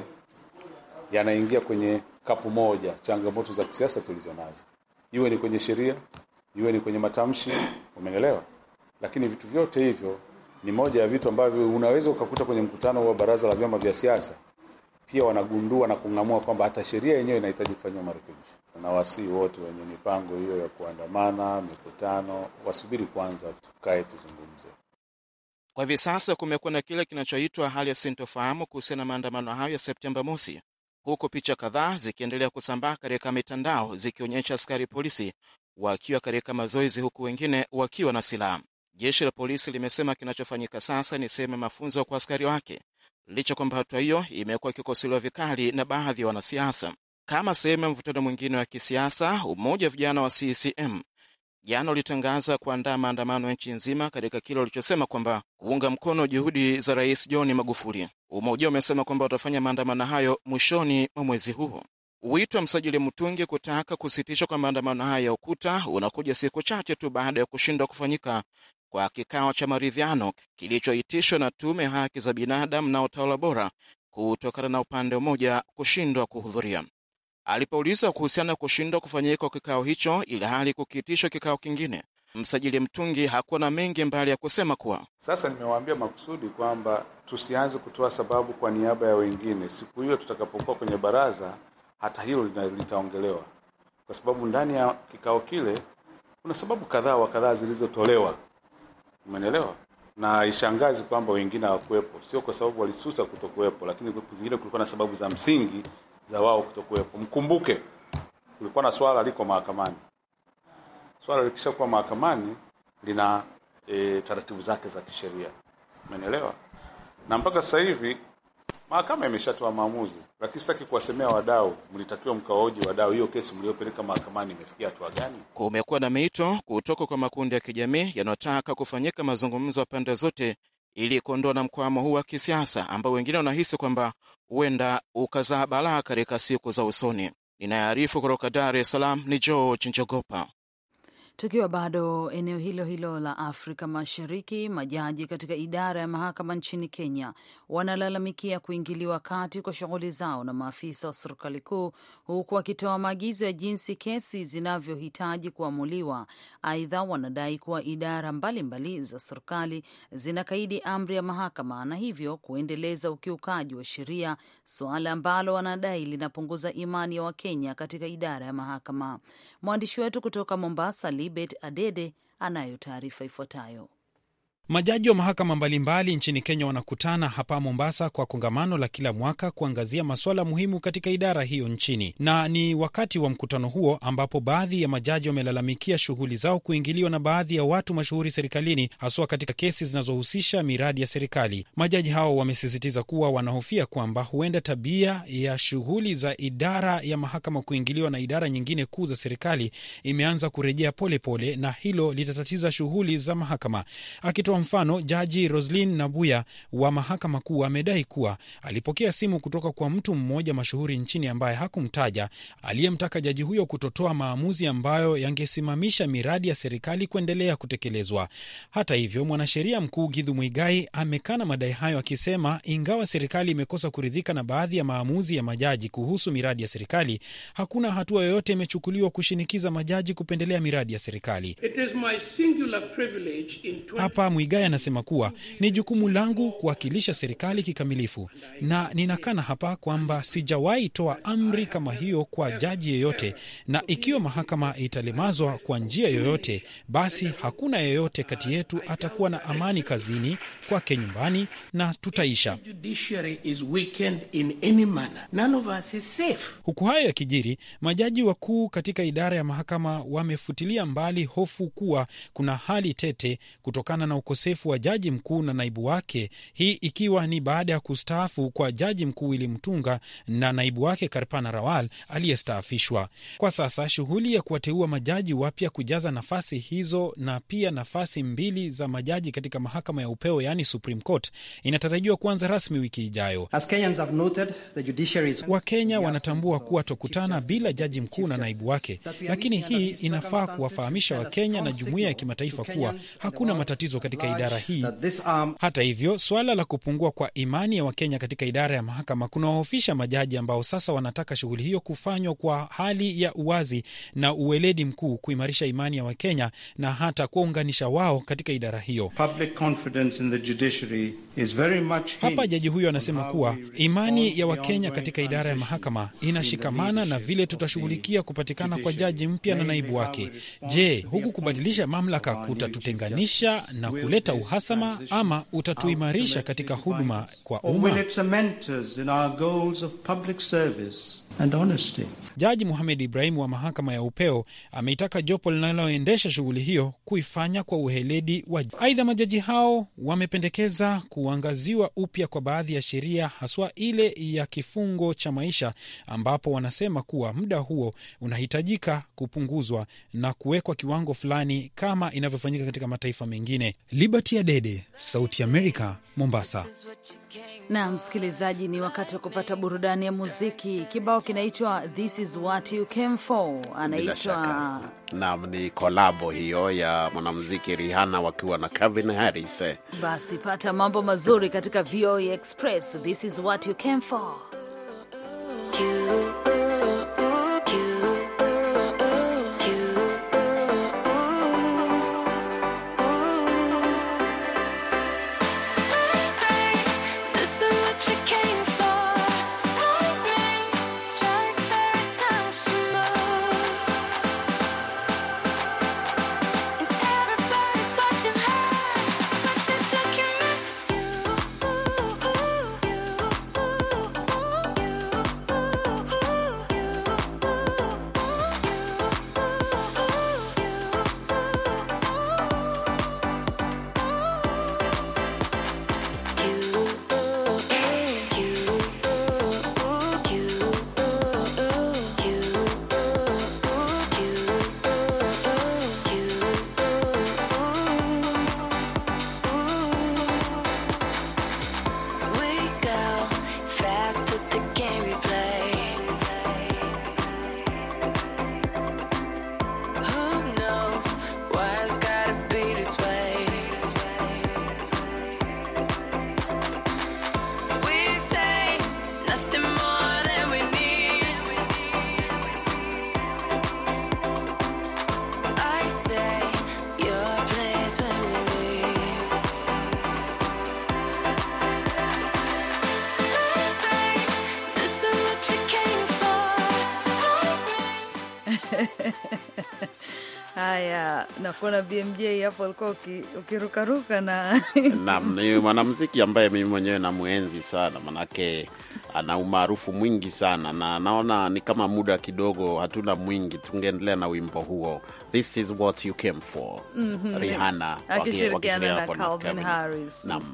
yanaingia kwenye kapu moja, changamoto za kisiasa tulizonazo. Iwe ni kwenye sheria, iwe ni kwenye matamshi, umeelewa? Lakini vitu vyote hivyo ni moja ya vitu ambavyo unaweza ukakuta kwenye mkutano wa baraza la vyama vya siasa. Pia wanagundua na kung'amua kwamba hata sheria yenyewe inahitaji kufanywa marekebisho. Na wasii wote wenye mipango hiyo ya kuandamana, mikutano, wasubiri kwanza tukae tuzungumze. Kwa hivi sasa kumekuwa na kile kinachoitwa hali ya sintofahamu kuhusiana na maandamano hayo ya Septemba mosi, huko picha kadhaa zikiendelea kusambaa katika mitandao zikionyesha askari polisi wakiwa katika mazoezi huku wengine wakiwa na silaha. Jeshi la polisi limesema kinachofanyika sasa ni sehemu ya mafunzo kwa askari wake, licha kwamba hatua hiyo imekuwa ikikosolewa vikali na baadhi ya wanasiasa. Kama sehemu ya mvutano mwingine wa kisiasa, umoja wa vijana wa C C M jana ulitangaza kuandaa maandamano nchi nzima katika kile walichosema kwamba kuunga mkono juhudi za Rais John Magufuli. Umoja umesema kwamba watafanya maandamano hayo mwishoni mwa mwezi huu. Wito wa msajili Mtungi kutaka kusitishwa kwa maandamano haya ya Ukuta unakuja siku chache tu baada ya kushindwa kufanyika kwa kikao cha maridhiano kilichoitishwa na Tume ya Haki za Binadamu na Utawala Bora kutokana na upande mmoja kushindwa kuhudhuria. Alipoulizwa kuhusiana na kushindwa kufanyika kwa kikao hicho ili hali kukiitishwa kikao kingine, msajili Mtungi hakuwa na mengi mbali ya kusema kuwa sasa nimewaambia makusudi kwamba tusianze kutoa sababu kwa niaba ya wengine. Siku hiyo tutakapokuwa kwenye baraza, hata hilo litaongelewa, kwa sababu ndani ya kikao kile kuna sababu kadhaa wa kadhaa zilizotolewa. Umeelewa? Na ishangazi kwamba wengine hawakuepo, sio kwa sababu walisusa kutokuepo, lakini pengine kulikuwa na sababu za msingi za wao kutokuepo. Mkumbuke kulikuwa na swala liko mahakamani. Swala likishakuwa mahakamani lina e, taratibu zake za kisheria. Umeelewa? Na mpaka sasa hivi mahakama imeshatoa maamuzi, lakini sitaki kuwasemea wadau, mlitakiwa mkaoji wadau hiyo kesi mliopeleka mahakamani imefikia hatua gani. Kumekuwa na mito kutoka kwa makundi ya kijamii yanayotaka kufanyika mazungumzo ya pande zote ili kuondoa na mkwamo huu wa kisiasa ambao wengine wanahisi kwamba huenda ukazaa balaa katika siku za usoni. Ninaarifu kutoka Dar es Salaam ni George Njogopa. Tukiwa bado eneo hilo hilo la Afrika Mashariki, majaji katika idara ya mahakama nchini Kenya wanalalamikia kuingiliwa kati kwa shughuli zao na maafisa wa serikali kuu, huku wakitoa maagizo ya jinsi kesi zinavyohitaji kuamuliwa. Aidha, wanadai kuwa idara mbalimbali mbali za serikali zinakaidi amri ya mahakama na hivyo kuendeleza ukiukaji wa sheria, suala ambalo wanadai linapunguza imani ya Wakenya katika idara ya mahakama. Mwandishi wetu kutoka Mombasa, Libet Adede, anayo taarifa ifuatayo. Majaji wa mahakama mbalimbali nchini Kenya wanakutana hapa Mombasa kwa kongamano la kila mwaka kuangazia masuala muhimu katika idara hiyo nchini. Na ni wakati wa mkutano huo ambapo baadhi ya majaji wamelalamikia shughuli zao kuingiliwa na baadhi ya watu mashuhuri serikalini, haswa katika kesi zinazohusisha miradi ya serikali. Majaji hao wamesisitiza kuwa wanahofia kwamba huenda tabia ya shughuli za idara ya mahakama kuingiliwa na idara nyingine kuu za serikali imeanza kurejea pole pole, na hilo litatatiza shughuli za mahakama. Akitoa Akitoa mfano, Jaji Roslyn Nabuya wa Mahakama Kuu amedai kuwa alipokea simu kutoka kwa mtu mmoja mashuhuri nchini ambaye hakumtaja, aliyemtaka jaji huyo kutotoa maamuzi ambayo yangesimamisha miradi ya serikali kuendelea kutekelezwa. Hata hivyo, mwanasheria mkuu Githu Muigai amekana madai hayo akisema ingawa serikali imekosa kuridhika na baadhi ya maamuzi ya majaji kuhusu miradi ya serikali, hakuna hatua yoyote imechukuliwa kushinikiza majaji kupendelea miradi ya serikali. It is my singular privilege in Hapa Muigai anasema kuwa ni jukumu langu kuwakilisha serikali kikamilifu, na ninakana hapa kwamba sijawahi toa amri kama hiyo kwa jaji yeyote, na ikiwa mahakama italemazwa kwa njia yoyote, basi hakuna yeyote kati yetu atakuwa na amani kazini, kwake nyumbani, na tutaisha. judiciary is weakened in any manner. None of us is safe. Huku hayo yakijiri, majaji wakuu katika idara ya mahakama wamefutilia mbali hofu kuwa kuna hali tete kutokana na ukosefu wa jaji mkuu na naibu wake, hii ikiwa ni baada ya kustaafu kwa jaji mkuu Willy Mutunga na naibu wake Karpana Rawal aliyestaafishwa. Kwa sasa shughuli ya kuwateua majaji wapya kujaza nafasi hizo na pia nafasi mbili za majaji katika mahakama ya upeo, yani Supreme Court, inatarajiwa kuanza rasmi wiki ijayo. As Kenyans have noted, the judiciary is... Wakenya wanatambua kuwa tokutana bila jaji mkuu na naibu wake, lakini hii inafaa kuwafahamisha Wakenya na jumuiya ya kimataifa kuwa hakuna matatizo katika idara hii. Hata hivyo, swala la kupungua kwa imani ya Wakenya katika idara ya mahakama kunawahofisha majaji ambao sasa wanataka shughuli hiyo kufanywa kwa hali ya uwazi na uweledi mkuu, kuimarisha imani ya Wakenya na hata kuunganisha wao katika idara hiyo. Public confidence in the judiciary is very much... Hapa jaji huyo anasema kuwa imani ya Wakenya katika idara ya mahakama inashikamana na vile tutashughulikia kupatikana kwa jaji mpya na naibu wake. Je, huku kubadilisha mamlaka kutatutenganisha na kuleta uhasama, ama utatuimarisha katika huduma kwa umma? Jaji Mohamed Ibrahim wa mahakama ya upeo ameitaka jopo linaloendesha shughuli hiyo kuifanya kwa uheledi wa. Aidha, majaji hao wamependekeza kuangaziwa upya kwa baadhi ya sheria, haswa ile ya kifungo cha maisha, ambapo wanasema kuwa muda huo unahitajika kupunguzwa na kuwekwa kiwango fulani kama inavyofanyika katika mataifa mengine. Liberty Adede, Sauti ya Amerika, Mombasa. Na msikilizaji, ni wakati wa kupata burudani ya muziki. Kibao kinaitwa This is what you came for. Anaitwa Naam, ni kolabo hiyo ya mwanamuziki Rihanna wakiwa na Calvin Harris. Basi pata mambo mazuri katika V O A Express. This is what you came for. You. Haya, nakuona B M J hapo alikuwa ukirukaruka na Naam, ni mwanamuziki ambaye mimi mwenyewe namuenzi sana, manake ana umaarufu mwingi sana, na naona ni kama muda kidogo hatuna mwingi, tungeendelea na wimbo huo This is what you came for. Mm-hmm. Rihanna akishirikiana na Calvin Harris. Naam.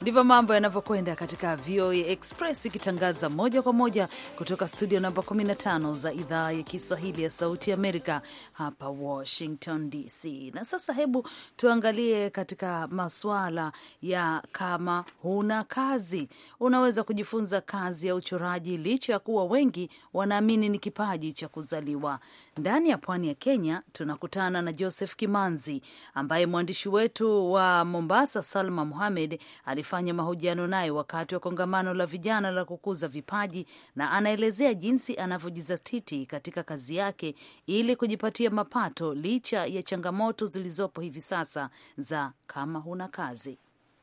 Ndivyo mambo yanavyokwenda katika V O A Express, ikitangaza moja kwa moja kutoka studio namba kumi na tano za idhaa ya Kiswahili ya Sauti Amerika hapa Washington D C. Na sasa hebu tuangalie katika masuala ya kama huna kazi. Unaweza kujifunza kazi ya uchoraji licha ya kuwa wengi wanaamini ni kipaji cha kuzaliwa. Ndani ya pwani ya Kenya tunakutana na Joseph Kimanzi ambaye mwandishi wetu wa Mombasa Salma Mohamed alifanya mahojiano naye wakati wa kongamano la vijana la kukuza vipaji, na anaelezea jinsi anavyojizatiti katika kazi yake ili kujipatia mapato licha ya changamoto zilizopo hivi sasa za kama huna kazi.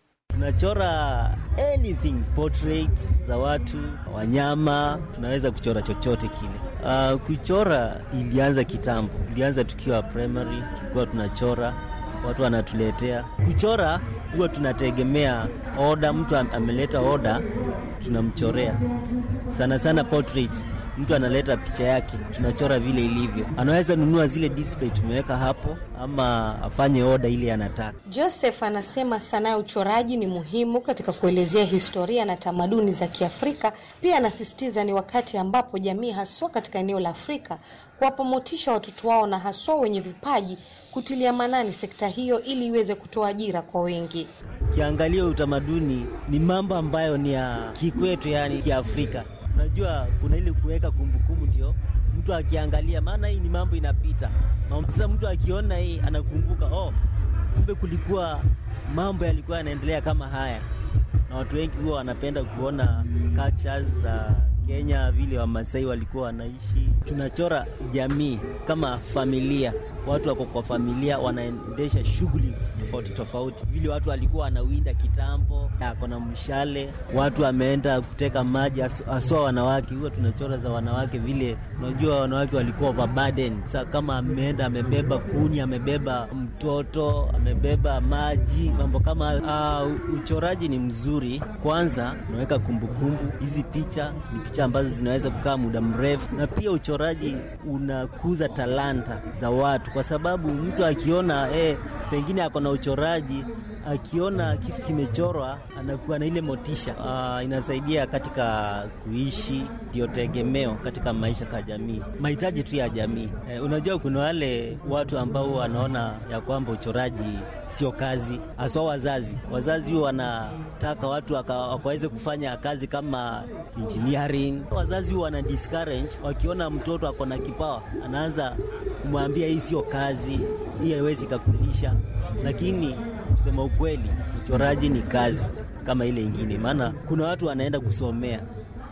Tunachora anything, portrait za watu, wanyama, tunaweza kuchora chochote kile. Uh, kuchora ilianza kitambo, ilianza tukiwa primary, tulikuwa tunachora, watu wanatuletea. Kuchora huwa tunategemea order, mtu ameleta order, tunamchorea. Sana sana portrait, mtu analeta picha yake, tunachora vile ilivyo. Anaweza nunua zile display tumeweka hapo, ama afanye order ile anataka. Joseph anasema sanaa ya uchoraji ni muhimu katika kuelezea historia na tamaduni za Kiafrika. Pia anasisitiza ni wakati ambapo jamii haswa katika eneo la Afrika kuwapa motisha watoto wao na haswa wenye vipaji kutilia manani sekta hiyo ili iweze kutoa ajira kwa wengi. Kiangalia utamaduni ni mambo ambayo ni ya kikwetu, yani Kiafrika. Unajua kuna ile kuweka kumbukumbu, ndio mtu akiangalia, maana hii ni mambo inapita. Sasa mtu akiona hii anakumbuka, oh, kumbe kulikuwa mambo yalikuwa yanaendelea kama haya. Na watu wengi huwa wanapenda kuona cultures za Kenya, vile Wamasai walikuwa wanaishi. Tunachora jamii kama familia, watu wako kwa familia wanaendesha shughuli tofauti tofauti. Vile watu walikuwa wanawinda kitambo, kuna mshale, watu wameenda kuteka maji, aswa wanawake, huwa tunachora za wanawake vile. Unajua wanawake walikuwa overburden. Sasa kama ameenda amebeba kuni, amebeba mtoto, amebeba maji, mambo kama uh, uchoraji ni mzuri. Kwanza unaweka kumbukumbu, hizi picha ni picha ambazo zinaweza kukaa muda mrefu, na pia uchoraji unakuza talanta za watu, kwa sababu mtu akiona eh pengine ako na uchoraji, akiona kitu kimechorwa anakuwa na ile motisha. Uh, inasaidia katika kuishi, ndio tegemeo katika maisha ya jamii, mahitaji tu ya jamii. Eh, unajua kuna wale watu ambao wanaona ya kwamba uchoraji sio kazi, hasa wazazi. Wazazi wanataka watu wakaweze kufanya kazi kama engineering. Wazazi wana discourage, wakiona mtoto ako na kipawa, anaanza kumwambia hii sio kazi, hii haiwezi kukulisha. Lakini kusema ukweli, uchoraji ni kazi kama ile nyingine, maana kuna watu wanaenda kusomea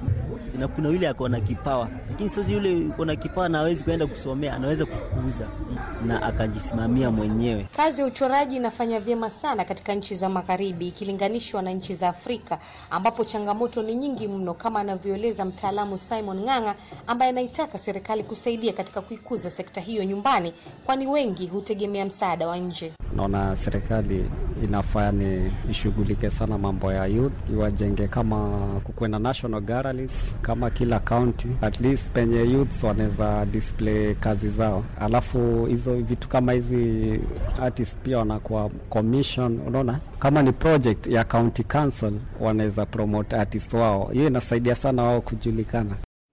na kuna yule ako na kipawa, lakini sasa yule ako na kipawa na hawezi kwenda kusomea, anaweza kukuza na akajisimamia mwenyewe. Kazi ya uchoraji inafanya vyema sana katika nchi za magharibi ikilinganishwa na nchi za Afrika ambapo changamoto ni nyingi mno, kama anavyoeleza mtaalamu Simon Nganga ambaye anaitaka serikali kusaidia katika kuikuza sekta hiyo nyumbani, kwani wengi hutegemea msaada wa nje. Naona serikali inafaa ni ishughulike sana mambo ya youth, iwajenge kama kukwenda national galleries kama kila county, at least penye youth wanaweza display kazi zao. Alafu hizo vitu kama hizi artists pia wanakuwa commission, unaona kama ni project ya county council wanaweza promote artists wao, hiyo inasaidia sana wao kujulikana.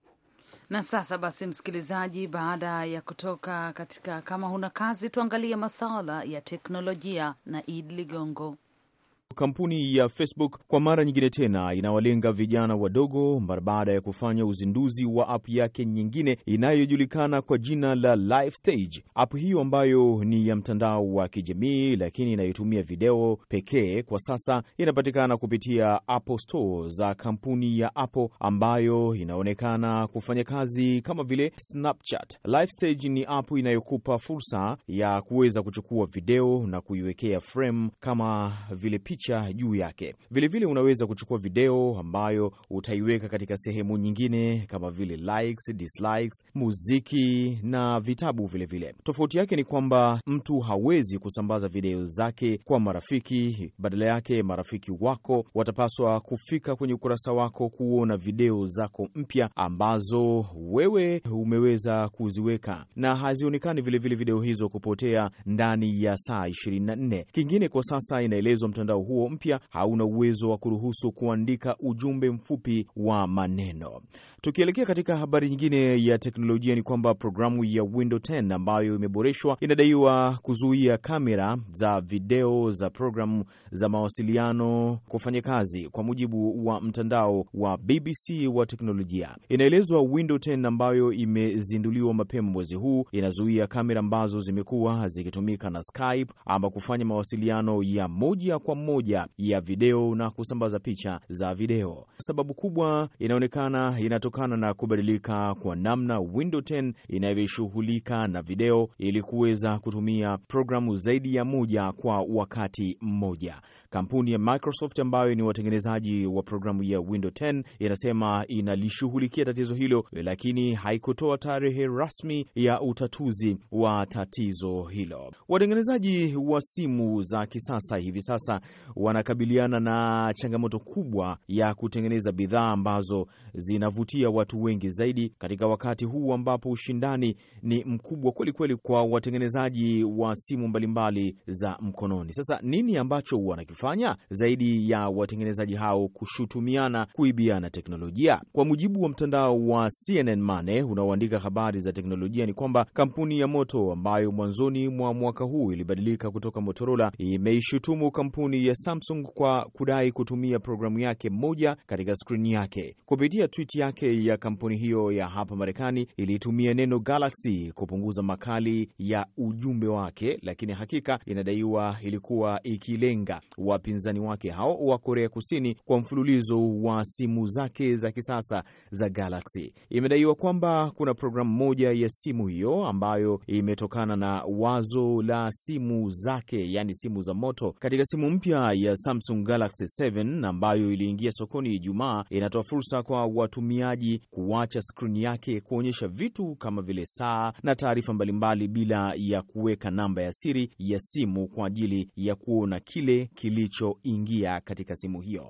Na sasa basi, msikilizaji, baada ya kutoka katika kama huna kazi, tuangalie masuala ya teknolojia na Id Ligongo. Kampuni ya Facebook kwa mara nyingine tena inawalenga vijana wadogo mara baada ya kufanya uzinduzi wa app yake nyingine inayojulikana kwa jina la Live Stage. App hiyo ambayo ni ya mtandao wa kijamii lakini inayotumia video pekee, kwa sasa inapatikana kupitia Apple Store za kampuni ya Apple ambayo inaonekana kufanya kazi kama vile Snapchat. Live Stage ni app inayokupa fursa ya kuweza kuchukua video na kuiwekea frame kama vile picha juu yake. Vile vile unaweza kuchukua video ambayo utaiweka katika sehemu nyingine kama vile likes, dislikes, muziki na vitabu vile vile. Tofauti yake ni kwamba mtu hawezi kusambaza video zake kwa marafiki, badala yake marafiki wako watapaswa kufika kwenye ukurasa wako kuona video zako mpya ambazo wewe umeweza kuziweka, na hazionekani vile vile video hizo kupotea ndani ya saa ishirini na nne. Kingine, kwa sasa inaelezwa mtandao huo mpya hauna uwezo wa kuruhusu kuandika ujumbe mfupi wa maneno. Tukielekea katika habari nyingine ya teknolojia ni kwamba programu ya Windows kumi ambayo imeboreshwa inadaiwa kuzuia kamera za video za programu za mawasiliano kufanya kazi, kwa mujibu wa mtandao wa B B C wa teknolojia. Inaelezwa Windows kumi ambayo imezinduliwa mapema mwezi huu inazuia kamera ambazo zimekuwa zikitumika na Skype ama kufanya mawasiliano ya moja kwa moja ya video na kusambaza picha za video. Sababu kubwa inaonekana inatokana na kubadilika kwa namna Windows kumi inavyoshughulika na video ili kuweza kutumia programu zaidi ya moja kwa wakati mmoja. Kampuni ya Microsoft ambayo ni watengenezaji wa programu ya Windows kumi inasema inalishughulikia tatizo hilo, lakini haikutoa tarehe rasmi ya utatuzi wa tatizo hilo. Watengenezaji wa simu za kisasa hivi sasa wanakabiliana na changamoto kubwa ya kutengeneza bidhaa ambazo zinavutia watu wengi zaidi katika wakati huu ambapo ushindani ni mkubwa kweli kweli kwa watengenezaji wa simu mbalimbali za mkononi. Sasa nini ambacho wanakifanya zaidi ya watengenezaji hao kushutumiana kuibiana teknolojia? Kwa mujibu wa mtandao wa C N N Money unaoandika habari za teknolojia ni kwamba kampuni ya Moto ambayo mwanzoni mwa mwaka huu ilibadilika kutoka Motorola imeishutumu kampuni ya Samsung kwa kudai kutumia programu yake moja katika skrini yake. Kupitia tweet yake ya kampuni hiyo ya hapa Marekani ilitumia neno Galaxy kupunguza makali ya ujumbe wake, lakini hakika inadaiwa ilikuwa ikilenga wapinzani wake hao wa Korea Kusini kwa mfululizo wa simu zake za kisasa za Galaxy. Imedaiwa kwamba kuna programu moja ya simu hiyo ambayo imetokana na wazo la simu zake, yani simu za Moto. Katika simu mpya ya Samsung Galaxy saba ambayo iliingia sokoni Ijumaa, inatoa fursa kwa watumiaji kuacha skrini yake kuonyesha vitu kama vile saa na taarifa mbalimbali bila ya kuweka namba ya siri ya simu kwa ajili ya kuona kile kilichoingia katika simu hiyo.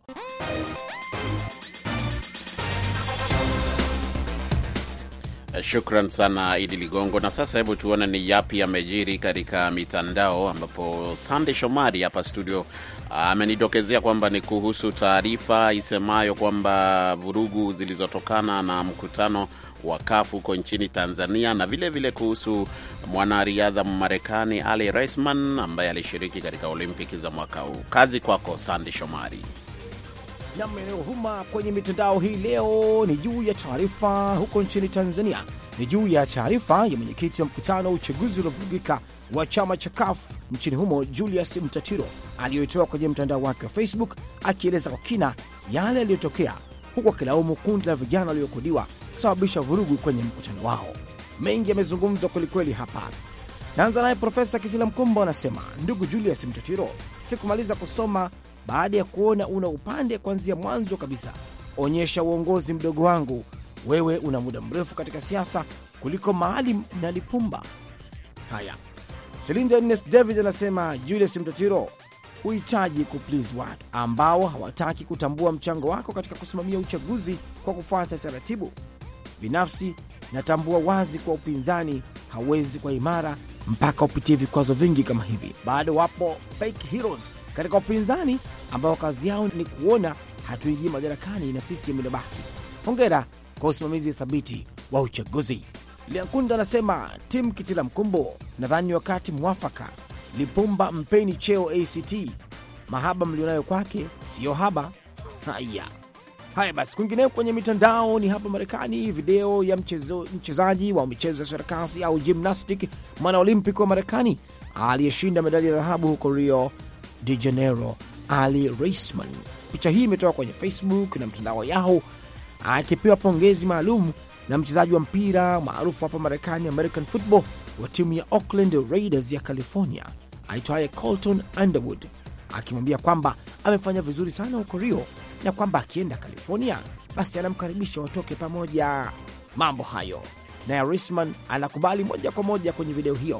Shukran sana Idi Ligongo. Na sasa hebu tuone ni yapi yamejiri katika mitandao, ambapo Sande Shomari hapa studio amenidokezea kwamba ni kuhusu taarifa isemayo kwamba vurugu zilizotokana na mkutano wa kafu huko nchini Tanzania, na vile vile kuhusu mwanariadha Mmarekani Ali Raisman ambaye alishiriki katika Olimpiki za mwaka huu. Kazi kwako Sande Shomari. Na yanayovuma kwenye mitandao hii leo ni juu ya taarifa huko nchini Tanzania, ni juu ya taarifa ya mwenyekiti wa mkutano wa uchaguzi uliovurugika wa chama cha C A F nchini humo Julius Mtatiro aliyoitoa kwenye mtandao wake wa Facebook akieleza kwa kina yale yaliyotokea, huku akilaumu kundi la vijana waliokodiwa kusababisha vurugu kwenye mkutano wao. Mengi yamezungumzwa kwelikweli hapa. Naanza naye Profesa Kitila Mkumbo anasema, ndugu Julius Mtatiro, sikumaliza kusoma baada ya kuona una upande kuanzia mwanzo kabisa. Onyesha uongozi mdogo wangu, wewe una muda mrefu katika siasa kuliko Maalim na Lipumba. Haya, Selinda Ernest David anasema, Julius Mtatiro, uhitaji kuplease watu ambao hawataki kutambua mchango wako katika kusimamia uchaguzi kwa kufuata taratibu. Binafsi natambua wazi kwa upinzani hawezi kwa imara mpaka upitie vikwazo vingi kama hivi. Bado wapo fake heroes katika upinzani ambao kazi yao ni kuona hatuingie madarakani na sisi mnabaki. Hongera kwa usimamizi thabiti wa uchaguzi. Liankunda anasema, Tim Kitila Mkumbo, nadhani wakati mwafaka. Lipumba mpeni cheo A C T, mahaba mlionayo kwake sio haba. Haya haya basi, kwingineo kwenye mitandao ni hapa Marekani. Video ya mchezo, mchezaji wa michezo ya sarakasi au gymnastic mwana olimpiki wa Marekani aliyeshinda medali ya dhahabu huko Rio de Janeiro, Ali Raisman. Picha hii imetoka kwenye Facebook na mtandao wa Yahoo, akipewa pongezi maalum na mchezaji wa mpira maarufu hapa Marekani, American Football, wa timu ya Oakland Raiders ya California aitwaye Colton Underwood, akimwambia kwamba amefanya vizuri sana huko Rio na kwamba akienda California basi anamkaribisha watoke pamoja. Mambo hayo na Raisman anakubali moja kwa moja kwenye video hiyo.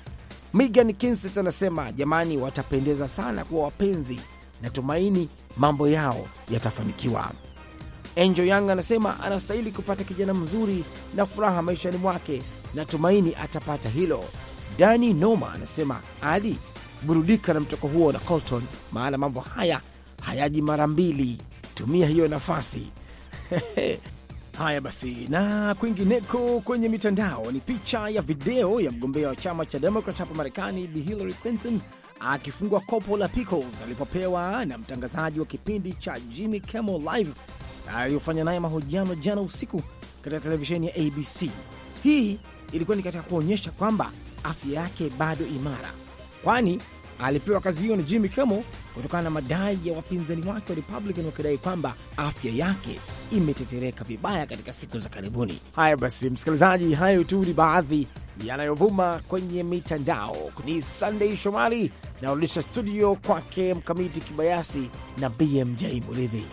Megan Kinsett anasema, jamani, watapendeza sana kuwa wapenzi, natumaini mambo yao yatafanikiwa. Angel Young anasema anastahili kupata kijana mzuri na furaha maishani mwake, natumaini atapata hilo. Danny Noma anasema, Ali, burudika na mtoko huo na Colton, maana mambo haya hayaji mara mbili. Tumia hiyo nafasi. Haya basi, na kwingineko kwenye mitandao ni picha ya video ya mgombea wa chama cha Democrat hapa Marekani, Bi Hillary Clinton akifungua kopo la pickles alipopewa na mtangazaji wa kipindi cha Jimmy Kimmel Live aliyofanya naye mahojiano jana usiku katika televisheni ya A B C. Hii ilikuwa ni katika kuonyesha kwamba afya yake bado imara, kwani alipewa kazi hiyo na Jimmy Kimmel kutokana na madai ya wapinzani wake wa Republican wakidai kwamba afya yake imetetereka vibaya katika siku za karibuni. Haya basi, msikilizaji, hayo tu ni baadhi yanayovuma kwenye mitandao. Ni Sunday Shomari na ulisha studio kwake Mkamiti Kibayasi na B M J Muridhi.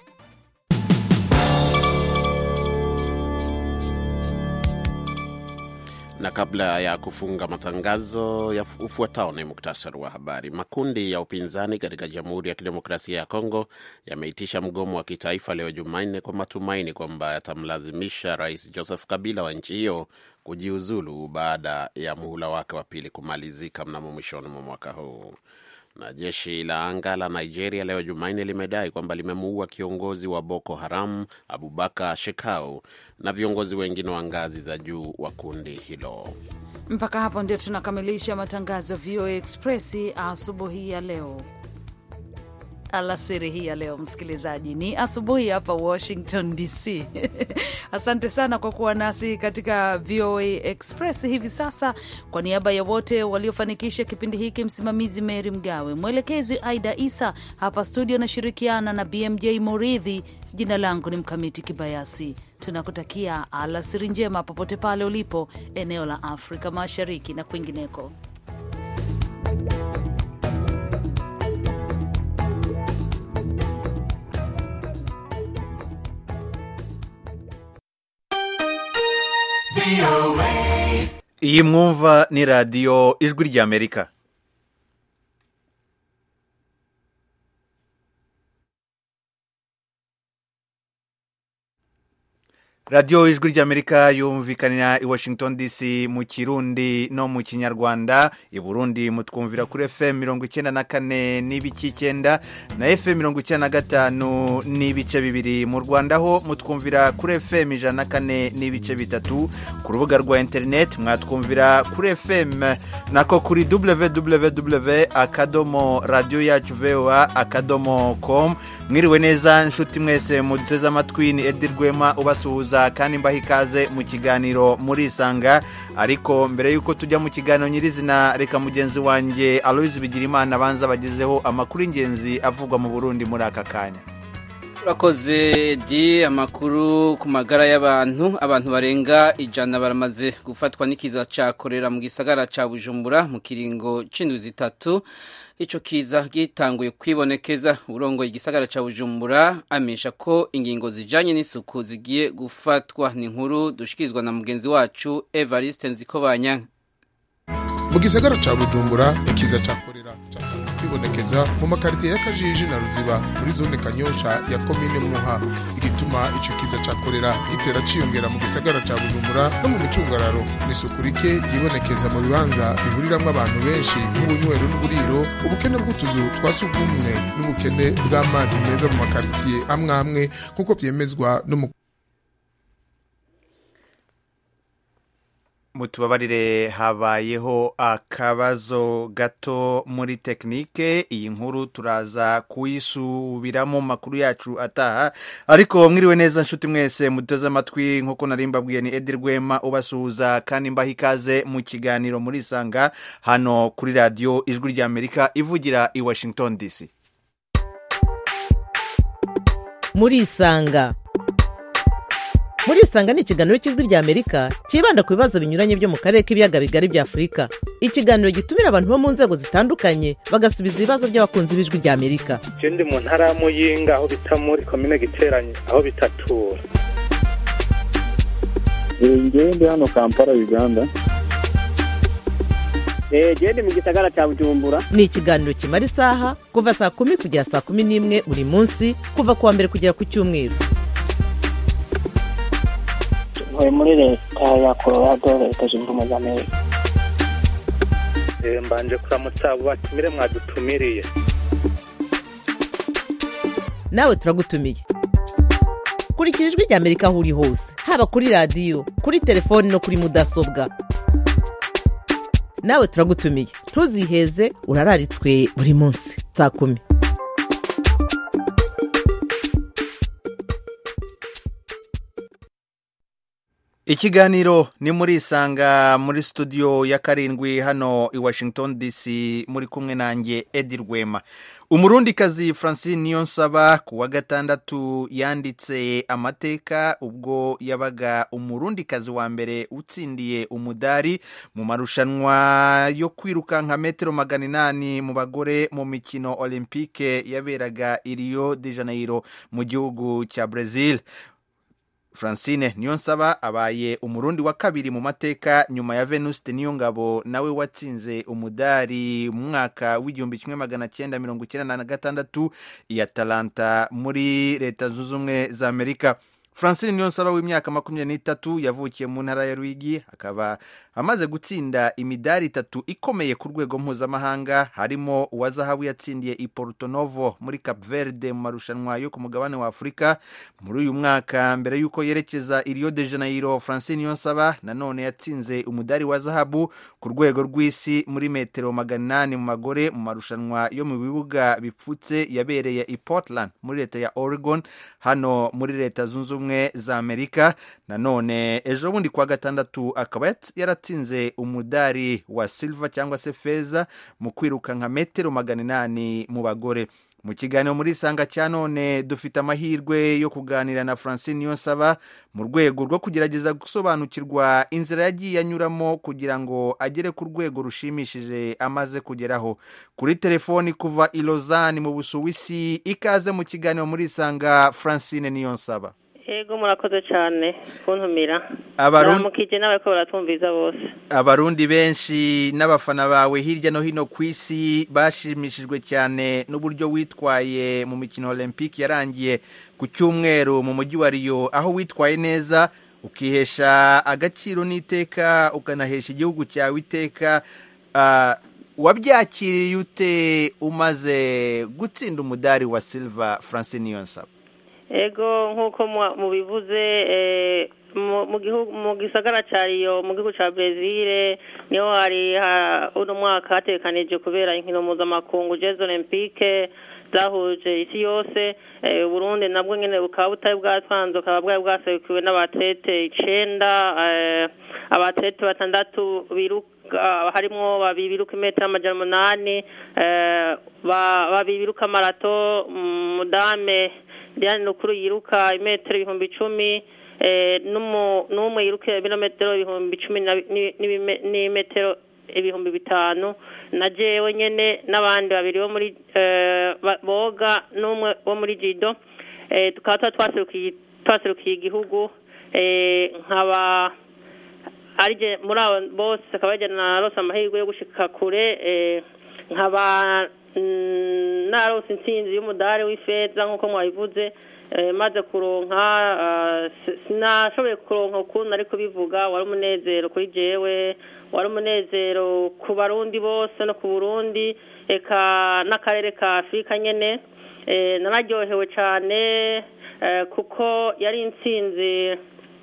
Na kabla ya kufunga matangazo ya ufuatao ni muktasari wa habari. Makundi ya upinzani katika Jamhuri ya Kidemokrasia ya Kongo yameitisha mgomo wa kitaifa leo Jumanne kwa matumaini kwamba yatamlazimisha Rais Joseph Kabila wa nchi hiyo kujiuzulu baada ya muhula wake wa pili kumalizika mnamo mwishoni mwa mwaka huu. Na jeshi la anga la Nigeria leo Jumanne limedai kwamba limemuua kiongozi wa Boko Haram Abubakar Shekau na viongozi wengine wa ngazi za juu wa kundi hilo. Mpaka hapo ndio tunakamilisha matangazo ya V O A Express asubuhi ya leo. Alasiri hii ya leo, msikilizaji, ni asubuhi hapa Washington D C. Asante sana kwa kuwa nasi katika V O A Express hivi sasa. Kwa niaba ya wote waliofanikisha kipindi hiki, msimamizi Mary Mgawe, mwelekezi Aida Isa, hapa studio na shirikiana na B M J Muridhi. Jina langu ni Mkamiti Kibayasi. Tunakutakia alasiri njema popote pale ulipo eneo la Afrika Mashariki na kwingineko. Iyi mwumva ni radio Ijwi ry'Amerika. Radio Ijwi ry'Amerika yumvikanira i Washington D C mu Kirundi no mu Kinyarwanda. I Burundi mutwumvira kuri F M mirongo icyenda na kane n'ibice icyenda na F M mirongo icyenda na gatanu n'ibice bibiri. Mu Rwanda ho mutwumvira kuri F M ijana na kane n'ibice bitatu. Ku rubuga rwa internet mwatwumvira kuri F M nako kuri w w w akadomo radio yacu v o a akadomo com. Mwiriwe neza nshuti mwese muduteze amatwi, ni Edir Rwema ubasuhuza kandi mbaha ikaze mu kiganiro muri Isanga. Ariko mbere yuko tujya mu kiganiro nyirizina, reka mugenzi wanjye Aloise Bigirimana banza bagezeho amakuru ingenzi avugwa mu Burundi muri aka kanya. Urakoze di amakuru ku magara y'abantu. Abantu barenga ijana baramaze gufatwa n'ikiza ca korera mu gisagara ca Bujumbura mu kiringo c'indwi zitatu. Ico kiza gitanguye kwibonekeza. Urongo igisagara ca Bujumbura amenyesha ko ingingo zijanye n'isuku zigiye gufatwa. Ni inkuru dushikizwa na mugenzi wacu Evariste Nzikobanya. Mu gisagara ca Bujumbura ikiza ca korera kwibonekeza mu makaritiye ya Kajiji na Ruziba muri zone Kanyosha ya komine Muha. Igituma ico kiza ca korera gitera ciyongera mu gisagara ca Bujumbura no mu micungararo n'isuku rike yibonekeza mu bibanza bihuriramwe abantu benshi nk'ubunywero n'uburiro, ubukene bw'utuzu twasugumwe n'ubukene bw'amazi meza mu makaritiye amwe amwe kuko vyemezwa no mu Mutubabarire habayeho akabazo gato muri teknike. Iyi nkuru turaza kuyisubiramo makuru yacu ataha. Ariko mwiriwe neza nshuti mwese muteze amatwi, nkuko narimbabwiye ni Edir Rwema ubasuhuza kandi mbaha ikaze mu kiganiro muri Isanga hano kuri radio Ijwi ry'Amerika ivugira i Washington D C. Muri Isanga Muri Isanga ni ikiganiro cy'Ijwi ry'Amerika kibanda ku bibazo binyuranye byo mu karere k'ibiyaga bigari bya Afrika. Ikiganiro gitumira abantu bo mu nzego zitandukanye bagasubiza ibibazo by'abakunzi b'Ijwi ry'Amerika. Je ndi mu ntara ya Muyinga aho bita muri komine Giteranye aho bitatura. Ngewe ndi hano Kampala Uganda. Eh je ndi mu gisagara cya Bujumbura. Ni ikiganiro kimara isaha kuva saa kumi kugera saa kumi n'imwe buri munsi kuva kuwa mbere kugera ku cyumweru. Muri leta ya Colorado, leta zunze ubumwe za Amerika. Eh, mbanje kuramutsa abo batumire mwadutumiriye. nawe turagutumiye. Kurikira ijwi rya Amerika aho uri hose, haba kuri radiyo, kuri telefoni no kuri mudasobwa. Nawe turagutumiye, ntuziheze, urararitswe buri munsi saa kumi. Ikiganiro ni muri Isanga muri studio ya karindwi hano i Washington D C, muri kumwe nanjye Edi Rwema. Umurundikazi Francine Niyonsaba ku wa gatandatu yanditse amateka ubwo yabaga umurundikazi wa mbere utsindiye umudari mu marushanwa yo kwiruka nka metero magana inani mu bagore mu mikino Olympique yaberaga i Rio de Janeiro mu gihugu cya Brazil. Francine Niyonsaba abaye umurundi wa kabiri mu mateka nyuma ya Venuste Niyongabo nawe watsinze umudari mu mwaka w'igihumbi kimwe magana cyenda mirongo icyenda na gatandatu i Atlanta muri Leta Zunze Ubumwe za Amerika. Francine Niyonsaba w'imyaka makumyabiri n'itatu yavukiye mu ntara ya Rwigi, akaba amaze gutsinda imidari itatu ikomeye ku rwego mpuzamahanga, harimo uwa zahabu yatsindiye i Porto Novo muri Cape Verde mu marushanwa yo ku mugabane wa Afurika muri uyu mwaka. Mbere yuko yerekeza i Rio de Janeiro, Francine Niyonsaba nanone yatsinze umudari wa zahabu ku rwego rw'isi muri metero magana inani mu magore mu marushanwa yo mu bibuga bipfutse yabereye i Portland muri leta ya Oregon hano muri Leta Zunze Ubumwe za Amerika. Nanone ejo bundi kwa gatandatu akaba yaratsinze umudari wa silver cyangwa se feza mu kwiruka nka metero magana inani mu bagore. Mu kiganiro muri Isanga cya none dufite amahirwe yo kuganira na Francine Niyonsaba mu rwego rwo kugerageza gusobanukirwa inzira yagiye anyuramo kugira ngo agere ku rwego rushimishije amaze kugeraho. Kuri telefoni kuva i Lausanne mu Busuwisi, ikaze mu kiganiro muri Isanga Francine Niyonsaba. Ego murakoze cyane kuntumira. Abarundi mukije nawe ko baratumviza bose. Abarundi benshi n'abafana bawe hirya no hino ku isi bashimishijwe cyane n'uburyo witwaye mu mikino Olympique yarangiye ku cyumweru mu mujyi wa Rio, aho witwaye neza ukihesha agaciro n'iteka ukanahesha igihugu cyawe iteka. Uh, wabyakiriye ute umaze gutsinda umudari wa silver, Francine Niyonsaba? Ego nkuko mubivuze eh, mu gihugu mu gisagara cya Rio mu gihugu cya Brazil niho hari uno mwaka hatekanije kubera inkino mpuzamakungu Jeux Olympique zahuje isi yose. eh, Burundi nabwo nyene bukaba butari bwatwanze ukaba bwari bwaserukiwe n'abatete icenda, eh, abatete batandatu biruka harimo babiri biruka metero amajana umunani, eh, babiri biruka marato, mudame Diane Nukuru yiruka imetero ibihumbi icumi, eh, n'umwe yiruka ibirometero ibihumbi icumi n'imetero ibihumbi bitanu, na jewe nyene n'abandi babiri bo muri eh, boga n'umwe wo muri judo. eh, tukaba twaserukiye twaserukiye igihugu, eh, nkaba arije muri abo bose akaba yajyana rose amahirwe yo gushika kure. eh, nkaba narose intsinzi y'umudari w'ifeza nk'uko mwabivuze, maze kuronka sinashoboye kuronka ukuntu ariko bivuga wari umunezero kuri jewe, wari umunezero ku Barundi bose no ku Burundi eka n'akarere ka Afurika nyene. nararyohewe cyane kuko yari intsinzi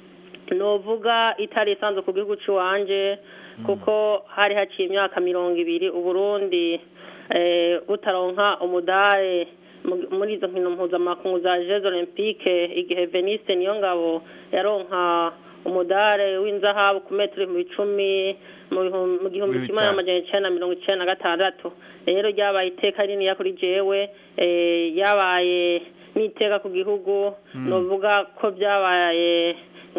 novuga itari isanzwe ku gihugu cy'uwanje, kuko hari haciye imyaka mirongo ibiri Uburundi utaronka umudari muri izo nkino mpuzamakungu za Jeux Olympique, igihe Venuste Niyongabo yaronka umudari w'inzahabu ku metero icumi mu gihumbi kimwe n'amajana icyenda na mirongo icyenda na gatandatu. Rero ryabaye iteka rinini kuri jewe, yabaye n'iteka ku gihugu. novuga ko byabaye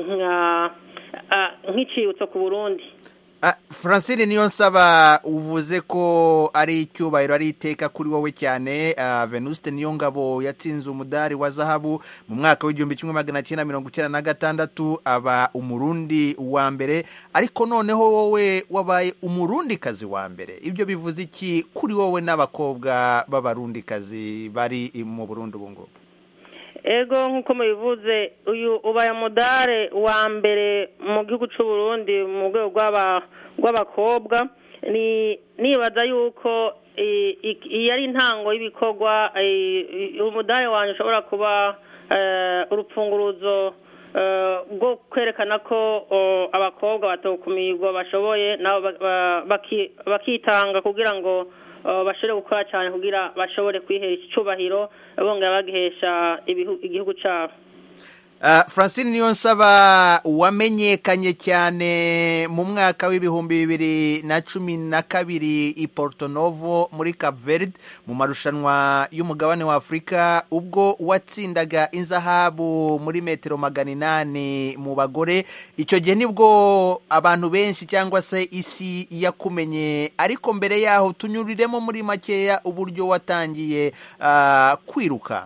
nk'icibutso ku Burundi. Uh, Francine Niyonsaba, uvuze ko ari icyubahiro ari iteka kuri wowe cyane. uh, Venuste Niyongabo yatsinze umudari wa zahabu mu mwaka w'igihumbi kimwe magana cyenda mirongo icyenda na gatandatu, aba umurundi wa mbere, ariko noneho wowe wabaye umurundikazi wa mbere. Ibyo bivuze iki kuri wowe n'abakobwa b'abarundikazi bari mu Burundi ubu ngubu? Ego nkuko mubivuze, uyu ubaye umudare wa mbere mu gihugu cy'u Burundi mu rwego rw'aba rw'abakobwa. ni nibaza yuko iyi ari intango y'ibikorwa umudari wanjye ushobora kuba urupfunguruzo bwo kwerekana ko abakobwa batokumirwa bashoboye nabo bakitanga kugira ngo bashobore gukora cyane kugira bashobore kwihesha icyubahiro bongera bagihesha igihugu cyabo. Francine Niyonsaba wamenyekanye cyane mu mwaka w'ibihumbi bibiri na cumi na kabiri i Porto Novo muri Cape Verde mu marushanwa y'umugabane wa Afurika ubwo watsindaga inzahabu muri metero magana inani mu bagore. Icyo gihe nibwo abantu benshi cyangwa se isi yakumenye, ariko mbere yaho tunyuriremo muri makeya uburyo watangiye uh, kwiruka.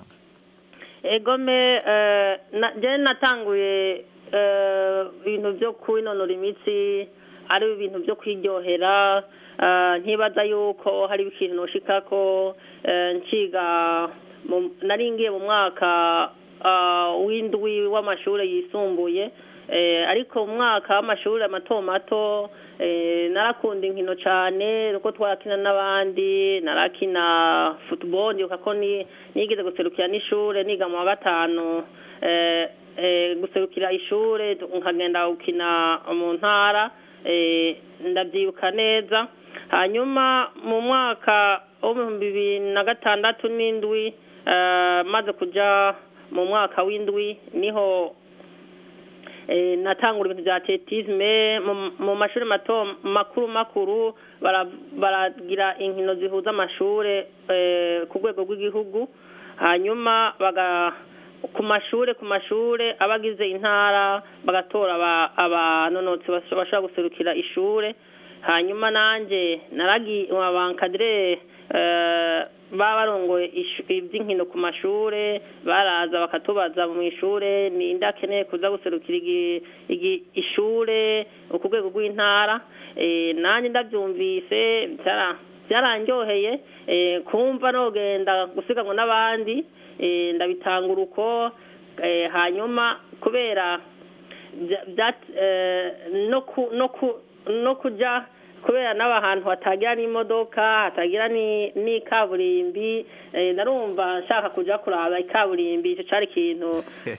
Egome je natanguye ibintu byo kwinonora imitsi ari ibintu byo kwiryohera, ntibaza yuko hari ikintu noshika ko nciga nari ngiye mu mwaka w'indwi w'amashuri yisumbuye, ariko mu mwaka w'amashuri mato mato narakunda inkino cyane uko twarakina n'abandi, narakina football yuko ko ni nigeze guserukira n'ishure niga mu wa gatanu, guserukira ishure nkagenda gukina mu ntara, ndabyibuka neza. Hanyuma mu mwaka w'ibihumbi bibiri na gatandatu n'indwi maze kuja mu mwaka w'indwi niho natangura ibintu bya atletisme mu mashuri mato makuru makuru baragira inkino zihuza amashure ku rwego rw'igihugu, hanyuma baga ku mashure ku mashure abagize intara bagatora abanonotsi bashobora guserukira ishure. Hanyuma nanje naragi abankadire baba barongoye iby'inkino ku mashure baraza bakatubaza mu ishure ni ndakeneye kuza guserukira ishure ku rwego rw'intara, nanjye ndabyumvise byarandyoheye kumva nogenda gusiganwa n'abandi, ndabitangura uko. Hanyuma kubera no kuja kubera n'abantu hatagira n'imodoka hatagira ni kaburimbi, narumva nshaka kuja kuraba ikaburimbi. Icyo cyari ikintu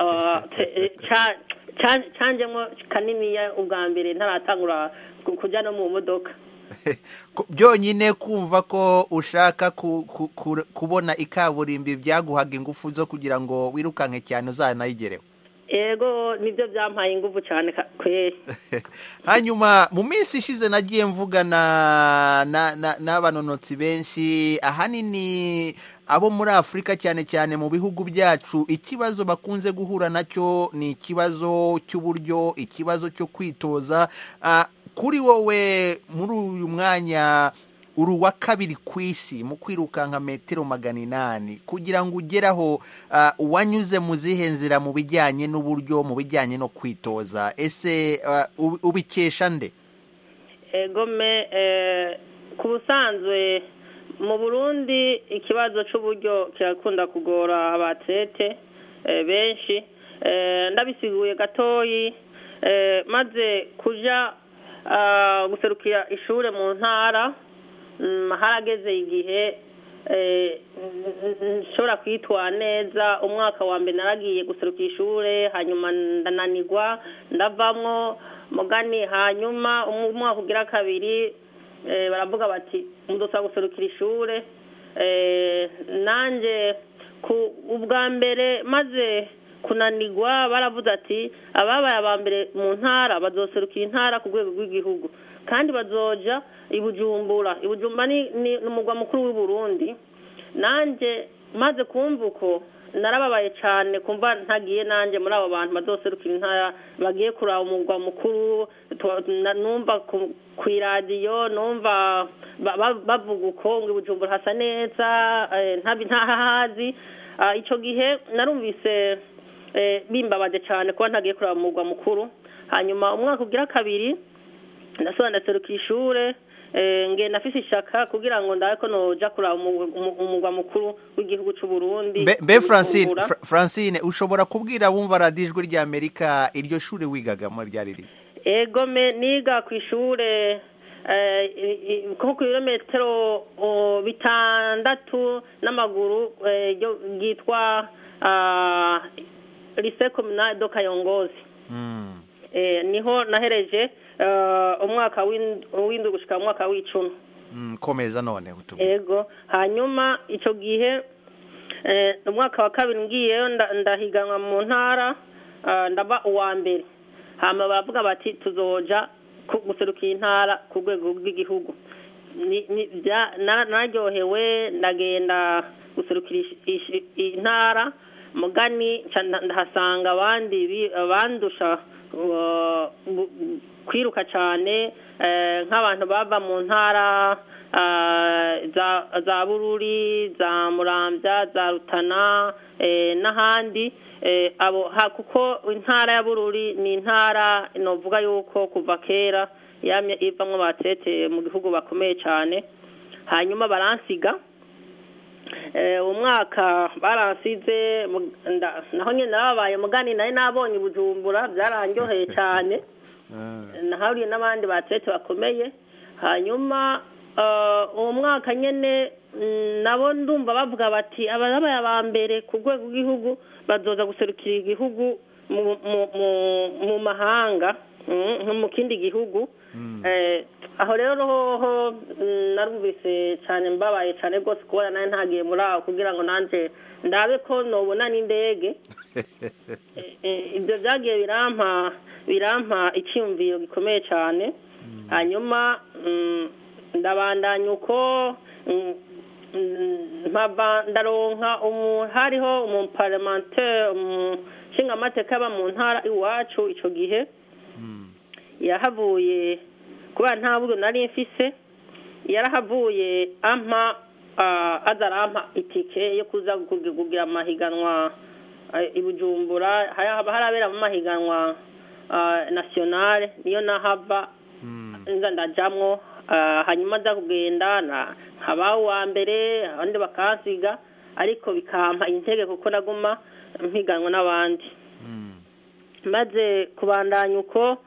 canjemo kaniniya ubwa mbere ntaratangura kuja no mu modoka. Byonyine kumva ko ushaka kubona ikaburimbi byaguhaga ingufu zo kugira ngo wirukanke cyane uzanayigereho. Ego nibyo byampaye ingufu cyane kweri. Hanyuma mu minsi ishize nagiye mvugana n'abanonotsi benshi ahanini abo muri Afurika cyane cyane mu bihugu byacu, ikibazo bakunze guhura nacyo ni ikibazo cy'uburyo, ikibazo cyo kwitoza. Kuri wowe muri uyu mwanya uri uwa kabiri ku isi mu kwirukanka metero magana inani, kugira ngo ugeraho wanyuze mu zihe nzira mu bijyanye n'uburyo, mu bijyanye no kwitoza, ese ubikesha nde? Egome ku busanzwe mu Burundi ikibazo cy'uburyo kirakunda kugora abatlete benshi. Ndabisiguye gatoyi, maze kuja guserukira ishure mu ntara harageze igihe nshobora kwitwara neza. Umwaka wa mbere naragiye guserukira ishure, hanyuma ndananirwa ndavamwo mugani. Hanyuma umwaka ugira kabiri baravuga bati mudusaba guserukira ishure, nanje ubwa mbere maze kunanirwa baravuze ati ababaye aba mbere mu ntara bazoserukira intara ku rwego rw'igihugu, kandi bazoja ibujumbura. Ibujumbura ni umugwa mukuru w'u Burundi. Nanje maze kumva uko narababaye cyane kumva ntagiye nanje muri abo bantu bazoserukira intara bagiye kuraba umugwa mukuru. Numva ku iradiyo numva bavuga uko ngo ibujumbura hasa neza ntahahazi. Icyo gihe narumvise bimbabaje cyane kuba ntagiye kuraba umugwa mukuru. Hanyuma umwaka ugira kabiri ndasubira ndaserukira ishure, ngenda afise ishaka kugira ngo ndabe ko noja kuraba umugwa mukuru w'igihugu cy'u Burundi. Be Francine Francine ushobora kubwira bumva radio Ijwi rya Amerika iryo shure wigagamo ryari riri? Ego me niga ku ishure nko ku birometero bitandatu n'amaguru ryitwa lycée communale do Kayongozi. Niho nahereje umwaka w'indwi gushika umwaka w'icumi. Komeza none utubwire. Ego, hanyuma ico gihe umwaka wa kabiri ngiyeyo ndahiganwa mu ntara ndaba uwa mbere. Hama bavuga bati tuzoja guserukira intara ku rwego rw'igihugu. Naryohewe ndagenda guserukira intara mugani ndahasanga abandi bandusha kwiruka cyane nk'abantu bava mu ntara za Bururi, za Muramvya, za Rutana n'ahandi abo kuko intara ya Bururi ni intara novuga yuko kuva kera yamye ivamwe batete mu gihugu bakomeye cyane. Hanyuma baransiga umwaka baransize naho nyine nababaye mugani nayo nabonye Bujumbura byarangyoheye cyane. Nahuriye n'abandi batete bakomeye. Hanyuma uwo mwaka nyene nabo ndumva bavuga bati ababaye abambere ku rwego rw'igihugu bazoza guserukira igihugu mu mahanga mu kindi gihugu. Aho rero ho narumvise cyane mbabaye cyane rwose kubona nayo ntagiye muri aho kugira ngo nanje ndabe ko nobona n'indege. Ibyo byagiye birampa birampa icyumviro gikomeye cyane. Hanyuma ndabandanya uko mpava ndaronka hariho umuparlementaire umushinga amateka yaba mu ntara iwacu ico gihe yahavuye kuba nta buryo nari mfise yarahavuye ampa azarampa itike yo kuza kugira amahiganwa i Bujumbura harabera mu mahiganwa nationale niyo nahava nza ndajamwo. Hanyuma nza kugenda nkaba uwa mbere abandi bakansiga ariko bikampa intege kuko naguma mpiganwa n'abandi. Maze kubandanya uko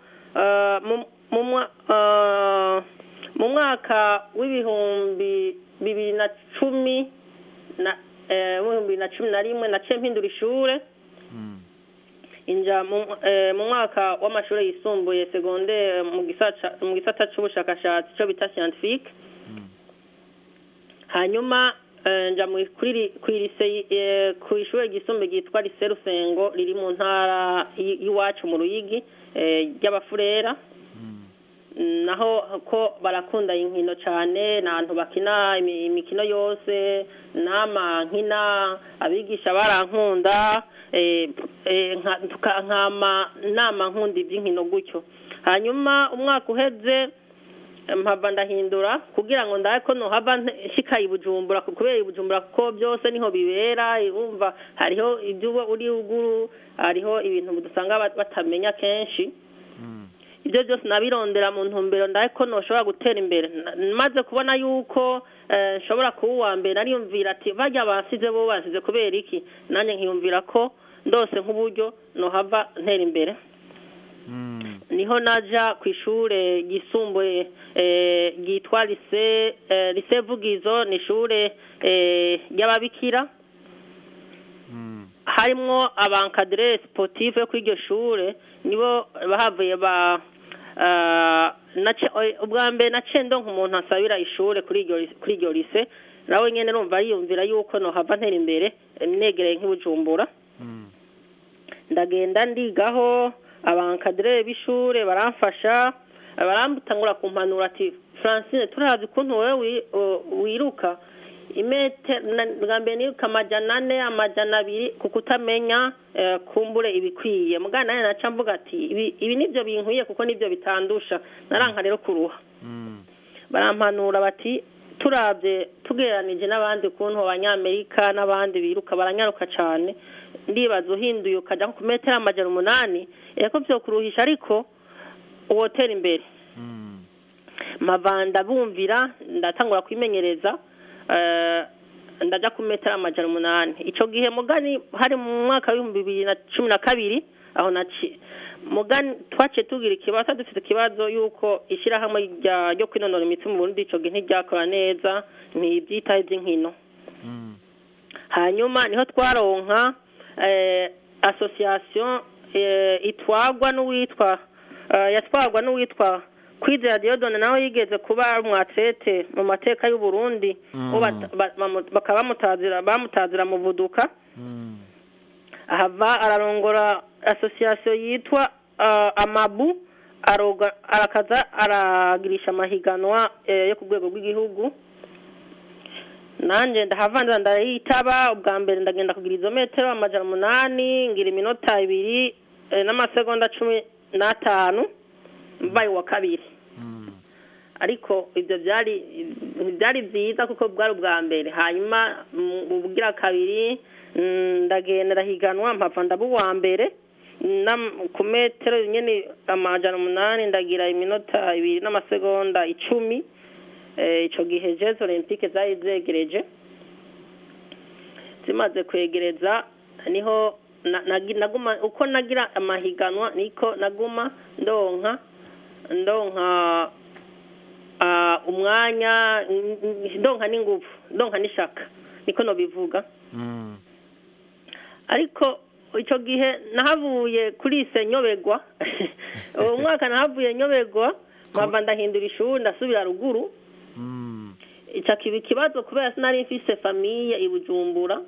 mu mwaka w'ibihumbi bibiri na cumi na bibiri na cumi na rimwe naciye mpindura ishure inja mu mwaka w'amashuri yisumbuye secondaire mu gisata c'ubushakashatsi cyo bita scientifique. Hanyuma nja ku ishure ryisumbuye ryitwa Lycée Rusengo riri mu ntara y'iwacu mu Ruyigi ry'abafurera. Naho ko barakunda inkino cyane n'abantu bakina imikino yose nama nkina abigisha barankunda nkama nama nkundi by'inkino gutyo. Hanyuma umwaka uheze mpava ndahindura kugira ngo ndaye ko no hava shika i Bujumbura kubera i Bujumbura ko byose niho bibera. Urumva hariho ibyo uri uguru hariho ibintu dusanga batamenya kenshi. Ibyo byose nabirondera mu ntumbero ndaye ko noshobora gutera imbere. Maze kubona yuko nshobora kuwa mbere nariyumvira ati bajya basize bo basize kubera iki nanye nkiyumvira ko ndose nk'uburyo no hava ntera imbere. Niho naja ku ishure gisumbuye gitwa Lycée Lycée Vugizo ni ishure y'ababikira. Harimwo abankadre sportif yo kw'iryo shure nibo bahavuye ba ubwa mbere naciye ndonka umuntu asabira ishure kuri iryo lycée nawe nyene numva yiyumvira yuko no hava ntera imbere negereye nk'Ibujumbura. Ndagenda ndigaho abankadre b'ishure baramfasha barambutangura kumpanura ati Francine turazi ukuntu wewe wiruka imete ngambe ni kamajana ane amajana abiri kukutamenya kumbure ibikwiye mugana naye naca mvuga ati ibi ibi nivyo binkwiye kuko nivyo bitandusha naranka rero kuruha. Barampanura bati turavye tugeranije n'abandi ukuntu abanyamerika n'abandi biruka baranyaruka cyane ndibaza uhinduye ukaja ku metero amajana umunani eko byo kuruhisha ariko uwotera imbere. Mavanda bumvira ndatangura kwimenyereza ndaja ku metero amajana umunani. Ico gihe mugani hari mu mwaka w'ibihumbi bibiri na cumi na kabiri aho naci mugani twace tugira ikibazo dufite ikibazo yuko ishyirahamwe ryo kwinonora imitsi mu Burundi ico gihe ntiryakora neza ntibyitaho iby'inkino hanyuma niho twaronka eh, association eh, itwagwa n'uwitwa uh, yatwagwa n'uwitwa Kwizera Diodone nawe yigeze kuba umwatlete mu mateka y'u Burundi mm. bakaba bamutazira bamutazira mu Buduka mm. ahava ararongora association yitwa uh, Amabu aroga arakaza aragirisha amahiganwa eh, yo ku rwego rw'igihugu nanje ndahavandira ndayitaba ubwa mbere ndagenda kugira izo metero amajana umunani ngira iminota ibiri eh, n'amasegonda cumi n'atanu mbaye wa kabiri mm. ariko ibyo byari byari byiza kuko bwari ubwa mbere hanyuma ubugira kabiri ndagenda higanwa mpava ndabu wa mbere na ku metero nyene amajana umunani ndagira iminota ibiri n'amasegonda icumi ico gihe Jeux Olympique zari zegereje zimaze kwegereza niho naguma uko nagira amahiganwa niko naguma ndonka ndonka uh, umwanya ndonka n'ingufu ndonka n'ishaka niko no bivuga mm. ariko ico gihe nahavuye kuri ise nyobegwa uwo mwaka nahavuye nyobegwa nkava ndahindura ishuri ndasubira ruguru mm. ica kibi kibazo kubera sinari mfise famille i Bujumbura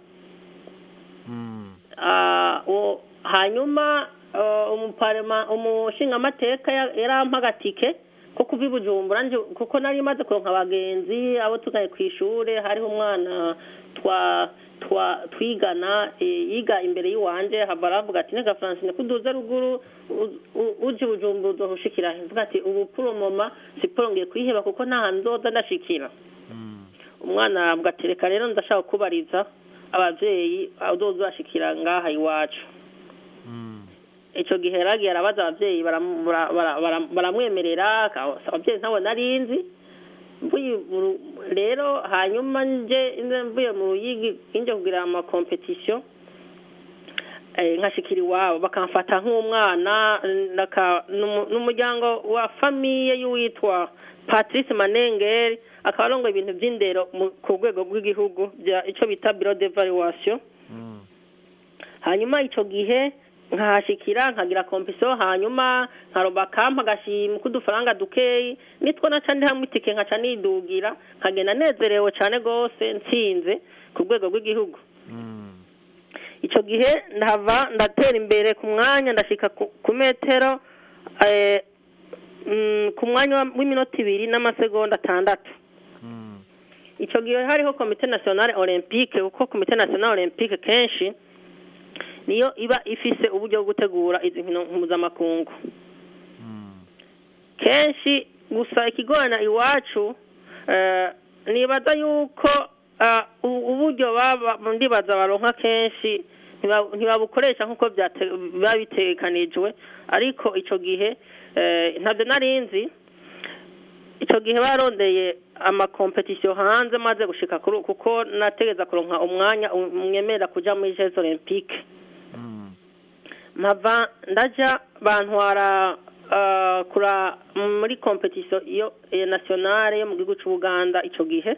mm. uh, hanyuma uh, umuparema umushinga amateka yarampagatike ko kuva i Bujumbura kuko nari maze kuronka abagenzi abo tugaye ku ishure hariho umwana twa twa twigana e, yiga imbere yiwanje habaravuga ati nega Francine kuduza ruguru uje Bujumbura uzohushikira mvuga ati ubu promoma siporongeye kwiheba kuko nta nzoza ndashikira mm. umwana avugatereka rero ndashaka kubariza abavyeyi uzozashikira ngaha iwacu mm. ico gihe ragi arabaza abavyeyi baramwemerera abavyeyi ntabo narinzi mvuye rero hanyuma nje mvuye mu yigi inje kugira ama competition eh nkashikira iwabo bakamfata nk'umwana n'umuryango wa famille y'uwitwa Patrice Manengeri akabarongo ibintu by'indero ku rwego rw'igihugu bya ico bita bureau d'evaluation mm. hanyuma ico gihe nkashikira nkagira competition hanyuma nkaroba kampa gashima kudufaranga dukeyi nitwo naca ndi hamwe itike nkaca nidugira nkagenda nezerewe cyane gose ntsinze ku rwego rw'igihugu mm. ico gihe ndava ndatera imbere ku mwanya ndashika ku metero eh mm, ku mwanya w'iminota ibiri n'amasegonda atandatu mm. ico gihe hariho Comité National Olympique uko Comité National Olympique kenshi niyo iba ifise uburyo bwo gutegura izi nkino mpuzamakungu mm. kenshi gusa ikigorana iwacu uh, nibaza yuko uh, uburyo baba ndibaza baronka kenshi ntibabukoresha nkuko biba bitekanijwe ariko ico gihe uh, ntabyo narinzi ico gihe barondeye ama competition hanze maze gushika kuri kuko nategeza kuronka umwanya umwemera kuja muri Jeux Olympique mava ndaja bantwara uh, kura muri competition yo eh, nationale yo mu gihugu cy'u Buganda ico gihe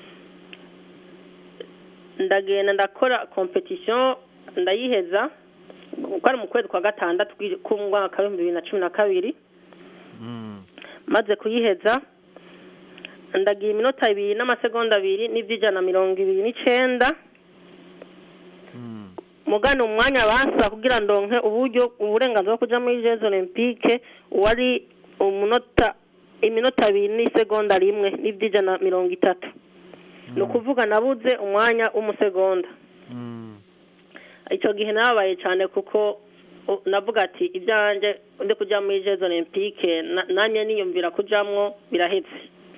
ndagenda ndakora competition ndayiheza ukari mu kwezi kwa gatandatu ku mwaka wa bibiri na cumi na kabiri mm. maze kuyiheza ndagira iminota ibiri n'amasegonda abiri n'ivyijana mirongo ibiri n'icenda mugana umwanya bansa kugira ndonke uburyo uburenganzira kuja muri Jeux Olympique wari umunota iminota abiri n'isegonda rimwe n'ivyijana mirongo itatu mm. no kuvuga nabuze umwanya w'umusegonda mm. ico gihe nabaye cyane kuko navuga ati ibyanje ndi kuja muri Jeux Olympique nanye niyumvira kujamwo birahetse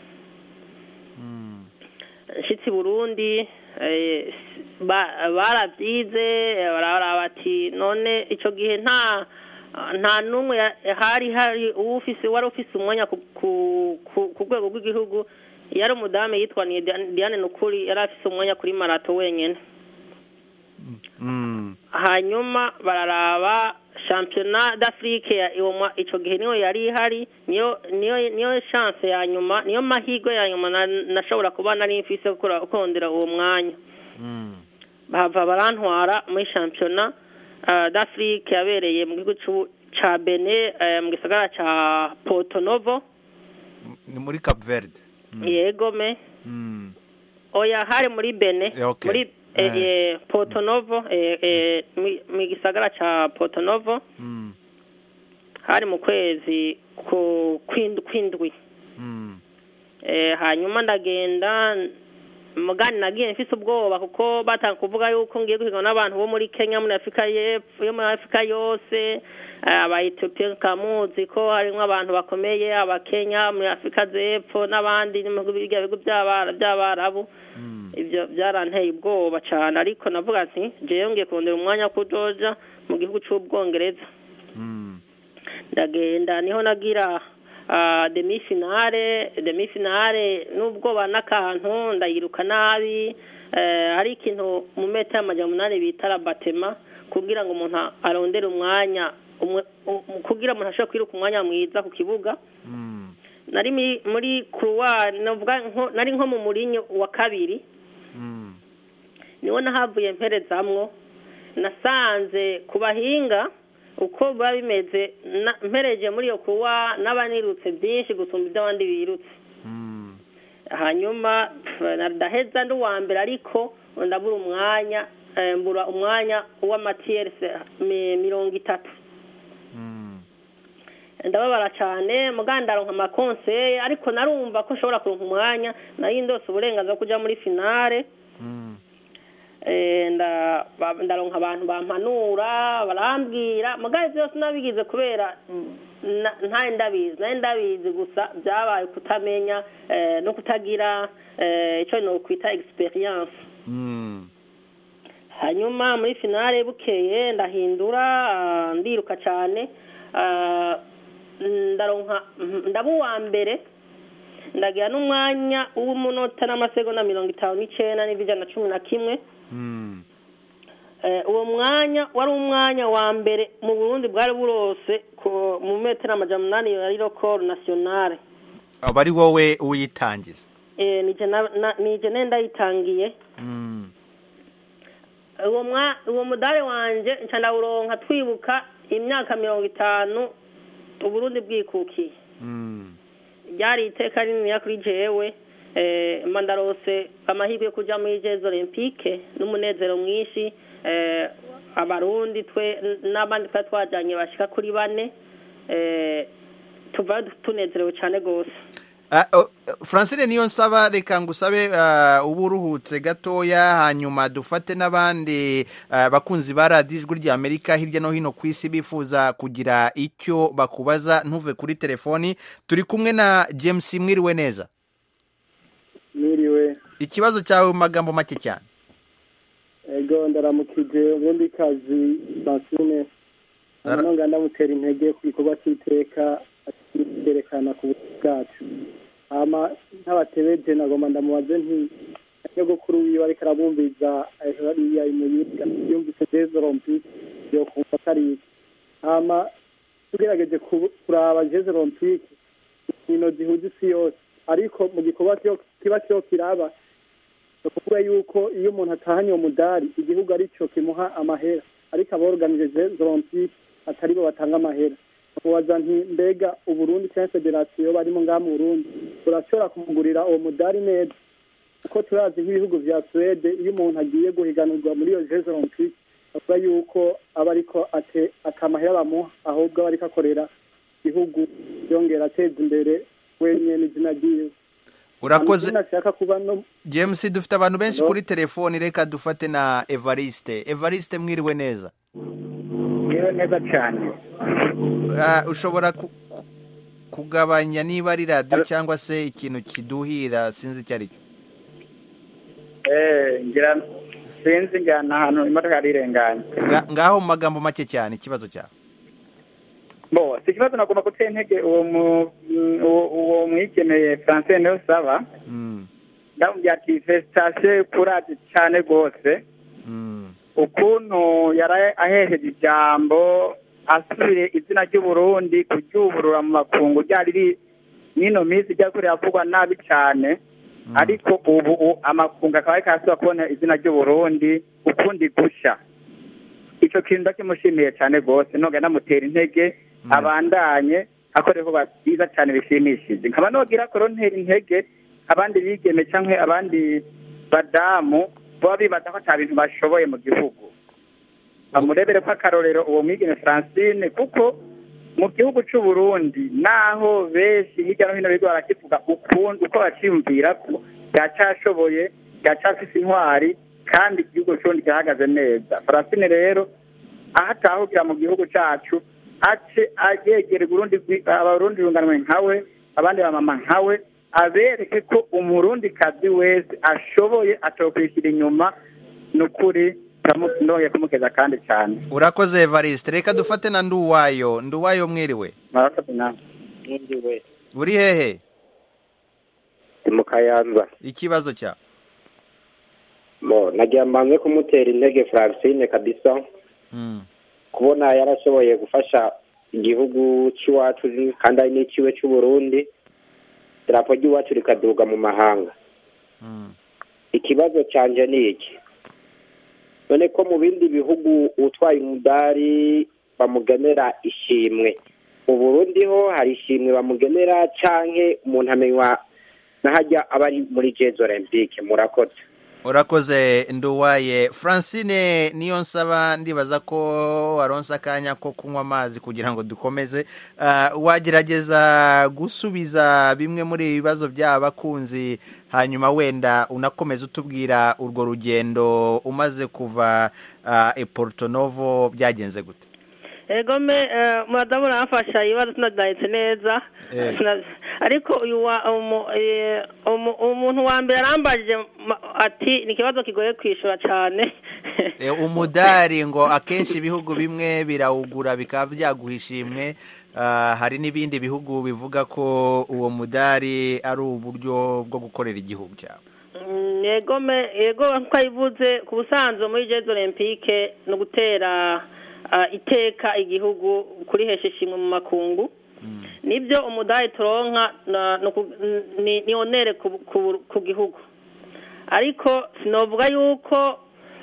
mm. shitsi Burundi eh baravyize barara bati none ico gihe nta nta numwe hari hari ufise wari ufise umwanya ku rwego rw'igihugu yari umudame yitwa Diane Nukuri yari afise umwanya kuri marato wenyene mm. hanyuma bararaba championnat d'Afrique ya iwo ico gihe niyo yari ihari niyo niyo niyo chance ya nyuma niyo mahirwe ya nyuma na- nashobora kuba nari mfise gukora ukondera uwo mwanya bava barantwara muri championnat uh, d'Afrique yabereye mu gihugu c'u- ca Benin eh, mu gisagara ca Porto Novo ni muri Cape Verde. yego me Mm. oya hari muri Benin Eh, okay. muri eh, eh, Porto Novo eh, eh, mu- mu gisagara ca Porto Novo Mm. hari mu kwezi ku kwindwi kwindwi Mm. eh, hanyuma ndagenda mugani nagiye mfise ubwoba kuko batanga kuvuga yuko ngiye guhiganwa n'abantu bo muri Kenya muri Afrika y'Epfo yo muri Afrika yose aba Ethiopia kamuzi ko harimo abantu bakomeye aba Kenya muri Afrika z'Epfo n'abandi mu bihugu by'abara by'abarabu ibyo byaranteye ubwoba cyane ariko navuga ati jewe ngiye kurondera umwanya kudoja mu gihugu cy'Ubwongereza ndagenda niho nagira uh, demi finale demi finale nubwo banakantu ndayiruka nabi uh, hari ikintu mu metero amajana umunani bita rabatema kugira ngo umuntu arondere umwanya umwe kugira umuntu ashobore kwiruka umwanya mwiza ku kibuga nari mi- muri couloir navuga nko nari nko mu murinyo wa kabiri niwo nahavuye mperezamwo nasanze kubahinga uko biba bimeze na- mpereje muri iyo kuwa n'abanirutse byinshi gusumba iby'abandi birutse hanyuma pf, ndaheza ndi uwa mbere ariko ndabura umwanya eh, mbura umwanya w'amatiyerese mirongo itatu ndababara cyane mugandaronka amakonseye ariko narumva ko nshobora kuronka umwanya nari ndose uburenganzira bwo kuja muri finale eh, nda- ba- ndaronka abantu bampanura barambwira mugaye byose nabigize kubera na- ntaye ndabizi naye ndabizi gusa byabaye kutamenya eh, no kutagira eh, icyo no kwita experience hanyuma muri finale bukeye ndahindura ah, ndiruka cyane ah, ndaronka ndaba uwa mbere ndagira n'umwanya w'umunota n'amasegonda mirongo itanu n'icyenda n'ibijana na cumi na kimwe Eh, uwo mwanya wari umwanya wa mbere mu Burundi bwari burose ku- mu metero amajana umunani yari record nationale aba ari wowe uyitangiza. eh nije na- na- nije nenda yitangiye uwo mwa uwo mudare wanje nca ndawuronka twibuka imyaka mirongo itanu Uburundi bwikukiye ryari iteka rinini kuri jewe eh mandarose amahirwe yo kuja muri Jeux Olympique n'umunezero mwinshi eh abarundi twe n'abandi twa twajanye bashika kuri bane eh tuva tunezerewe cyane gose. Uh, uh, Francine niyo nsaba reka ngusabe uh, ubu uruhutse gatoya hanyuma dufate n'abandi uh, bakunzi ba radiyo ijwi rya Amerika hirya no hino ku isi bifuza kugira icyo bakubaza ntuve kuri telefoni. Turi kumwe na James, mwiriwe neza? Mwiriwe. Ikibazo cyawe mu magambo make cyane. Ego ndaramukije ubundi kazi Francine. Hano nganda mutera intege ku gikorwa cy'iteka cyerekana ku bwacu. Ama ntabatebeje nagomba ndamubaze nti nyogokuru wiwe ariko arabumviza ariya imuyika yumvise Jeux Olympique yo kufatari. Ama tugerageje kuraba Jeux Olympique ino zihuza isi yose ariko mu gikorwa cyo kiba cyo kiraba kuvuga yuko iyo umuntu atahanye umudari igihugu arico kimuha amahera ariko aborganije Jeux Olympique atari bo batanga amahera. Mubaza nti mbega Uburundi cyangwa federasiyo barimo ngaha mu Burundi urashobora kumugurira uwo mudari neza kuko turazi nk'ibihugu vya Suède iyo umuntu agiye guhiganirwa muri iyo Jeux Olympique avuga yuko aba ariko ate akamahera bamuha ahubwo aba ariko akorera igihugu yongera ateza imbere wenyine n'izina ryiwe. Urakoze nashaka kuba no James, dufite abantu benshi kuri telefoni, reka dufate na Evariste. Evariste mwiriwe neza? Mwiriwe neza cyane. Uh, ushobora ku, ku, kugabanya niba ari radio cyangwa se ikintu kiduhira sinzi icyo ari cyo. Eh ngira sinzi ngana hano imodoka rirenganye. Nga, ngaho mu magambo make cyane ikibazo cyawe. Bo sikibazo nagomba gutera intege uwo mu uwo- uwo mwikeneye Francine niyo saba. Mm. Ndamubwira ati festation kuraje cyane gose. Mm. Ukuntu yara ahejeje ijambo asubire izina ry'uburundi kuryuburura mu makungu ryari n'ino minsi ryari riravugwa nabi cyane ariko ubu amakungu akaba ariko arasubira kubona izina ry'uburundi ukundi gushya. Icyo kintu ndakimushimiye cyane rwose none namutera intege abandanye akoreho byiza cyane bishimishije. Nkaba nogira ko ntera intege abandi bigeme cyangwa abandi badamu baba bibaza ko ata bintu bashoboye mu gihugu, bamurebere ko akarorero uwo mwigeme Francine, kuko mu gihugu cy'u Burundi naho benshi hirya no hino bigo barakivuga ukundi uko bakiyumvira ko yacyashoboye yacyafise intwari kandi igihugu cy'uburundi gihagaze neza. Francine rero aho atahugira mu gihugu cyacu ace agegere Burundi, abarundi runganwe nkawe abandi bamama nkawe, abereke ko umurundi kazi wese ashoboye atokwishyira inyuma. Nukuri ndoye kumukeza kandi cyane. Urakoze Evariste. Reka dufate na Nduwayo. Nduwayo mwiriwe? Murakoze na Nduwe. Uri hehe? Mu Kayanza. Ikibazo cya Mo nagiye mbanze kumutera intege Francine kabisa. Mm. Kubona yarashoboye gufasha igihugu cy'iwacu kandi ari n'ikiwe cy'u Burundi. Drapo ry'iwacu rikaduga mu mahanga. Mm. Ikibazo cyanje ni iki? None ko mu bindi bihugu utwaye umudari bamugenera ishimwe, mu Burundi ho hari ishimwe bamugenera canke umuntu amenywa nahajya abari muri Jeux Olympique? Murakoze. Urakoze Nduwaye. Francine niyo nsaba, ndibaza ko waronsa akanya ko kunywa amazi kugira ngo dukomeze. Uh, wagerageza gusubiza bimwe muri ibibazo by'abakunzi hanyuma wenda unakomeza utubwira urwo rugendo umaze kuva uh, e Porto Novo byagenze gute? Egome uh, madamu rafasha ibibazo tunadahitse neza. Eh. Ariko uyu umuntu wa mbere arambajije ati ni ikibazo kigoye kwishura cyane. Umudari ngo akenshi ibihugu bimwe birawugura bikaba byaguhishimwe, hari n'ibindi bihugu bivuga ko uwo mudari ari uburyo bwo gukorera igihugu cyabo. Yego me yego nko yivuze ku busanzwe muri Jeux Olympique no gutera iteka igihugu kuri heshishimwe mu makungu. Nibyo umudari turonka ni onere ku gihugu, ariko sinovuga yuko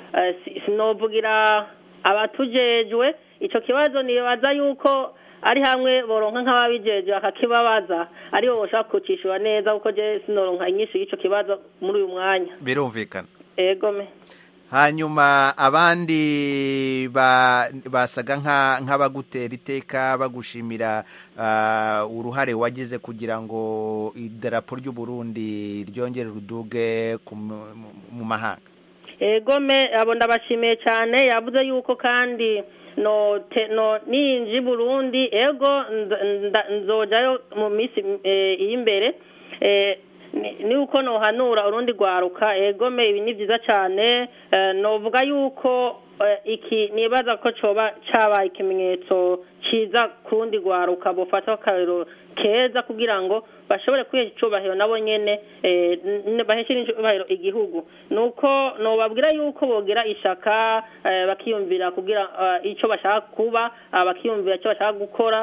sinovugira abatujejwe icyo kibazo. Nibaza yuko ari hamwe boronka nk'ababijeje bakakibabaza aribo boshaka kucishura neza, kuko je sinoronka inyinshi y'icyo kibazo muri uyu mwanya. Birumvikana. Ego me. Hanyuma abandi basaga nk'abagutera iteka bagushimira uruhare wagize kugira ngo idarapo ry'u Burundi ryongere ruduge mu mahanga. Ego me abo ndabashimiye cyane. Yavuze yuko kandi no no ninji Burundi ego nzojayo mu minsi iri imbere. Ni uko no hanura urundi gwaruka. Ego me ibi ni byiza cyane. Novuga yuko iki nibaza ko coba cyabaye ikimenyetso cyiza kurundi gwaruka bofata akarero keza kugira ngo bashobore kwihesha icubahiro nabo nyene baheshe icubahiro igihugu. Nuko no babwira yuko bogira ishaka bakiyumvira kugira ico bashaka kuba, bakiyumvira ico bashaka gukora,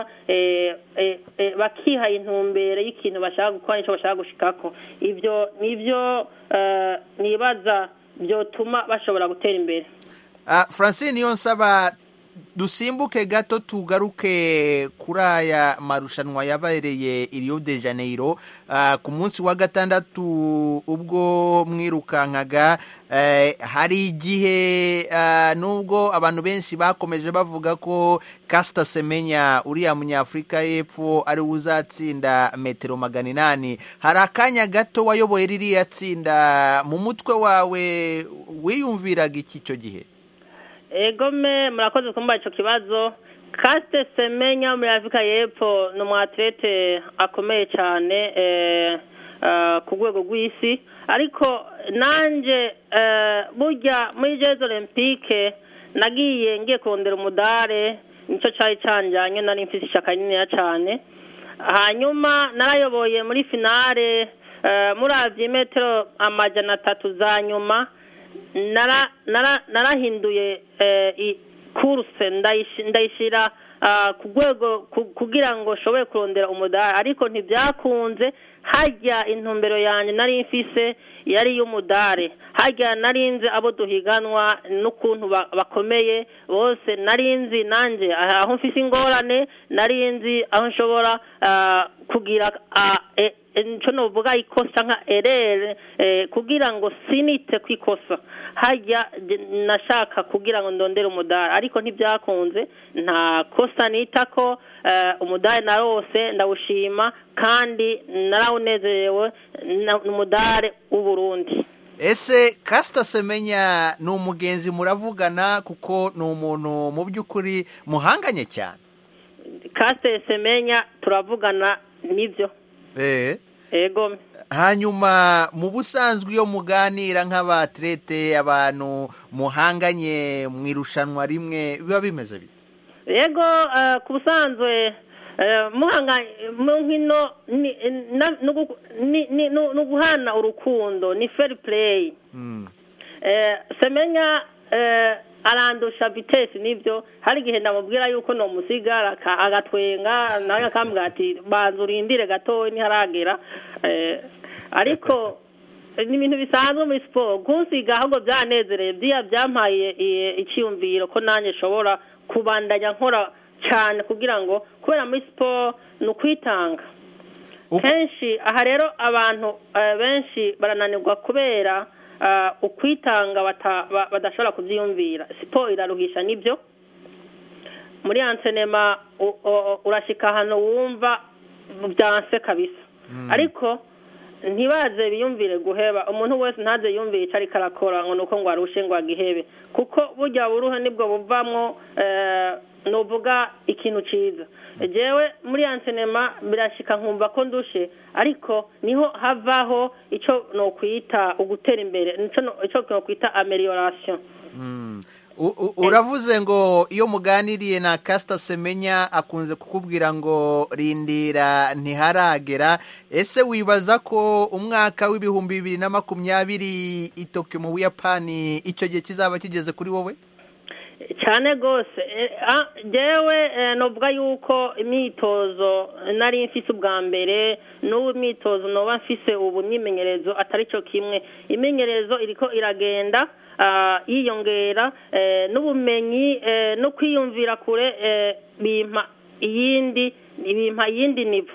bakiha intumbere y'ikintu bashaka gukora ico bashaka gushikako. Ivyo nivyo nibaza byotuma bashobora gutera imbere. Francine niyo nsaba dusimbuke gato tugaruke kuri aya marushanwa yabereye i Rio de Janeiro uh, ku munsi wa gatandatu ubwo mwirukankaga. Uh, hari igihe uh, nubwo abantu benshi bakomeje bavuga ko Caster Semenya uriya munyafrika y'epfo ari uzatsinda metero magana inani, hari akanya gato wayoboye ririya tsinda, mu mutwe wawe wiyumviraga iki cyo gihe? Ego me murakoze kumba ico kibazo. Caster Semenya muri Afrika y'Epfo no mwatlete akomeye cyane eh uh, ku rwego rw'isi, ariko nanje uh, burya muri Jeux Olympique nagiye ngiye kurondera umudare, nico cyari canjanye nari mfise ishaka nini cyane. Hanyuma narayoboye muri finale uh, muri avye metero amajana atatu za nyuma. Nara nara narahinduye eh, kurse ndayishira ku rwego kugira ngo nshobore kurondera umudari ariko ntibyakunze hajya intumbero yanjye nari mfise yari y'umudari hajya narinze abo duhiganwa n'ukuntu bakomeye bose narinzi nanjye aho mfise ingorane narinzi aho nshobora kugira nicyo nuvuga ikosa nka erere kugira ngo sinite ku ikosa hajya nashaka kugira ngo ndondere umudari ariko ntibyakunze nta kosa nita ko umudari narose ndawushima kandi narawunezerewe n'umudari w'uburundi. Ese Caster Semenya ni umugenzi muravugana kuko ni umuntu mu by'ukuri muhanganye cyane? Caster Semenya turavugana nibyo. Eh. Ego. Hanyuma mu busanzwe iyo muganira nk'abatlete abantu muhanganye mu irushanwa rimwe biba bimeze bite? Yego ku busanzwe muhanganye mu nkino no guhana urukundo ni fair play. Semenya arandusha vitesse nibyo hari gihe ndamubwira yuko no musigara agatwenga nawe akambwira ati banza urindire gato ni haragera ariko ni ibintu bisanzwe muri sport kunsiga ahubwo byanezereye bya byampaye icyumviro ko nanjye nshobora kubandanya nkora cyane kugira ngo kubera muri sport no kwitanga kenshi aha rero abantu benshi barananirwa kubera ukwitanga badashobora kubyiyumvira siporo iraruhisha nibyo muri ansenema urashika hano wumva byanse kabisa ariko ntibaze biyumvire guheba umuntu wese ntaze yumvire icyo ariko arakora ngo nuko ngo arushe ngo agihebe kuko burya buruhe nibwo buvamwo nuvuga ikintu ciza jewe muri ansenema birashika nkumva ko ndushe ariko niho havaho ico no kwita ugutera imbere nico ico no kwita amelioration. Mm. Uravuze ngo iyo muganiriye na Caster Semenya akunze kukubwira ngo rindira ntiharagera ese wibaza ko umwaka w'ibihumbi bibiri na makumyabiri i Tokyo mu Buyapani icyo gihe kizaba kigeze kuri wowe? Cyane gose jewe novuga yuko imyitozo nari mfise ubwa mbere n'ubu imyitozo noba mfise ubu myimenyerezo atari cyo kimwe immenyerezo iriko iragenda yiyongera n'ubumenyi no kwiyumvira kure bimpa iyindi bimpa iyindi nivo.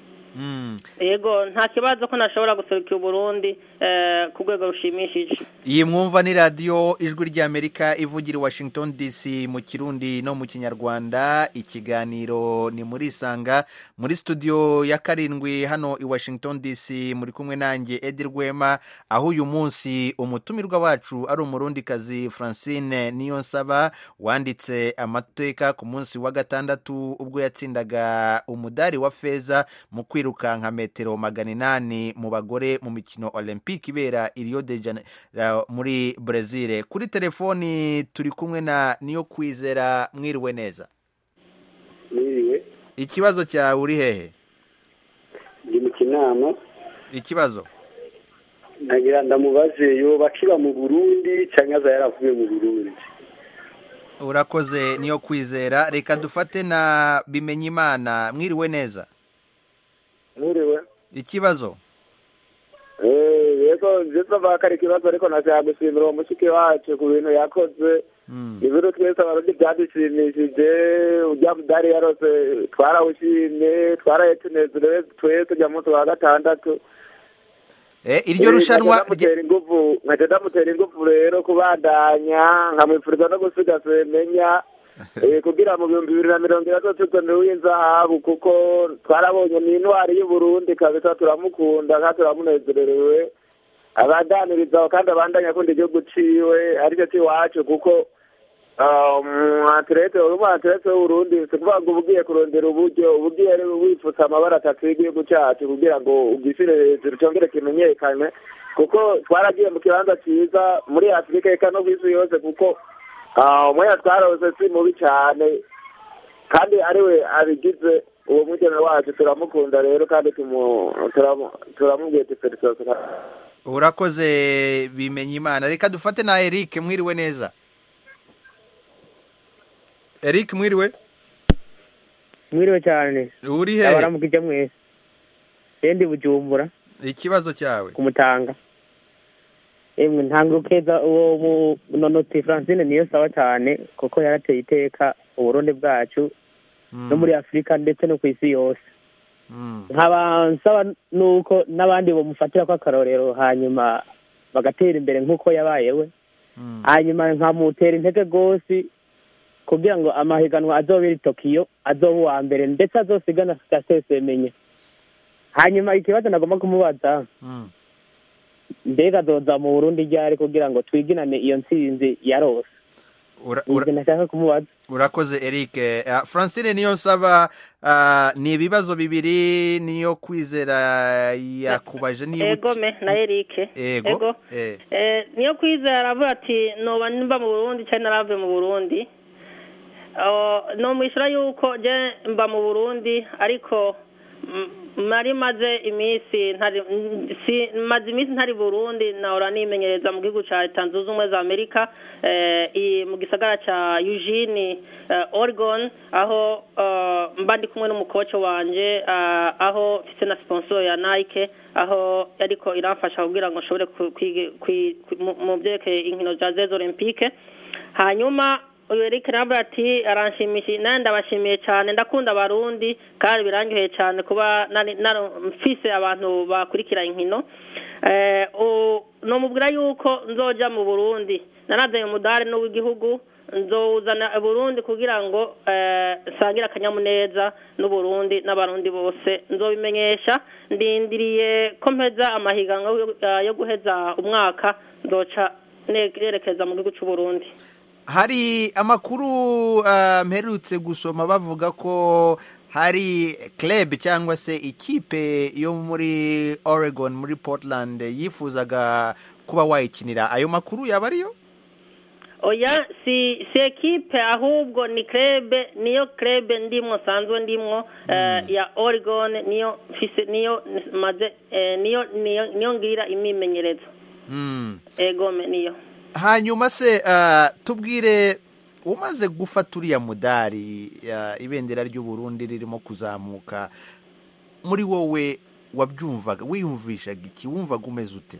Yego nta kibazo ko nashobora guserukira Burundi ku rwego rushimishije. Iyi mwumva ni radio ijwi rya Amerika ivugira i Washington D C mu Kirundi no mu Kinyarwanda ikiganiro ni muri Sanga muri studio ya karindwi hano i Washington D C muri kumwe nanjye Edi Rwema aho uyu munsi umutumirwa wacu ari umurundikazi Francine Niyonsaba wanditse amateka ku munsi wa gatandatu ubwo yatsindaga umudari wa feza mu kwiruka nka metero magana inani mu bagore mu mikino Olympique ibera i Rio de Janeiro muri Brazil. Kuri telefoni turi kumwe na Niyo Kwizera. Mwiriwe neza? Mwiriwe. Ikibazo cyawe uri hehe? Ndi mu Kinama. Ikibazo? Nagira ndamubaze yo bakiba mu Burundi cyangwa za yaravuye mu Burundi. Urakoze Niyo Kwizera. Reka dufate na Bimenyimana. Mwiriwe neza? Mwiriwe. Ikibazo? Eh yego nziza bakari kibazo ariko nashaka gushimira uwo mushiki wacu ku bintu yakoze. Ibiro twese abarundi byadushimishije ujya mudari yarose twarawushimye twarayetunezerewe twese jya munsi wa gatandatu. Eh iryo rushanwa mutera ingufu nkagenda mutera ingufu rero kubandanya nkamwifuriza no gusiga Semenya eh kugira mu bihumbi bibiri na mirongo itatu tuzone w'inzahabu kuko twarabonye ni intwari y'u Burundi kabisa turamukunda kandi turamunezerewe abadaniriza kandi abandanya kundi igihugu ciwe ariko ci wacu kuko um atlete ubu atlete w'u Burundi sikuvuga ngo ubugiye kurondera uburyo ubugiye wifutsa amabara atatu y'igihugu cyacu kugira ngo ugishire hejuru cyongere kimenyekane kuko twaragiye mu kibanza cyiza muri Afrika eka no kwisi yose kuko umwanya twarose si mubi cyane kandi ariwe abigize uwo mugeni wacu turamukunda rero kandi turamubwiye tuferisose. Urakoze Bimenyimana. Reka dufate na Eric. Mwiriwe neza? Eric mwiriwe? mwiriwe cyane. Uri he? Abaramukije mwese. Ndi Bujumbura. Ikibazo cyawe? Kumutanga. Emwe ntangukeza uwo mu nonoti Francine niyo sawa cyane kuko yarateye iteka uburundi bwacu no muri Afrika ndetse no ku isi yose. Nkaba nsaba nuko n'abandi bamufatira ko akarorero hanyuma bagatera imbere nk'uko yabayewe. Hanyuma nkamutera intege gose kugira ngo amahiganwa azobera Tokyo azoba uwa mbere ndetse azosigana Semenye. Hanyuma ikibazo nagomba kumubaza mbega azoza mu Burundi ryari kugira ngo twiginane iyo ntsinzi yarose. Nashaka kumubaza. Urakoze Eric. Uh, Francine niyo nsaba uh, ni ibibazo bibiri niyo kwizera yakubaje ni Ego me na Eric. Ego. Ego. Eh. Eh niyo kwizera aravuga ati no nimba mu Burundi cyane narave mu Burundi. Oh no mwishura yuko je mba mu Burundi ariko mari maze imisi ntari si maze imisi ntari Burundi naora nimenyereza mu gihugu ca Leta Zunze Ubumwe za Amerika eh mu gisagara ca Eugene uh, Oregon aho uh, mba ndi kumwe n'umukoco wanje uh, aho mfise na sponsor ya Nike aho yariko iramfasha kugira ngo nshobore mu byeke inkino za Jeux Olympique. Hanyuma uyu Eric Nabra ati aranshimisha nanda bashimiye cyane ndakunda abarundi kandi birangiye cyane kuba mfise abantu bakurikira inkino eh no mubwira yuko nzoja mu Burundi naraze umudari no w'igihugu nzozana Burundi kugira ngo eh sangira akanyamuneza no Burundi n'abarundi bose nzobimenyesha ndindiriye ko mpeza amahiganwa yo guheza umwaka ndoca nerekeza mu gihugu cy'u Burundi. Hari amakuru uh, mperutse gusoma bavuga ko hari club cyangwa se ikipe yo muri Oregon muri Portland yifuzaga kuba wayikinira. Ayo makuru yaba ariyo? Oya si si ekipe ahubwo ni club niyo club ndimwo sanzwe ndimwo mm. uh, ya Oregon niyo fise niyo maze uh, niyo niyo niyo ngira imimenyerezo. Mm. Ego me niyo. Hanyuma se uh, tubwire umaze gufata uriya mudari uh, ibendera ry'u Burundi ririmo kuzamuka muri wowe wabyumvaga wiyumvishaga iki wumvaga umeze ute?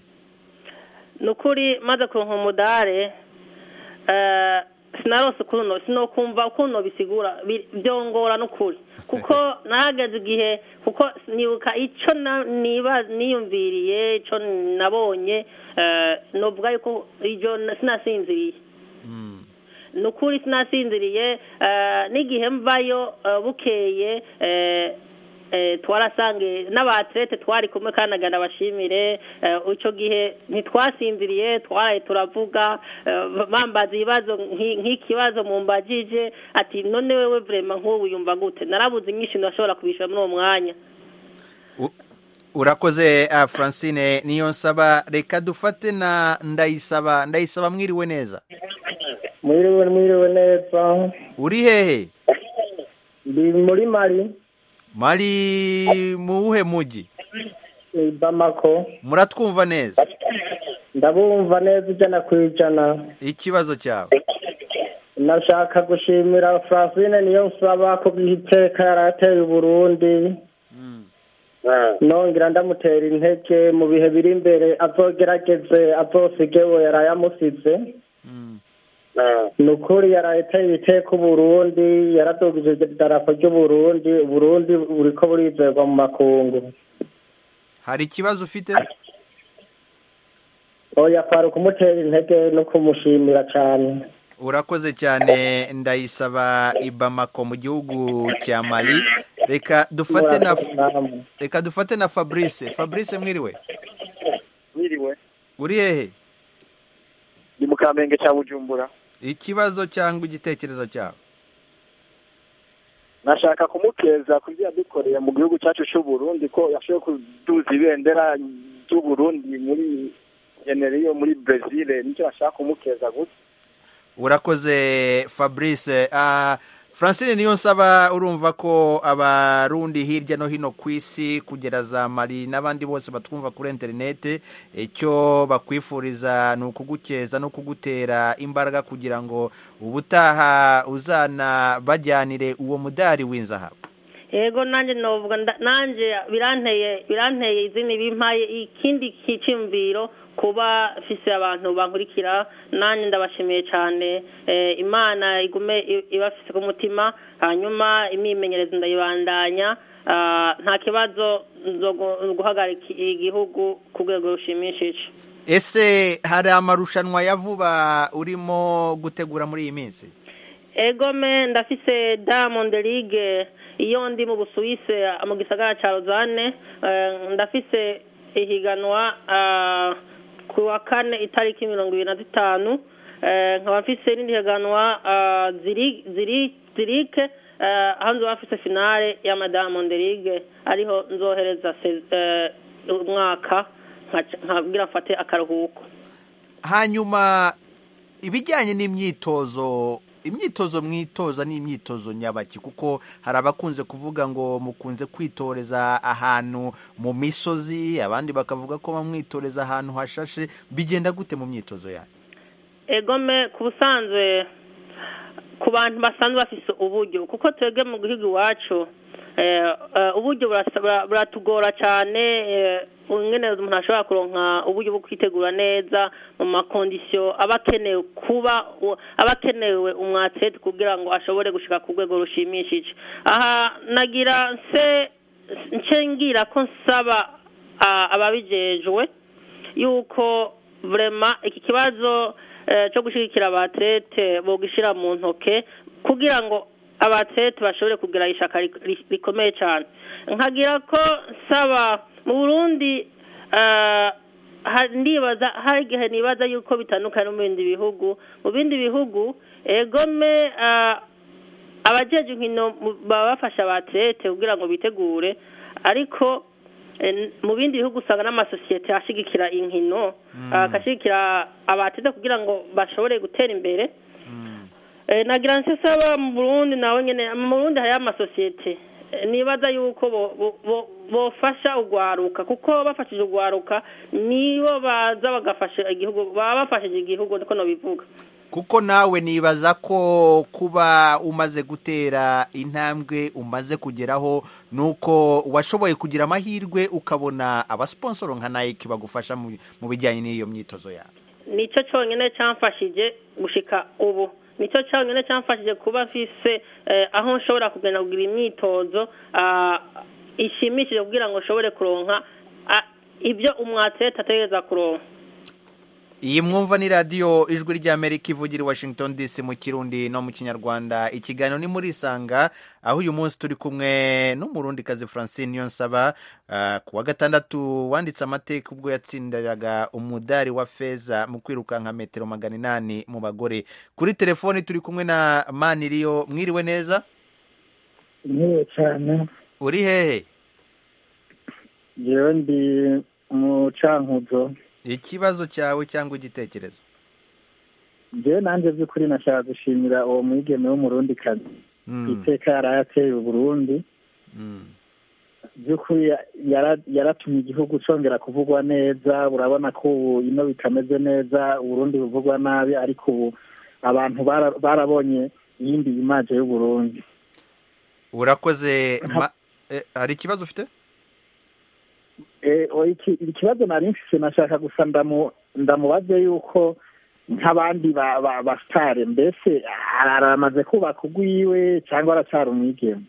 Nukuri maze kuronka umudare uh, sinarose kuno sinokumva kuno bisigura byongora nukuri kuko nahagaze igihe kuko nibuka ico niba niyumviriye ico nabonye uh, novuga yuko ijo sinasinziriye mm. nukuri sinasinziriye uh, n'igihe mvayo uh, bukeye uh, eh twarasange n'abatlete twari kumwe kanagana bashimire uco gihe ntitwasinziriye twaraye turavuga bambaza ibibazo nk'ikibazo mu mbagije ati none wewe vraiment nk'ubu yumva gute narabuze nyinshi ndashobora kubishura muri uwo mwanya. Urakoze uh, Francine niyo nsaba reka dufate na ndayisaba ndayisaba mwiriwe neza. Mwiriwe mwiriwe neza. Uri hehe? Ndi muri Mali. Mali muhe muji? Bamako. Muratwumva neza? Ndabumva neza ijana kwijana. Ikibazo cyawe? Nashaka gushimira Francine niyo nsaba ko bihiteka yarateye Burundi. Mm. Nongira ndamutera intege mu bihe biri imbere azogerageze azosigewe yarayamusize. Nukuri yarayiteye iteka Burundi yaradugije idarapo ry'u Burundi Burundi buriko burizerwa mu makungu. Hari ikibazo ufite? Oya kwari kumutera intege no kumushimira cyane. Urakoze cyane ndayisaba Ibamako mu gihugu cya Mali. Reka dufate na Reka dufate na Fabrice. Fabrice mwiriwe? Mwiriwe. Uri hehe? Ni mu Kamenge cya Bujumbura. Ikibazo cyangwa igitekerezo cyawe? Nashaka kumukeza kuri yadukoreye mu gihugu cyacu cy'u Burundi ko yashoboye kuduza ibendera ry'u Burundi muri generiyo muri Brazil nicyo nashaka kumukeza gute. Urakoze Fabrice. uh, Francine niyo nsaba urumva ko abarundi hirya no hino kwisi kugera za Mali n'abandi bose batwumva kuri internet icyo bakwifuriza no kugukeza no kugutera imbaraga kugira ngo ubutaha uzana bajyanire uwo mudari w'inzahabu. Ego nanje novuga nanje biranteye biranteye izini bimpaye ikindi kicimviro kuba fise abantu bankurikira nanje ndabashimiye cyane eh, Imana igume ibafise ku mutima hanyuma imimenyerezo ndayibandanya uh, nta kibazo zo guhagarika igihugu ku rwego rushimishije. Ese hari amarushanwa ya vuba urimo gutegura muri iyi minsi? Ego me ndafise Diamond League iyo ndi mu Busuwise mu gisagara ca Lausanne, uh, ndafise ihiganwa uh, ku wa kane itariki mirongo ibiri na zitanu, uh, nkaba mfise n'indi higanwa uh, ziri ziri zirike uh, aho nzoba mfise finale ya Diamond League ariho nzohereza uh, umwaka nkabwira mfate akaruhuko. Hanyuma ibijyanye n'imyitozo imyitozo mwitoza ni imyitozo nyabaki, kuko hari abakunze kuvuga ngo mukunze kwitoreza ahantu mu misozi, abandi bakavuga ko bamwitoreza ahantu hashashe, bigenda gute mu myitozo yanyu? Egome ku busanzwe ku bantu basanzwe bafise uburyo, kuko twebwe mu gihugu iwacu eh, uh, uburyo buratugora cyane, ngene umuntu ashobora kuronka uburyo bwo kwitegura neza mu makondisiyo abakenewe kuba abakenewe umwatlete kugira ngo ashobore gushika ku rwego rushimishije. Aha nagira nse ncengira ko nsaba uh, ababijejwe yuko vraiment iki kibazo uh, cyo gushigikira abatlete bo gishira mu ntoke kugira ngo abatlete bashobore kugira ishaka rikomeye cyane. Nkagira ko nsaba mu Burundi uh, ndibaza hari gihe nibaza yuko bitandukanye mu bindi bihugu mu bindi bihugu egome uh, abajeje nkino babafasha abatlete kugira ngo bitegure, ariko eh, mu bindi bihugu usanga n'amasosiyete ashigikira inkino mm. akashigikira uh, abatlete kugira ngo bashobore gutera imbere. mm. eh, nagira nsaba mu Burundi nawe nyene mu Burundi hari amasosiyete nibaza yuko bo bo bofasha ugwaruka, kuko bafashije ugwaruka nibo baza bagafasha igihugu, baba bafashije igihugu niko no bivuga. Kuko nawe nibaza ko kuba umaze gutera intambwe umaze kugeraho nuko washoboye kugira amahirwe ukabona abasponsoro nka Nike bagufasha mu bijyanye n'iyo myitozo yawe. Nico cyonyine cyamfashije gushika ubu, nico cyonyine cyamfashije kuba fise eh, aho nshobora kugenda kugira imyitozo uh, ishimishije kugira ngo nshobore kuronka uh, ibyo umwatlete ategereza kuronka. Iyi mwumva ni radio Ijwi ry'Amerika ivugira i Washington D C mu Kirundi no mu Kinyarwanda. Ikiganiro ni muri Sanga, aho uyu munsi turi kumwe n'umurundi kazi Francine Niyonsaba, uh, ku wa gatandatu wanditse amateka ubwo yatsindiraga umudari wa feza mu kwiruka nka metero magana inani mu bagore. Kuri telefoni turi kumwe na Maniriyo. Mwiriwe neza? Mwiriwe cyane. Uri hehe? Jewe ndi mu Cankuzo. Ikibazo cyawe cyangwa igitekerezo? Je nanje by'ukuri nashaka gushimira uwo mwigeme w'umurundi kazi mm. iteka yarayateye u Burundi. mm. by'ukuri yaratumye igihugu congera kuvugwa neza. Urabona ko ino bitameze neza, Burundi buvugwa nabi, ariko ubu abantu barabonye yindi image y'u Burundi. Urakoze. eh, hari ikibazo ufite? Eh, iki ikibazo nari mfise nashaka gusa ndamu ndamubaze yuko nk'abandi ba, ba, ba stare mbese aramaze kuba kugwiwe cyangwa aracara umwigeme.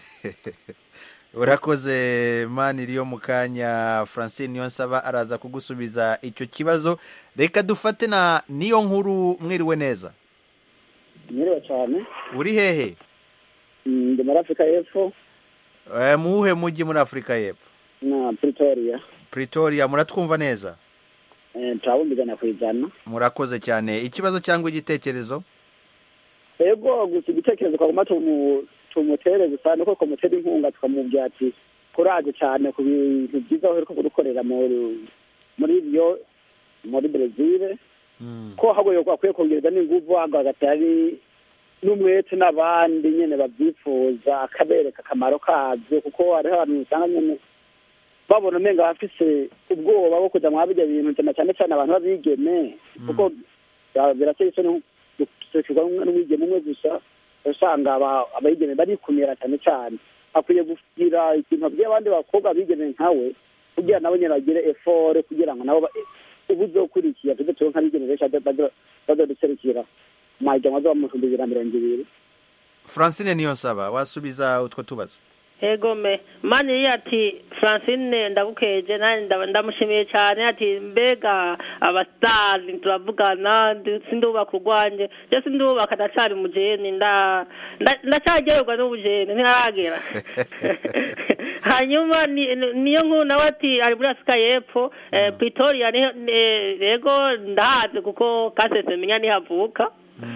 Urakoze Maniriyo. Mukanya Francine Niyonsaba araza kugusubiza icyo kibazo. Reka dufate na niyo nkuru. Mwiriwe neza? Mwiriwe cyane. Uri hehe? Ndi muri Afrika y'Epfo. Eh, muhe mugi muri Afrika y'Epfo? Na Pretoria. Pretoria. Muratwumva neza? Eh, tawumbigana kwijana. Murakoze cyane. Ikibazo cyangwa igitekerezo? Ego gusa igitekerezo kwa mato mu tumutere gusa nuko komutera inkunga tukamubwira ati kuraje cyane ku bintu byiza aho gukorera muri muri byo muri Brazil. Mm. Ko hagoye kwa kwiye kongereza n'inguvu agatari n'umwete n'abandi nyene babyifuza akabereka akamaro kavyo, kuko hari abantu usanga nyene babona umenga bafise ubwoba bwo kuja mwabijya bintu cyane cyane cyane abantu babigeme. mm. Kuko birateye isoni n'umwigeme umwe gusa usanga abayigeme bari kumira cyane cyane. akwiye kugira ikintu by'abandi bakobwa bigeme nkawe kugira nabo nyine bagire effort kugira ngo nabo ubuzokurikiye tuze turonka bigeme benshi bazoduserukira mahiganwa zo mu bihumbi bibiri na mirongo ibiri. Francine Niyonsaba wasubiza utwo tubazo. Egome mani ati Francine ndagukeje nani ndamushimiye cyane ati mbega abastars turavugana sinduba kugwanje je sinduba kadacari mujeni nda ndacagerwa n'ubujeni ntaragera hanyuma niyo nkuru nawe ati ari muri Afrika y'Epfo Pretoria rego ndahaze kuko kasese menya nihavuka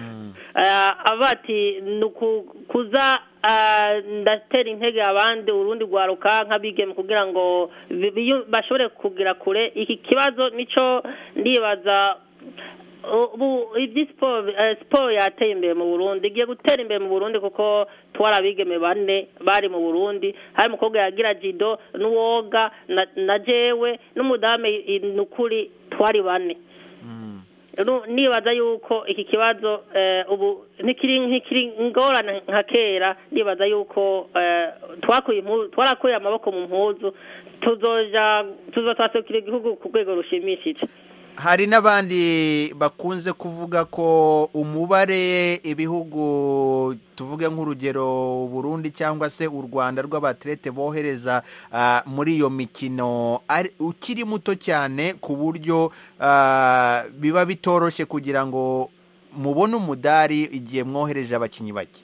abati nukuza ndatera intege abandi urundi gwaruka nk'abigeme kugira ngo bashobore kugira kure iki kibazo nico ndibaza ubu ibyi sport sport yateye imbere mu Burundi igiye gutera imbere mu Burundi kuko twarabigeme bane bari mu Burundi hari mukobwa yagira jido n'uwoga na jewe n'umudame nukuri twari bane nibaza yuko iki kibazo ubu nikiri nkikiri ngorana nka kera nibaza yuko twakuye twarakuye amaboko mu mpuzu tuzoja tuzotwasukira igihugu ku rwego rushimishije. Hari n'abandi bakunze kuvuga ko umubare ibihugu tuvuge nk'urugero Burundi cyangwa se u Rwanda rw'abatlete bohereza uh, muri iyo mikino ukiri muto cyane ku buryo uh, biba bitoroshe kugira ngo mubone umudari igihe mwohereje abakinyi bake.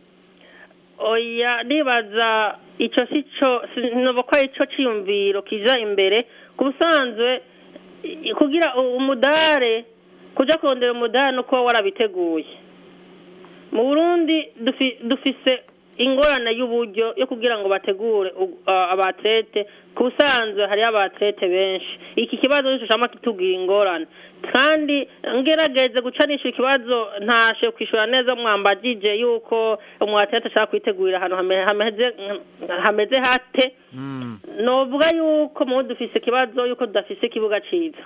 Oya nibaza ico sico sinobokwa ico ciyumviro kija imbere kubusanzwe kugira umudare kuja kurondera umudare nuko warabiteguye. Mu Burundi dufise ingorane y'uburyo yo kugira ngo bategure abatlete kusanzwe hari abatlete benshi. Iki kibazo nico cyama kitubwira ingorane kandi ngerageze gucanisha ikibazo ntashe kwishura neza mwambagije yuko umwatlete ashaka kwitegurira hano hameze hameze hate mm. Novuga yuko mu dufise kibazo yuko dafise kibuga ciza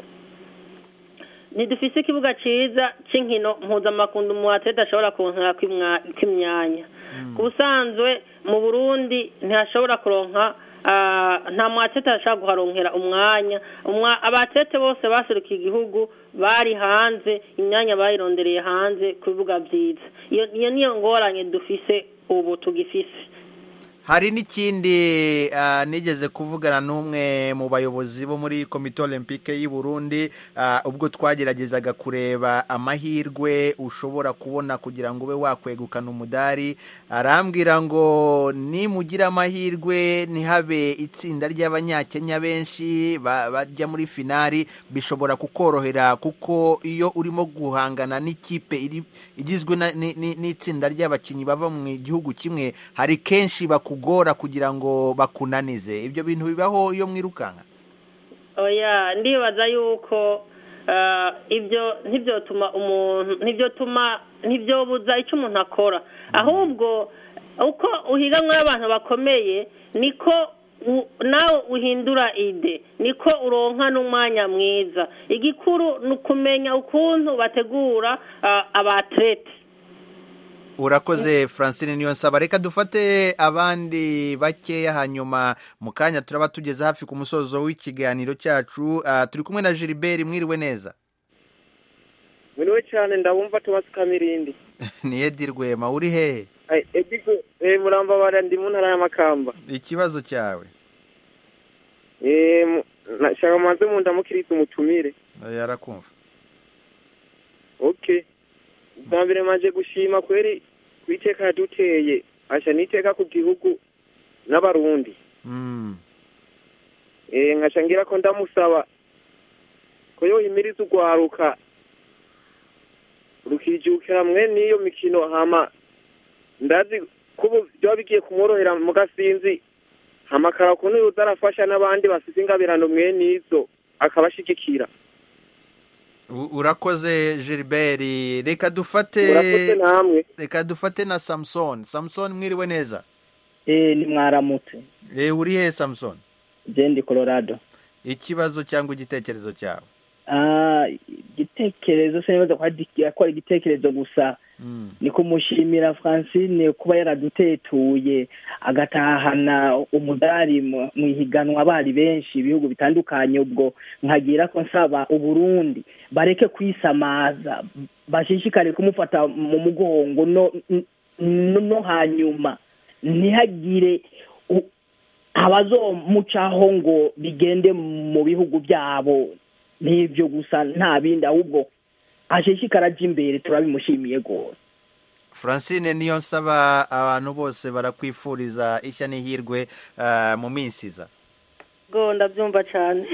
ni dufise ikibuga ciza c'inkino mpuzamakundu umwatlete ashobora kuronka kw'imyanya mm. Kusanzwe mu Burundi ntashobora kuronka nta mwatlete ashaka guharonkera umwanya abatlete bose basurukiye igihugu bari hanze imyanya bayirondereye hanze ku bibuga byiza iyo niyo ngoranye dufise ubu tugifise. Hari n'ikindi uh, nigeze kuvugana n'umwe mu bayobozi bo muri Komite Olympique y'u Burundi uh, ubwo twageragezaga kureba amahirwe ushobora kubona kugira ngo ube wakwegukana umudari arambwira ngo ni mugira amahirwe ntihabe itsinda ry'abanyakenya benshi bajya muri finali bishobora kukorohera kuko iyo urimo guhangana n'ikipe igizwe n'itsinda ry'abakinyi bava mu gihugu kimwe hari kenshi baku kugora kugira ngo bakunanize ibyo bintu bibaho iyo mwirukanga. Oya ndibaza yuko uh, ibyo ntibyo tuma umuntu ntibyo tuma ntibyo buza icyo umuntu akora mm. Ahubwo uko uhiganwa abantu bakomeye niko nawe uhindura ide niko uronka n'umwanya mwiza igikuru nukumenya ukuntu bategura uh, abatlete. Urakoze Francine Niyonsaba reka dufate abandi bakeya hanyuma mu kanya turaba tugeze hafi ku musozo w'ikiganiro cyacu uh, turi kumwe na Gilbert mwiriwe neza. Mwiriwe cyane ndabumva Thomas Kamirindi. Ni Edirwe ma uri he? Ai Edirwe eh muramba bara ndi mu ntara ya Makamba. Ikibazo cyawe? Eh nashaka manze mu ndamukiriza umutumire. Yarakumva. Okay. Mbere maje gushima kweri kwiteka duteye asha niteka ku gihugu n'abarundi mm. Eh nkashangira ko ndamusaba ko yo imiriza ugwaruka rukijukira mwe niyo mikino hama ndazi kubu byo bigiye kumworohera mu gasinzi hamakara ko niyo zarafasha n'abandi bafite ingabirano mwe nizo akabashigikira. Urakoze Gilbert reka dufate urakoze namwe reka dufate na Samson. Samson mwiriwe neza? Eh ni mwaramutse. Eh uri he Samson? Je ndi Colorado. Ikibazo cyangwa igitekerezo cyawe? Ah igitekerezo se neza kwa kwa igitekerezo gusa ni kumushimira Francine kuba yaradutetuye agatahana umudari mu ihiganwa bari benshi ibihugu bitandukanye. Ubwo nkagira ko nsaba Uburundi bareke kwisamaza, bashishikare kumufata mu mugongo no no hanyuma ntihagire abazomucaho ngo bigende mu bihugu byabo. N'ibyo gusa nta bindi, ahubwo ashishikara aje imbere, turabimushimiye gose. Francine niyo nsaba, abantu bose barakwifuriza ishya n'ihirwe uh, mu minsi iza. Go ndabyumva cyane.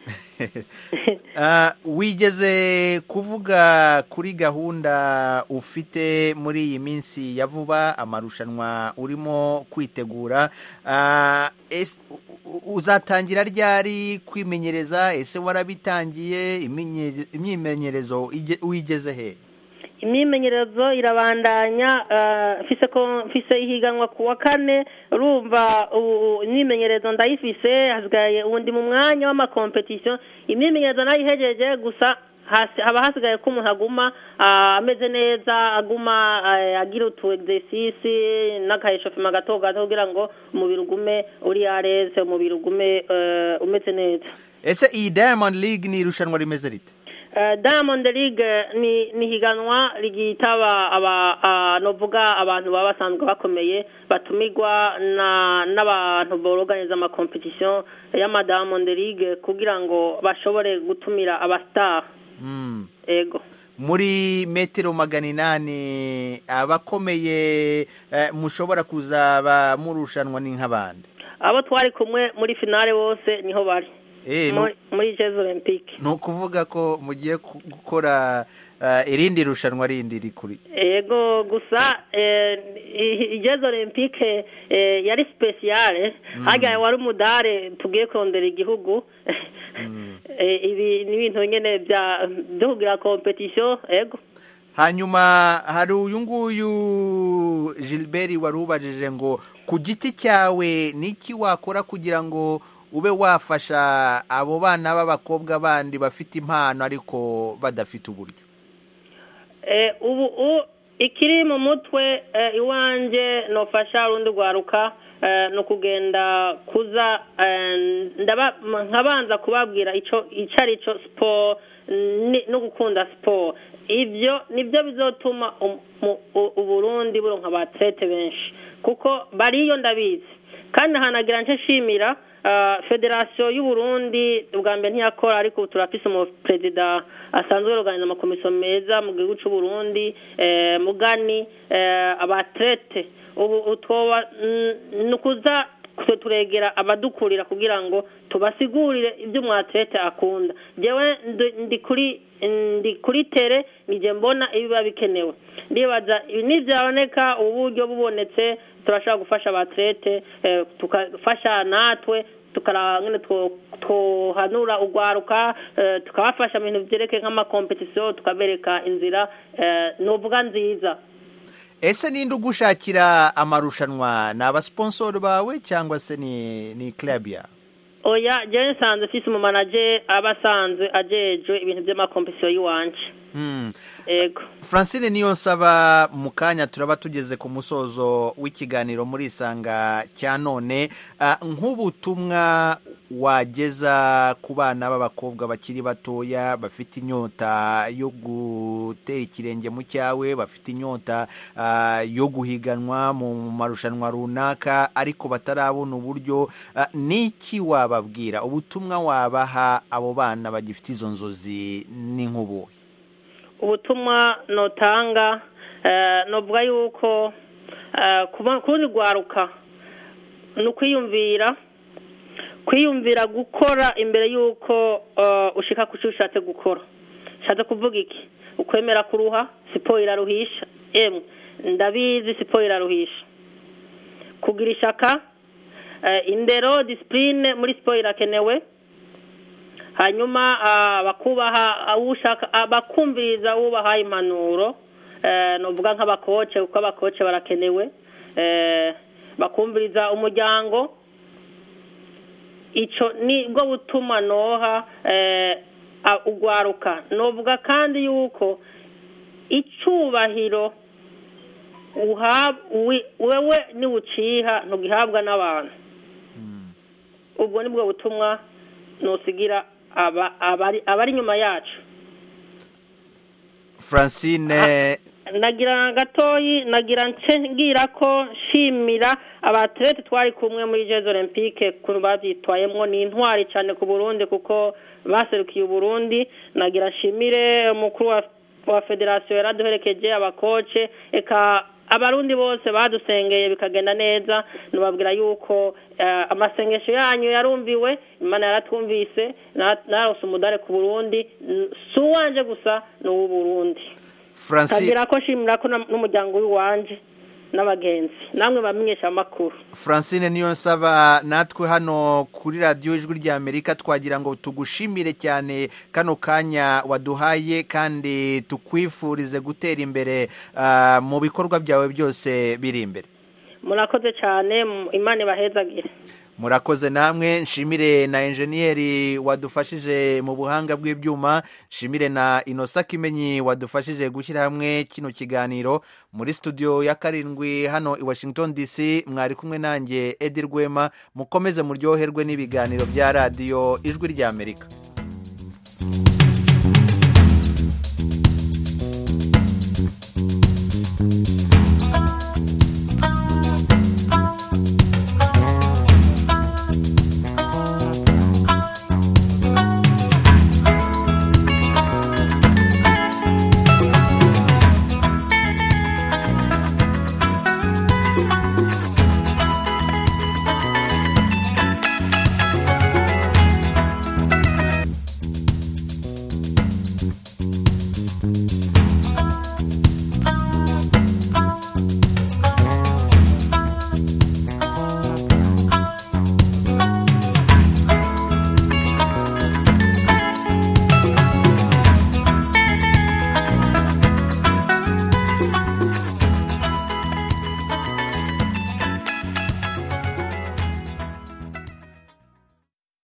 uh, wigeze kuvuga kuri gahunda ufite muri iyi minsi ya vuba, amarushanwa urimo kwitegura, uh, es, uzatangira ryari kwimenyereza? Ese warabitangiye? Imyimenyerezo wigeze he? Imyimenyerezo irabandanya, mfise ko mfise ihiganwa kuwa kane, urumva imyimenyerezo ndayifise, hasigaye ubundi mu mwanya w'ama competition. Imyimenyerezo nayihejeje, gusa haba hasigaye ko umuntu aguma ameze neza, aguma agira utu exercice n'akayeshofema gato gato kugira ngo umubiri ugume uri areze, umubiri ugume umeze neza. Ese iyi Diamond League ni irushanwa rimeze rite? Uh, Diamond League ni ni higanwa rigitaba aba uh, novuga abantu baba basanzwe bakomeye batumigwa na n'abantu boroganiza ama competition ya ma Diamond League kugira ngo bashobore gutumira aba star. Mm. Ego. Muri metero magana inani abakomeye uh, mushobora kuzaba murushanwa ni nk'abandi? Abo twari kumwe muri finale bose niho bari. Eh, muri, muri Jeux Olympique. No kuvuga ko mugiye gukora uh, irindi rushanwa rindi rikuri. Ego gusa eh, Jeux Olympique eh, yari speciale, mm. Haga wari umudare tugiye kondera igihugu. Mm. eh, ibi ni ibintu nyene bya dugira competition. Ego. Hanyuma hari uyu nguyu Gilbert warubajije ngo ku giti cyawe niki wakora kugira ngo ube wafasha abo bana b'abakobwa bandi bafite impano ariko badafite uburyo? Eh ubu ikiri mu mutwe eh, iwanje nofasha rundi gwaruka eh, no kugenda kuza eh, ndaba nkabanza kubabwira ico icari cyo sport no gukunda sport. Ibyo nibyo bizotuma Uburundi buronka abatlete benshi kuko bariyo ndabizi, kandi hanagira nce shimira Uh, Federation y'u Burundi ubwa mbere ntiyakora, ariko turafise mu president asanzwe organiza ama commission meza mu gihugu cy'u Burundi, eh, mugani eh, abatlete ubu utwoba nukuza turegera abadukurira kugira ngo tubasigurire ibyo umwatlete akunda. Jewe ndi kuri ndi kuri tere nije mbona ibiba bikenewe, ndibaza nivyaboneka uburyo bubonetse turashaka gufasha abatlete, eh, tukafasha natwe tukarangene twohanura ugwaruka, eh, tukabafasha mu bintu byereke nk'ama competition, tukabereka inzira eh, novuga nziza. Ese ninde ugushakira amarushanwa? Ni abasponsor bawe cyangwa se ni ni club ya? Oya, je nsanze fisi mu manager abasanzwe ajeje ibintu by'ama competition yiwanje. Mm. Ego. Francine niyo nsaba, mukanya turaba tugeze ku musozo w'ikiganiro muri Isanga cya none, uh, nk'ubutumwa wageza ku bana b'abakobwa bakiri batoya bafite inyota yo gutera ikirenge mu cyawe, bafite inyota uh, yo guhiganwa mu marushanwa runaka ariko batarabona uburyo, uh, niki wababwira? Ubutumwa wabaha abo bana bagifite izo nzozi ni nk'ubuhe? Ubutumwa notanga uh, novuga yuko uh, kundi gwaruka nukwiyumvira kwiyumvira gukora imbere yuko uh, ushika kucyushatse gukora. Shatse kuvuga iki? Ukwemera kuruha, siporo iraruhisha. Emwe ndabizi siporo iraruhisha. Kugira ishaka, uh, indero, discipline muri siporo irakenewe. Hanyuma uh, bakubaha ushaka abakumviriza ubaha impanuro, uh, novuga nk'abakoce kuko abakoce barakenewe, uh, bakumviriza umuryango. Ico ni bwo butuma noha eh, ugwaruka. Novuga kandi yuko icubahiro wewe niwuciha ntugihabwa n'abantu ubwo nibwo butumwa nusigira abari inyuma yacu. Francine, nagira gatoyi nagira ngira ko shimira abatlete twari kumwe muri Jeux Olympique kuri bavyitwayemwo ni intwari cyane ku Burundi kuko baserukiye Burundi. Nagira shimire umukuru wa, wa federation yaraduherekeje abakoce eka abarundi bose badusengeye bikagenda neza. Nubabwira yuko uh, amasengesho yanyu yarumviwe, Imana yaratwumvise, narose umudare ku Burundi suwanje gusa no Burundi. Francine, kagira ko shimira ko n'umuryango w'iwanje n'abagenzi namwe bamenyesha amakuru. Francine niyo nsaba natwe hano kuri radio Ijwi rya Amerika twagira ngo tugushimire cyane kano kanya waduhaye kandi tukwifurize gutera imbere uh, mu bikorwa byawe byose biri imbere. Murakoze cyane, Imana ibahezagire. Murakoze namwe, nshimire na engineeri wadufashije mu buhanga bw'ibyuma, nshimire na Inosa Kimenyi wadufashije gushyira hamwe kino kiganiro. Muri studio ya karindwi hano i Washington D C mwari kumwe nanjye Edi Rwema. Mukomeze muryoherwe n'ibiganiro bya radio Ijwi rya Amerika.